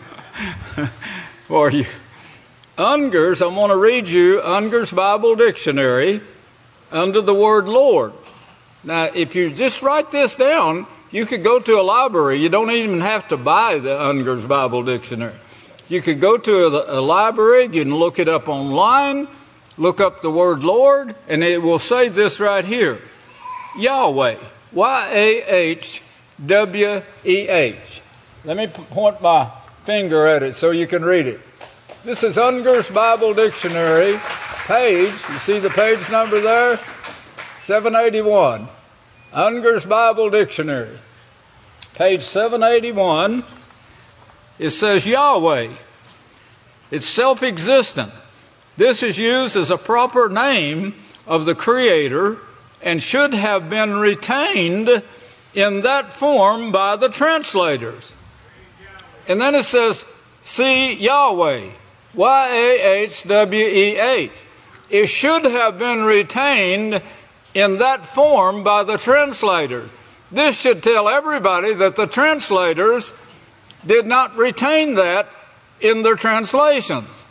for you. Unger's, I'm going to read you Unger's Bible Dictionary under the word Lord. Now, if you just write this down, you could go to a library. You don't even have to buy the Unger's Bible Dictionary. You could go to a, a library, you can look it up online, look up the word Lord, and it will say this right here. Yahweh. Y A H W E H. Let me point my finger at it so you can read it. This is Unger's Bible Dictionary, page, you see the page number there? seven eighty-one. Unger's Bible Dictionary, page seven eighty-one. It says Yahweh. It's self-existent. This is used as a proper name of the Creator and should have been retained in that form by the translators. And then it says, see Yahweh, Y A H W E H. It should have been retained in that form by the translators. This should tell everybody that the translators did not retain that in their translations.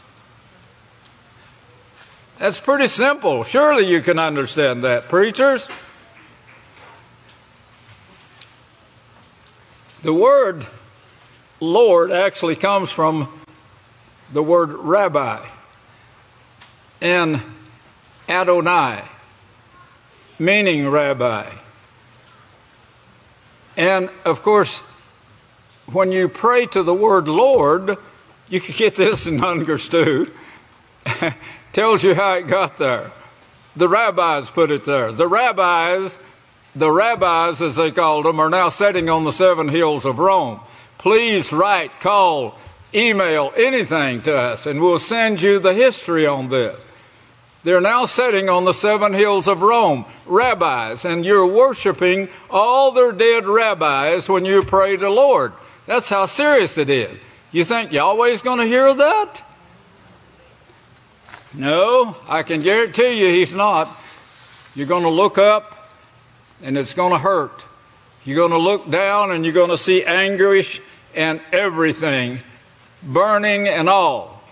That's pretty simple. Surely you can understand that, preachers. The word Lord actually comes from the word rabbi and Adonai, meaning rabbi. And of course, when you pray to the word Lord, you can get this in Unger's too. Tells you how it got there. The rabbis put it there. The rabbis, the rabbis as they called them, are now sitting on the seven hills of Rome. Please write, call, email, anything to us, and we'll send you the history on this. They're now sitting on the seven hills of Rome, rabbis, and you're worshiping all their dead rabbis when you pray to Lord. That's how serious it is. You think Yahweh's going to hear that? No, I can guarantee you he's not. You're going to look up, and it's going to hurt. You're going to look down, and you're going to see anguish and everything, burning and all.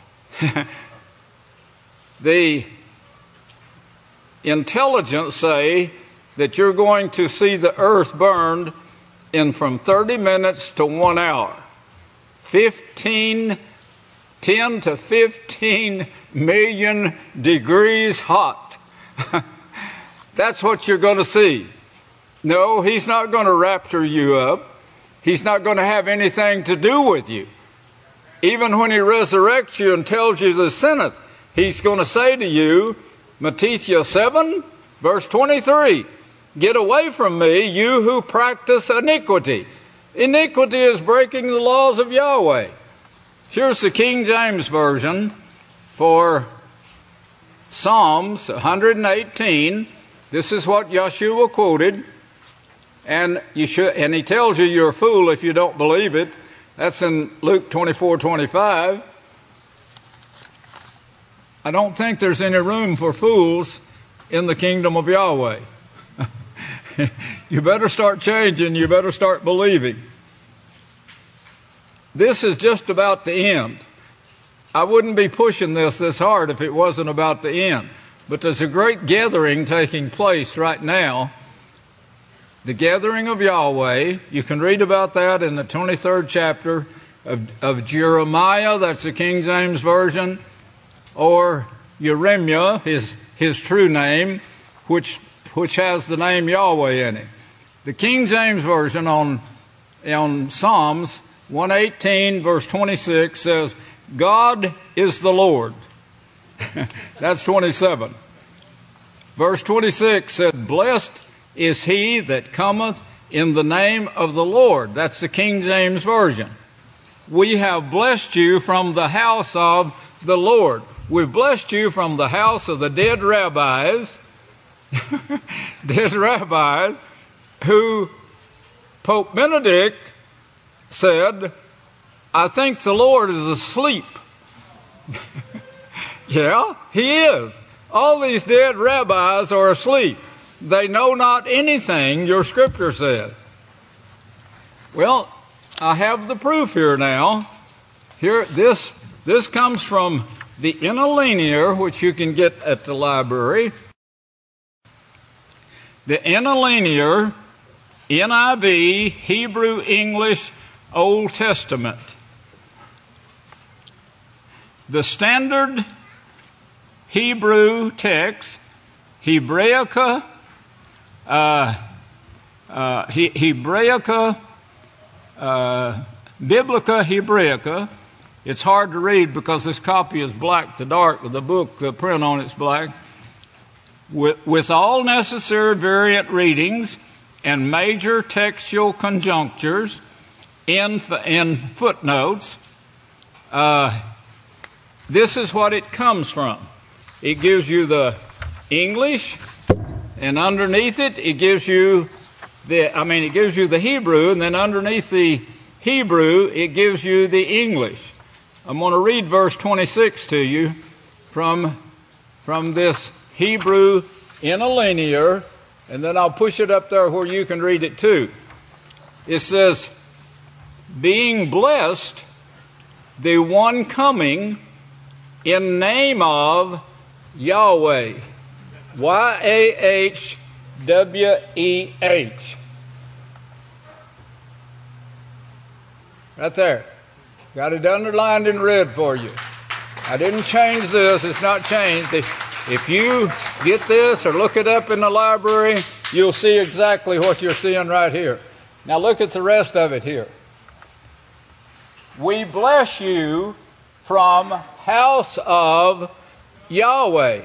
The intelligence say that you're going to see the earth burned in from thirty minutes to one hour. fifteen, ten to fifteen million degrees hot. That's what you're going to see. No, he's not going to rapture you up. He's not going to have anything to do with you. Even when he resurrects you and tells you the sentence, he's going to say to you, Matthew seven, verse twenty-three, get away from me, you who practice iniquity. Iniquity is breaking the laws of Yahweh. Here's the King James Version for Psalms one eighteen. This is what Yeshua quoted. And you should, and he tells you you're a fool if you don't believe it. That's in Luke twenty-four twenty-five. I don't think there's any room for fools in the kingdom of Yahweh. You better start changing. You better start believing. This is just about to end. I wouldn't be pushing this this hard if it wasn't about to end. But there's a great gathering taking place right now. The gathering of Yahweh. You can read about that in the twenty-third chapter of, of Jeremiah. That's the King James Version. Or Jeremiah, his, his true name, which, which has the name Yahweh in it. The King James Version on, on Psalms one eighteen, verse twenty-six says, God is the Lord. That's twenty-seven. Verse twenty-six said, blessed is he that cometh in the name of the Lord. That's the King James Version. We have blessed you from the house of the Lord. We've blessed you from the house of the dead rabbis, dead rabbis, who Pope Benedict said, I think the Lord is asleep. Yeah, he is. All these dead rabbis are asleep. They know not anything, your scripture said. Well, I have the proof here now. Here, this, this comes from the Interlinear, which you can get at the library. The Interlinear, N I V, Hebrew, English, Old Testament. The Standard Hebrew text, Hebraica, uh, uh, he, Hebraica, uh, Biblica Hebraica. It's hard to read because this copy is black to dark. The book, the print on it's black. With, with all necessary variant readings and major textual conjunctures in, in footnotes, uh, this is what it comes from. It gives you the English, and underneath it, it gives you the, I mean, it gives you the Hebrew, and then underneath the Hebrew, it gives you the English. I'm going to read verse twenty-six to you from, from this Hebrew Interlinear, and then I'll push it up there where you can read it too. It says, being blessed, the one coming in name of Yahweh. Y A H W E H. Right there. Got it underlined in red for you. I didn't change this. It's not changed. If you get this or look it up in the library, you'll see exactly what you're seeing right here. Now look at the rest of it here. We bless you from house of Yahweh.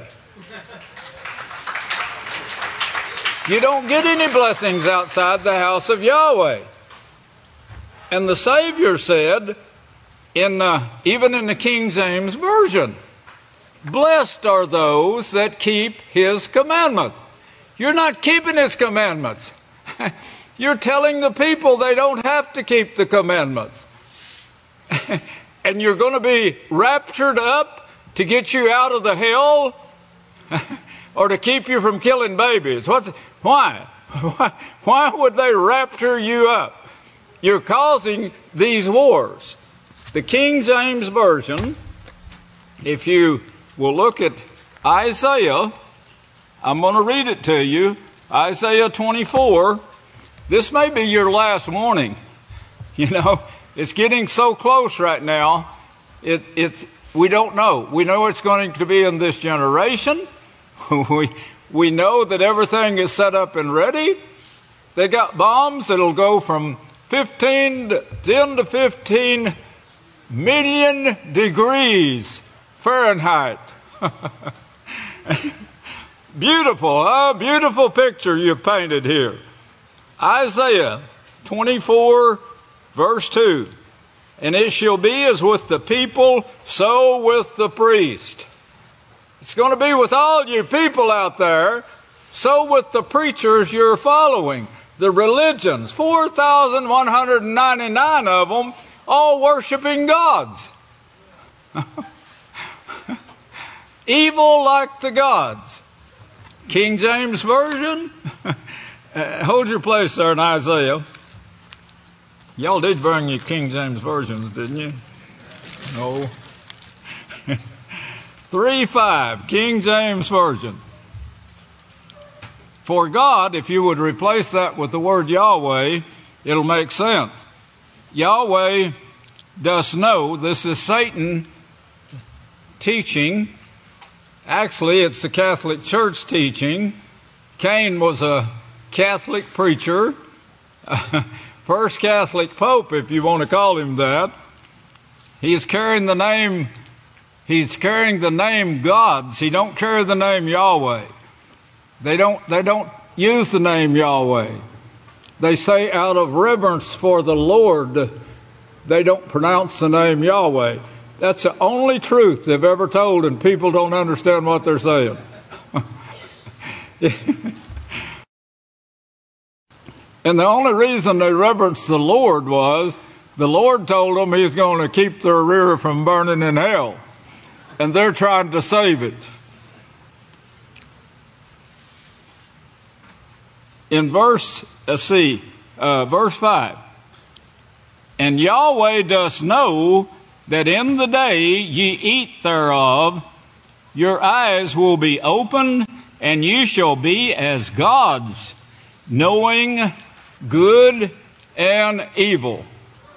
You don't get any blessings outside the house of Yahweh. And the Savior said, in uh, even in the King James Version, blessed are those that keep His commandments. You're not keeping His commandments. You're telling the people they don't have to keep the commandments. And you're going to be raptured up to get you out of the hell? or to keep you from killing babies. What's, why? Why, why would they rapture you up? You're causing these wars. The King James Version, if you will look at Isaiah, I'm going to read it to you, Isaiah twenty-four. This may be your last warning. You know, it's getting so close right now. It, it's, we don't know. We know it's going to be in this generation. we, we know that everything is set up and ready. They got bombs that'll go from fifteen to ten to fifteen million degrees Fahrenheit. Beautiful, huh? Beautiful picture you've painted here. Isaiah twenty-four, verse two. And it shall be as with the people, so with the priest. It's going to be with all you people out there, so with the preachers you're following. The religions, four thousand one hundred ninety-nine of them, all worshiping gods. Evil like the gods. King James Version. uh, hold your place there in Isaiah. Y'all did bring your King James Versions, didn't you? No. three five, King James Version. For God, if you would replace that with the word Yahweh, it'll make sense. Yahweh does know, this is Satan teaching. Actually, it's the Catholic Church teaching. Cain was a Catholic preacher, first Catholic Pope, if you want to call him that. He is carrying the name, he's carrying the name gods. He don't carry the name Yahweh. They don't, they don't use the name Yahweh. They say out of reverence for the Lord, they don't pronounce the name Yahweh. That's the only truth they've ever told, and people don't understand what they're saying. And the only reason they reverenced the Lord was the Lord told them he's going to keep their rear from burning in hell. And they're trying to save it. In verse, let's see, uh, verse five. And Yahweh does know that in the day ye eat thereof, your eyes will be opened, and you shall be as gods, knowing good and evil.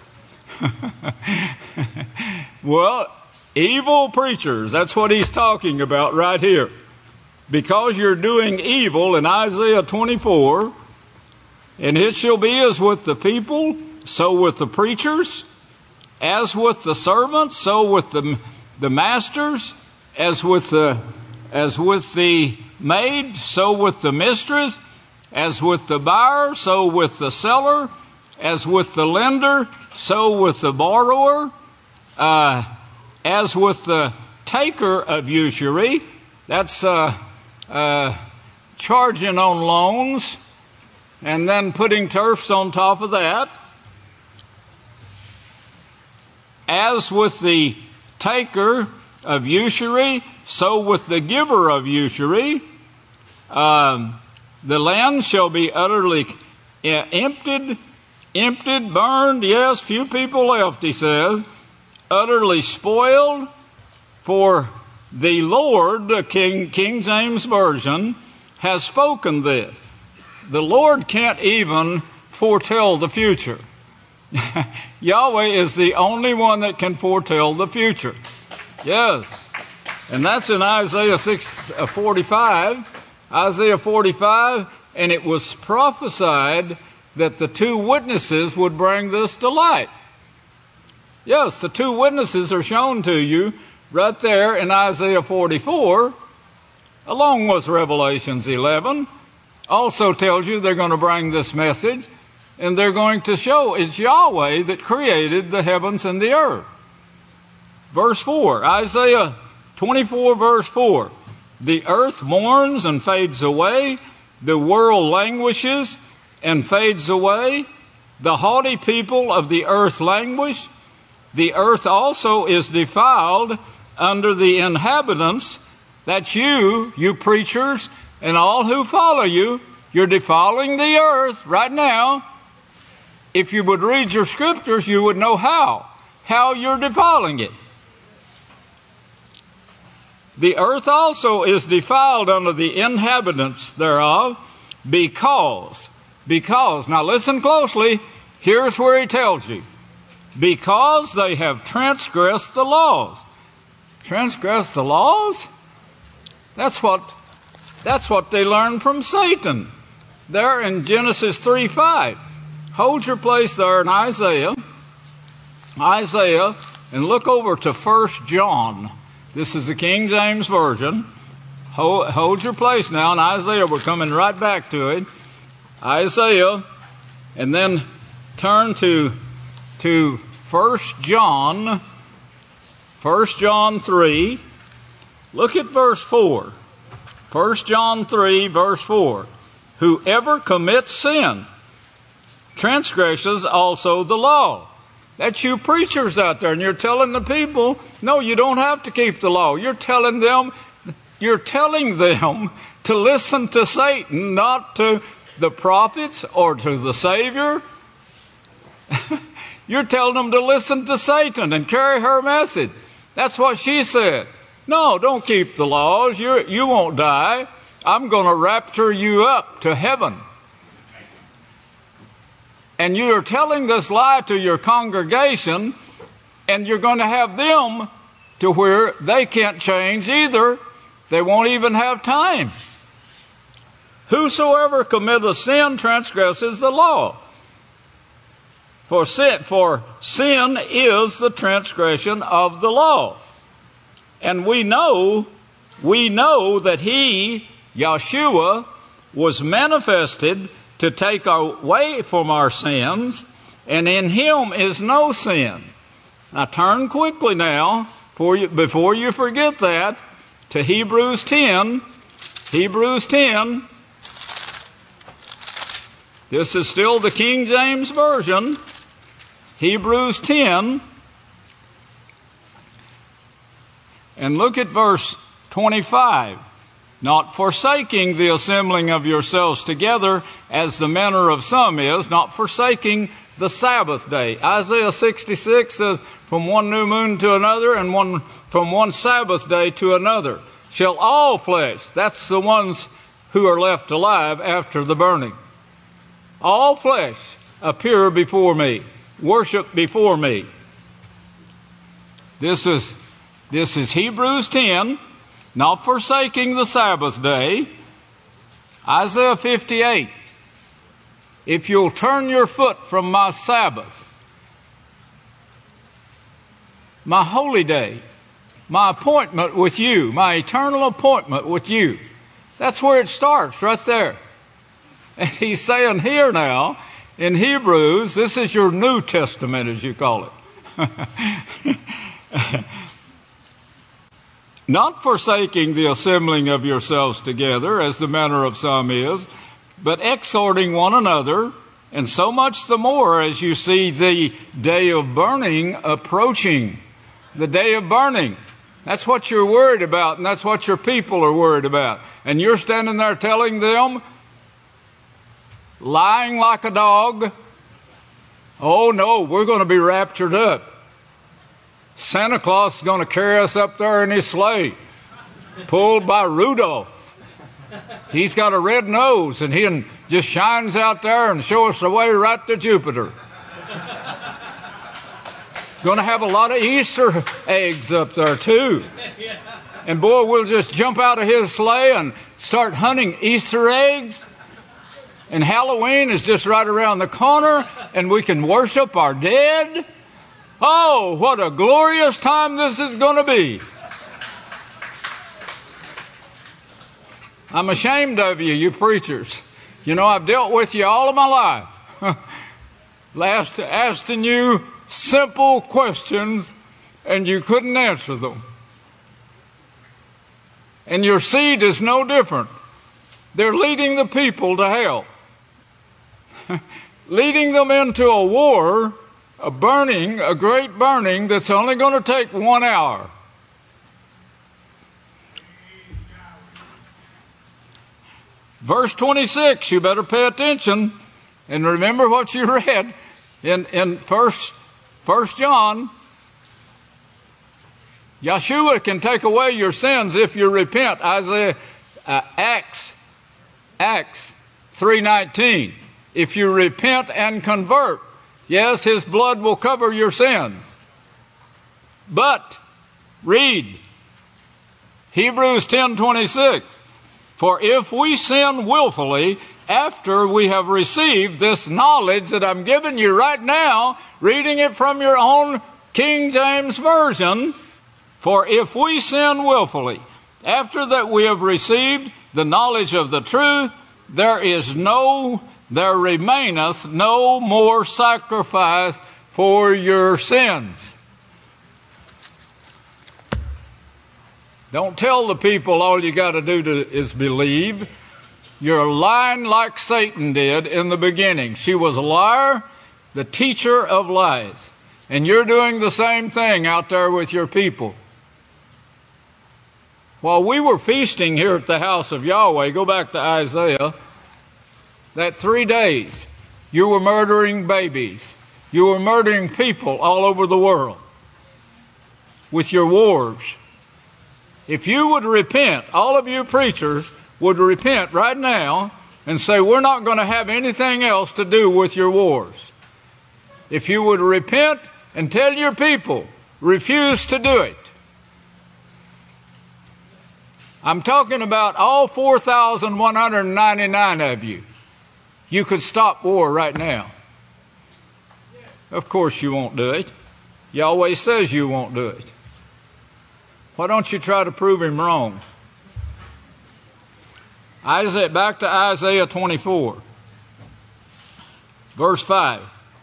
Well, evil preachers, that's what he's talking about right here. Because you're doing evil in Isaiah twenty-four, and it shall be as with the people, so with the preachers, as with the servants, so with the, the masters, as with the, as with the maid, so with the mistress, as with the buyer, so with the seller, as with the lender, so with the borrower, uh, as with the taker of usury. That's uh, uh, charging on loans and then putting turfs on top of that. As with the taker of usury, so with the giver of usury. Um, the land shall be utterly emptied, emptied, burned. Yes, few people left, he says. Utterly spoiled. For the Lord, the King, King James Version, has spoken this. The Lord can't even foretell the future. Yahweh is the only one that can foretell the future. Yes. And that's in Isaiah six, uh, forty-five. Isaiah forty-five, and it was prophesied that the two witnesses would bring this to light. Yes, the two witnesses are shown to you right there in Isaiah forty-four, along with Revelations eleven. Also tells you they're going to bring this message, and they're going to show it's Yahweh that created the heavens and the earth. Verse four, Isaiah twenty-four, verse four. The earth mourns and fades away. The world languishes and fades away. The haughty people of the earth languish. The earth also is defiled under the inhabitants That's you, you preachers, and all who follow you. You're defiling the earth right now. If you would read your scriptures, you would know how, how you're defiling it. The earth also is defiled under the inhabitants thereof, because, because, now listen closely, here's where he tells you, because they have transgressed the laws. Transgressed the laws? That's what, that's what they learned from Satan. There in Genesis three five. Hold your place there in Isaiah. Isaiah, and look over to First John. This is the King James Version. Hold, hold your place now in Isaiah. We're coming right back to it. Isaiah, and then turn to, to First John. First John three. Look at verse four. First John three, verse four. Whoever commits sin transgresses also the law. That's you preachers out there, and you're telling the people, no, you don't have to keep the law. You're telling them, you're telling them to listen to Satan, not to the prophets or to the Savior. You're telling them to listen to Satan and carry her message. That's what she said. No, don't keep the laws. You're, you won't die. I'm going to rapture you up to heaven. And you are telling this lie to your congregation, and you're going to have them to where they can't change either. They won't even have time. Whosoever committeth sin transgresses the law. For sin, for sin is the transgression of the law. And we know, we know that he, Yeshua, was manifested to take away from our sins, and in him is no sin. Now turn quickly now, before you, before you forget that, to Hebrews ten. Hebrews ten. This is still the King James Version. Hebrews ten. And look at verse twenty-five. Not forsaking the assembling of yourselves together, as the manner of some is, not forsaking the Sabbath day. Isaiah sixty-six says, from one new moon to another, and one from one Sabbath day to another, shall all flesh, that's the ones who are left alive after the burning, all flesh appear before me, worship before me. This is, this is Hebrews ten. Not forsaking the Sabbath day. Isaiah fifty-eight. If you'll turn your foot from my Sabbath, my holy day, my appointment with you, my eternal appointment with you. That's where it starts, right there. And he's saying here now, in Hebrews, this is your New Testament, as you call it. Not forsaking the assembling of yourselves together, as the manner of some is, but exhorting one another, and so much the more as you see the day of burning approaching. The day of burning. That's what you're worried about, and that's what your people are worried about. And you're standing there telling them, lying like a dog, oh no, we're going to be raptured up. Santa Claus is going to carry us up there in his sleigh, pulled by Rudolph. He's got a red nose, and he just shines out there and shows us the way right to Jupiter. Going to have a lot of Easter eggs up there, too. And boy, we'll just jump out of his sleigh and start hunting Easter eggs. And Halloween is just right around the corner, and we can worship our dead. Oh, what a glorious time this is going to be. I'm ashamed of you, you preachers. You know, I've dealt with you all of my life. Last, asking you simple questions, and you couldn't answer them. And your seed is no different. They're leading the people to hell. Leading them into a war, a burning, a great burning that's only going to take one hour. Verse twenty-six, you better pay attention and remember what you read in, in first, first John. Yeshua can take away your sins if you repent. Isaiah, uh, Acts, Acts three nineteen. If you repent and convert, yes, his blood will cover your sins. But, read, Hebrews ten twenty-six. For if we sin willfully after we have received this knowledge that I'm giving you right now, reading it from your own King James Version, for if we sin willfully after that we have received the knowledge of the truth, there is no, there remaineth no more sacrifice for your sins. Don't tell the people all you got to do to, is believe. You're lying like Satan did in the beginning. She was a liar, the teacher of lies. And you're doing the same thing out there with your people. While we were feasting here at the house of Yahweh, go back to Isaiah, that three days you were murdering babies. You were murdering people all over the world with your wars. If you would repent, all of you preachers would repent right now and say, we're not going to have anything else to do with your wars. If you would repent and tell your people, refuse to do it. I'm talking about all four thousand one hundred ninety-nine of you. You could stop war right now. Of course you won't do it. Yahweh says you won't do it. Why don't you try to prove him wrong? Isaiah, back to Isaiah twenty-four, verse five.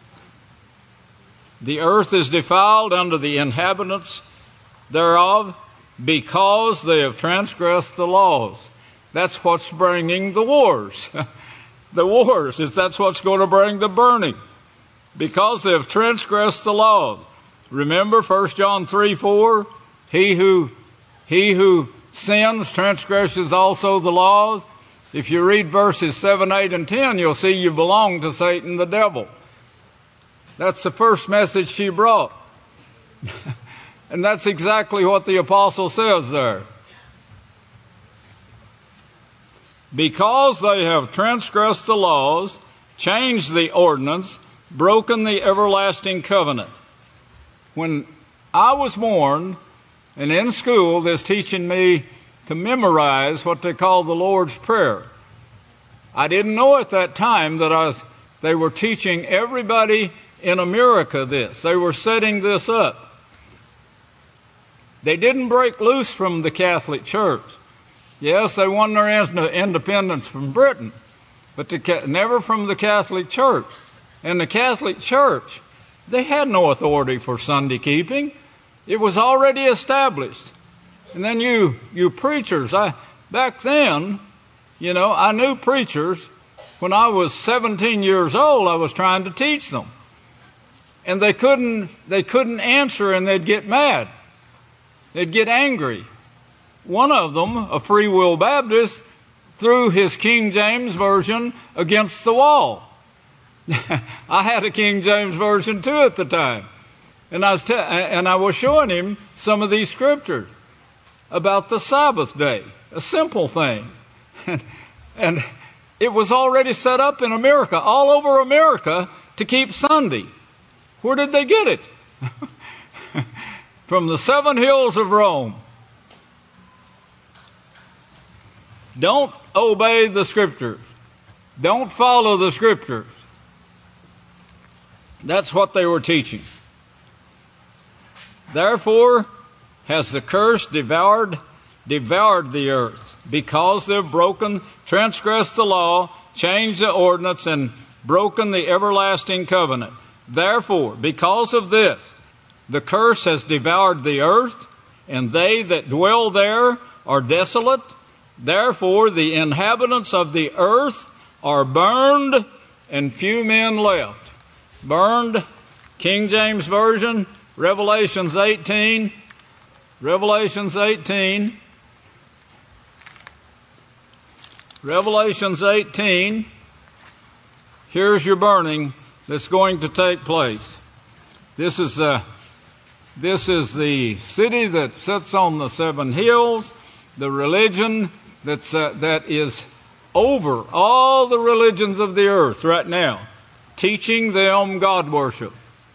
The earth is defiled under the inhabitants thereof, because they have transgressed the laws. That's what's bringing the wars. The wars, is that's what's going to bring the burning. Because they have transgressed the laws. Remember First John three four? He who, he who sins transgresses also the laws. If you read verses seven, eight, and ten, you'll see you belong to Satan the devil. That's the first message she brought. And that's exactly what the apostle says there. Because they have transgressed the laws, changed the ordinance, broken the everlasting covenant. When I was born, and in school, they're teaching me to memorize what they call the Lord's Prayer. I didn't know at that time that I was, they were teaching everybody in America this. They were setting this up. They didn't break loose from the Catholic Church. Yes, they won their independence from Britain, but the, never from the Catholic Church. And the Catholic Church, they had no authority for Sunday keeping. It was already established. And then you, you preachers, I, back then, you know, I knew preachers. When I was seventeen years old, I was trying to teach them. And they couldn't, they couldn't answer, and they'd get mad. They'd get angry. One of them, a Free Will Baptist, threw his King James Version against the wall. I had a King James Version too at the time. And I was te- and I was showing him some of these scriptures about the Sabbath day, a simple thing. And, and it was already set up in America, all over America, to keep Sunday. Where did they get it? From the seven hills of Rome. Don't obey the scriptures. Don't follow the scriptures. That's what they were teaching. Therefore has the curse devoured, devoured the earth, because they've broken, transgressed the law, changed the ordinance, and broken the everlasting covenant. Therefore, because of this, the curse has devoured the earth, and they that dwell there are desolate. Therefore, the inhabitants of the earth are burned, and few men left. Burned, King James Version, Revelations eighteen. Revelations eighteen. Revelations eighteen, here's your burning that's going to take place. This is uh, this is the city that sits on the seven hills, the religion that's uh, that is over all the religions of the earth right now, teaching them God worship.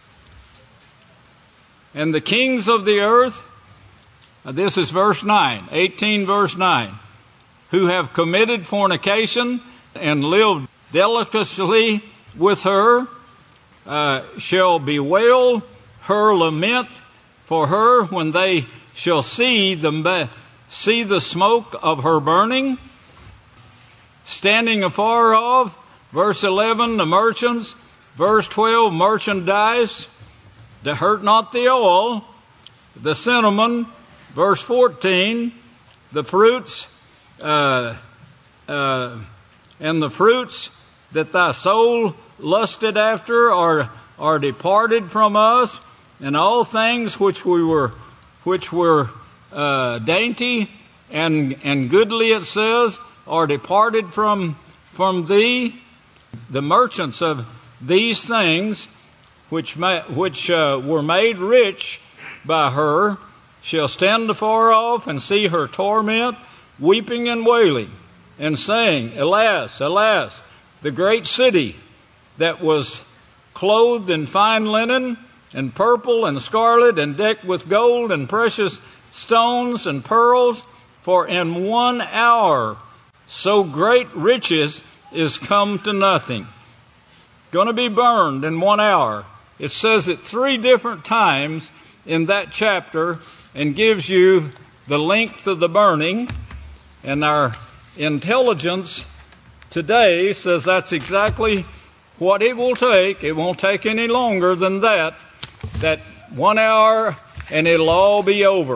And the kings of the earth, uh, this is verse nine, eighteen verse nine, who have committed fornication and lived deliciously with her, uh, shall bewail her lament for her when they shall see the, see the smoke of her burning. Standing afar off, verse eleven, the merchants, verse twelve, merchandise, to hurt not the oil, the cinnamon, verse fourteen, the fruits, uh, uh, and the fruits that thy soul lusted after are, are departed from us, and all things which we were, which were uh, dainty and and goodly, it says, are departed from from thee. The merchants of these things, which ma- which uh, were made rich by her, shall stand afar off and see her torment, weeping and wailing, and saying, Alas, alas, the great city that was clothed in fine linen, and purple and scarlet, and decked with gold and precious stones and pearls, for in one hour so great riches is come to nothing. Going to be burned in one hour. It says it three different times in that chapter and gives you the length of the burning. And our intelligence today says that's exactly what it will take. It won't take any longer than that. That one hour and it'll all be over.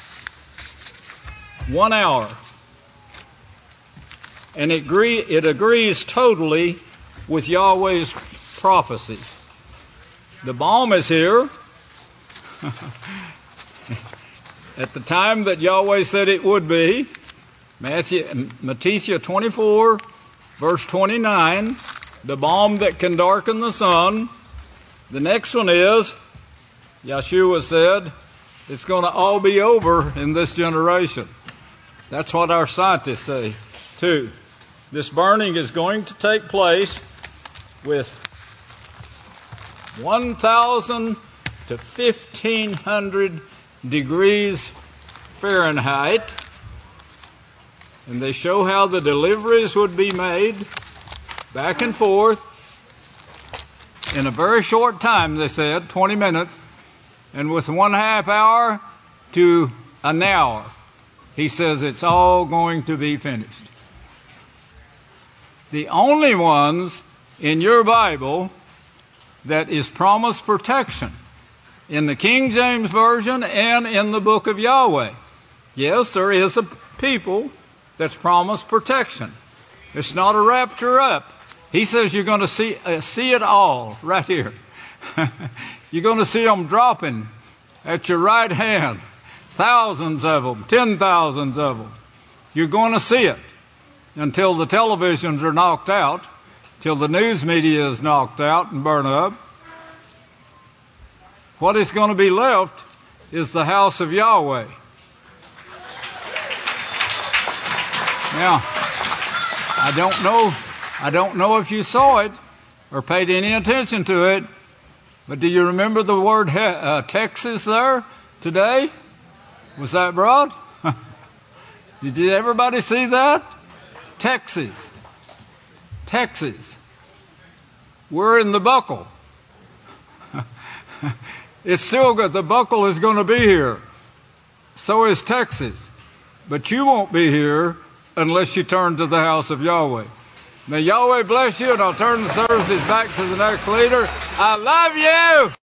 One hour. And it, agree, it agrees totally with Yahweh's prophecies. The balm is here. At the time that Yahweh said it would be. Matthew, Matthew twenty-four, verse twenty-nine, the balm that can darken the sun. The next one is, Yeshua said, it's going to all be over in this generation. That's what our scientists say, too. This burning is going to take place with one thousand to fifteen hundred degrees Fahrenheit. And they show how the deliveries would be made back and forth in a very short time, they said, twenty minutes, and with one half hour to an hour. He says it's all going to be finished. The only ones in your Bible that is promised protection in the King James Version and in the book of Yahweh. Yes, there is a people that's promised protection. It's not a rapture up. He says you're going to see uh, see it all right here. You're going to see them dropping at your right hand. Thousands of them, ten thousands of them. You're going to see it until the televisions are knocked out, till the news media is knocked out and burned up. What is going to be left is the house of Yahweh. Now, I don't know, I don't know if you saw it or paid any attention to it, but do you remember the word uh, Texas there today? Was that brought? Did you, everybody see that? Texas. Texas. We're in the buckle. It's still good. The buckle is going to be here. So is Texas. But you won't be here unless you turn to the house of Yahweh. May Yahweh bless you, and I'll turn the services back to the next leader. I love you!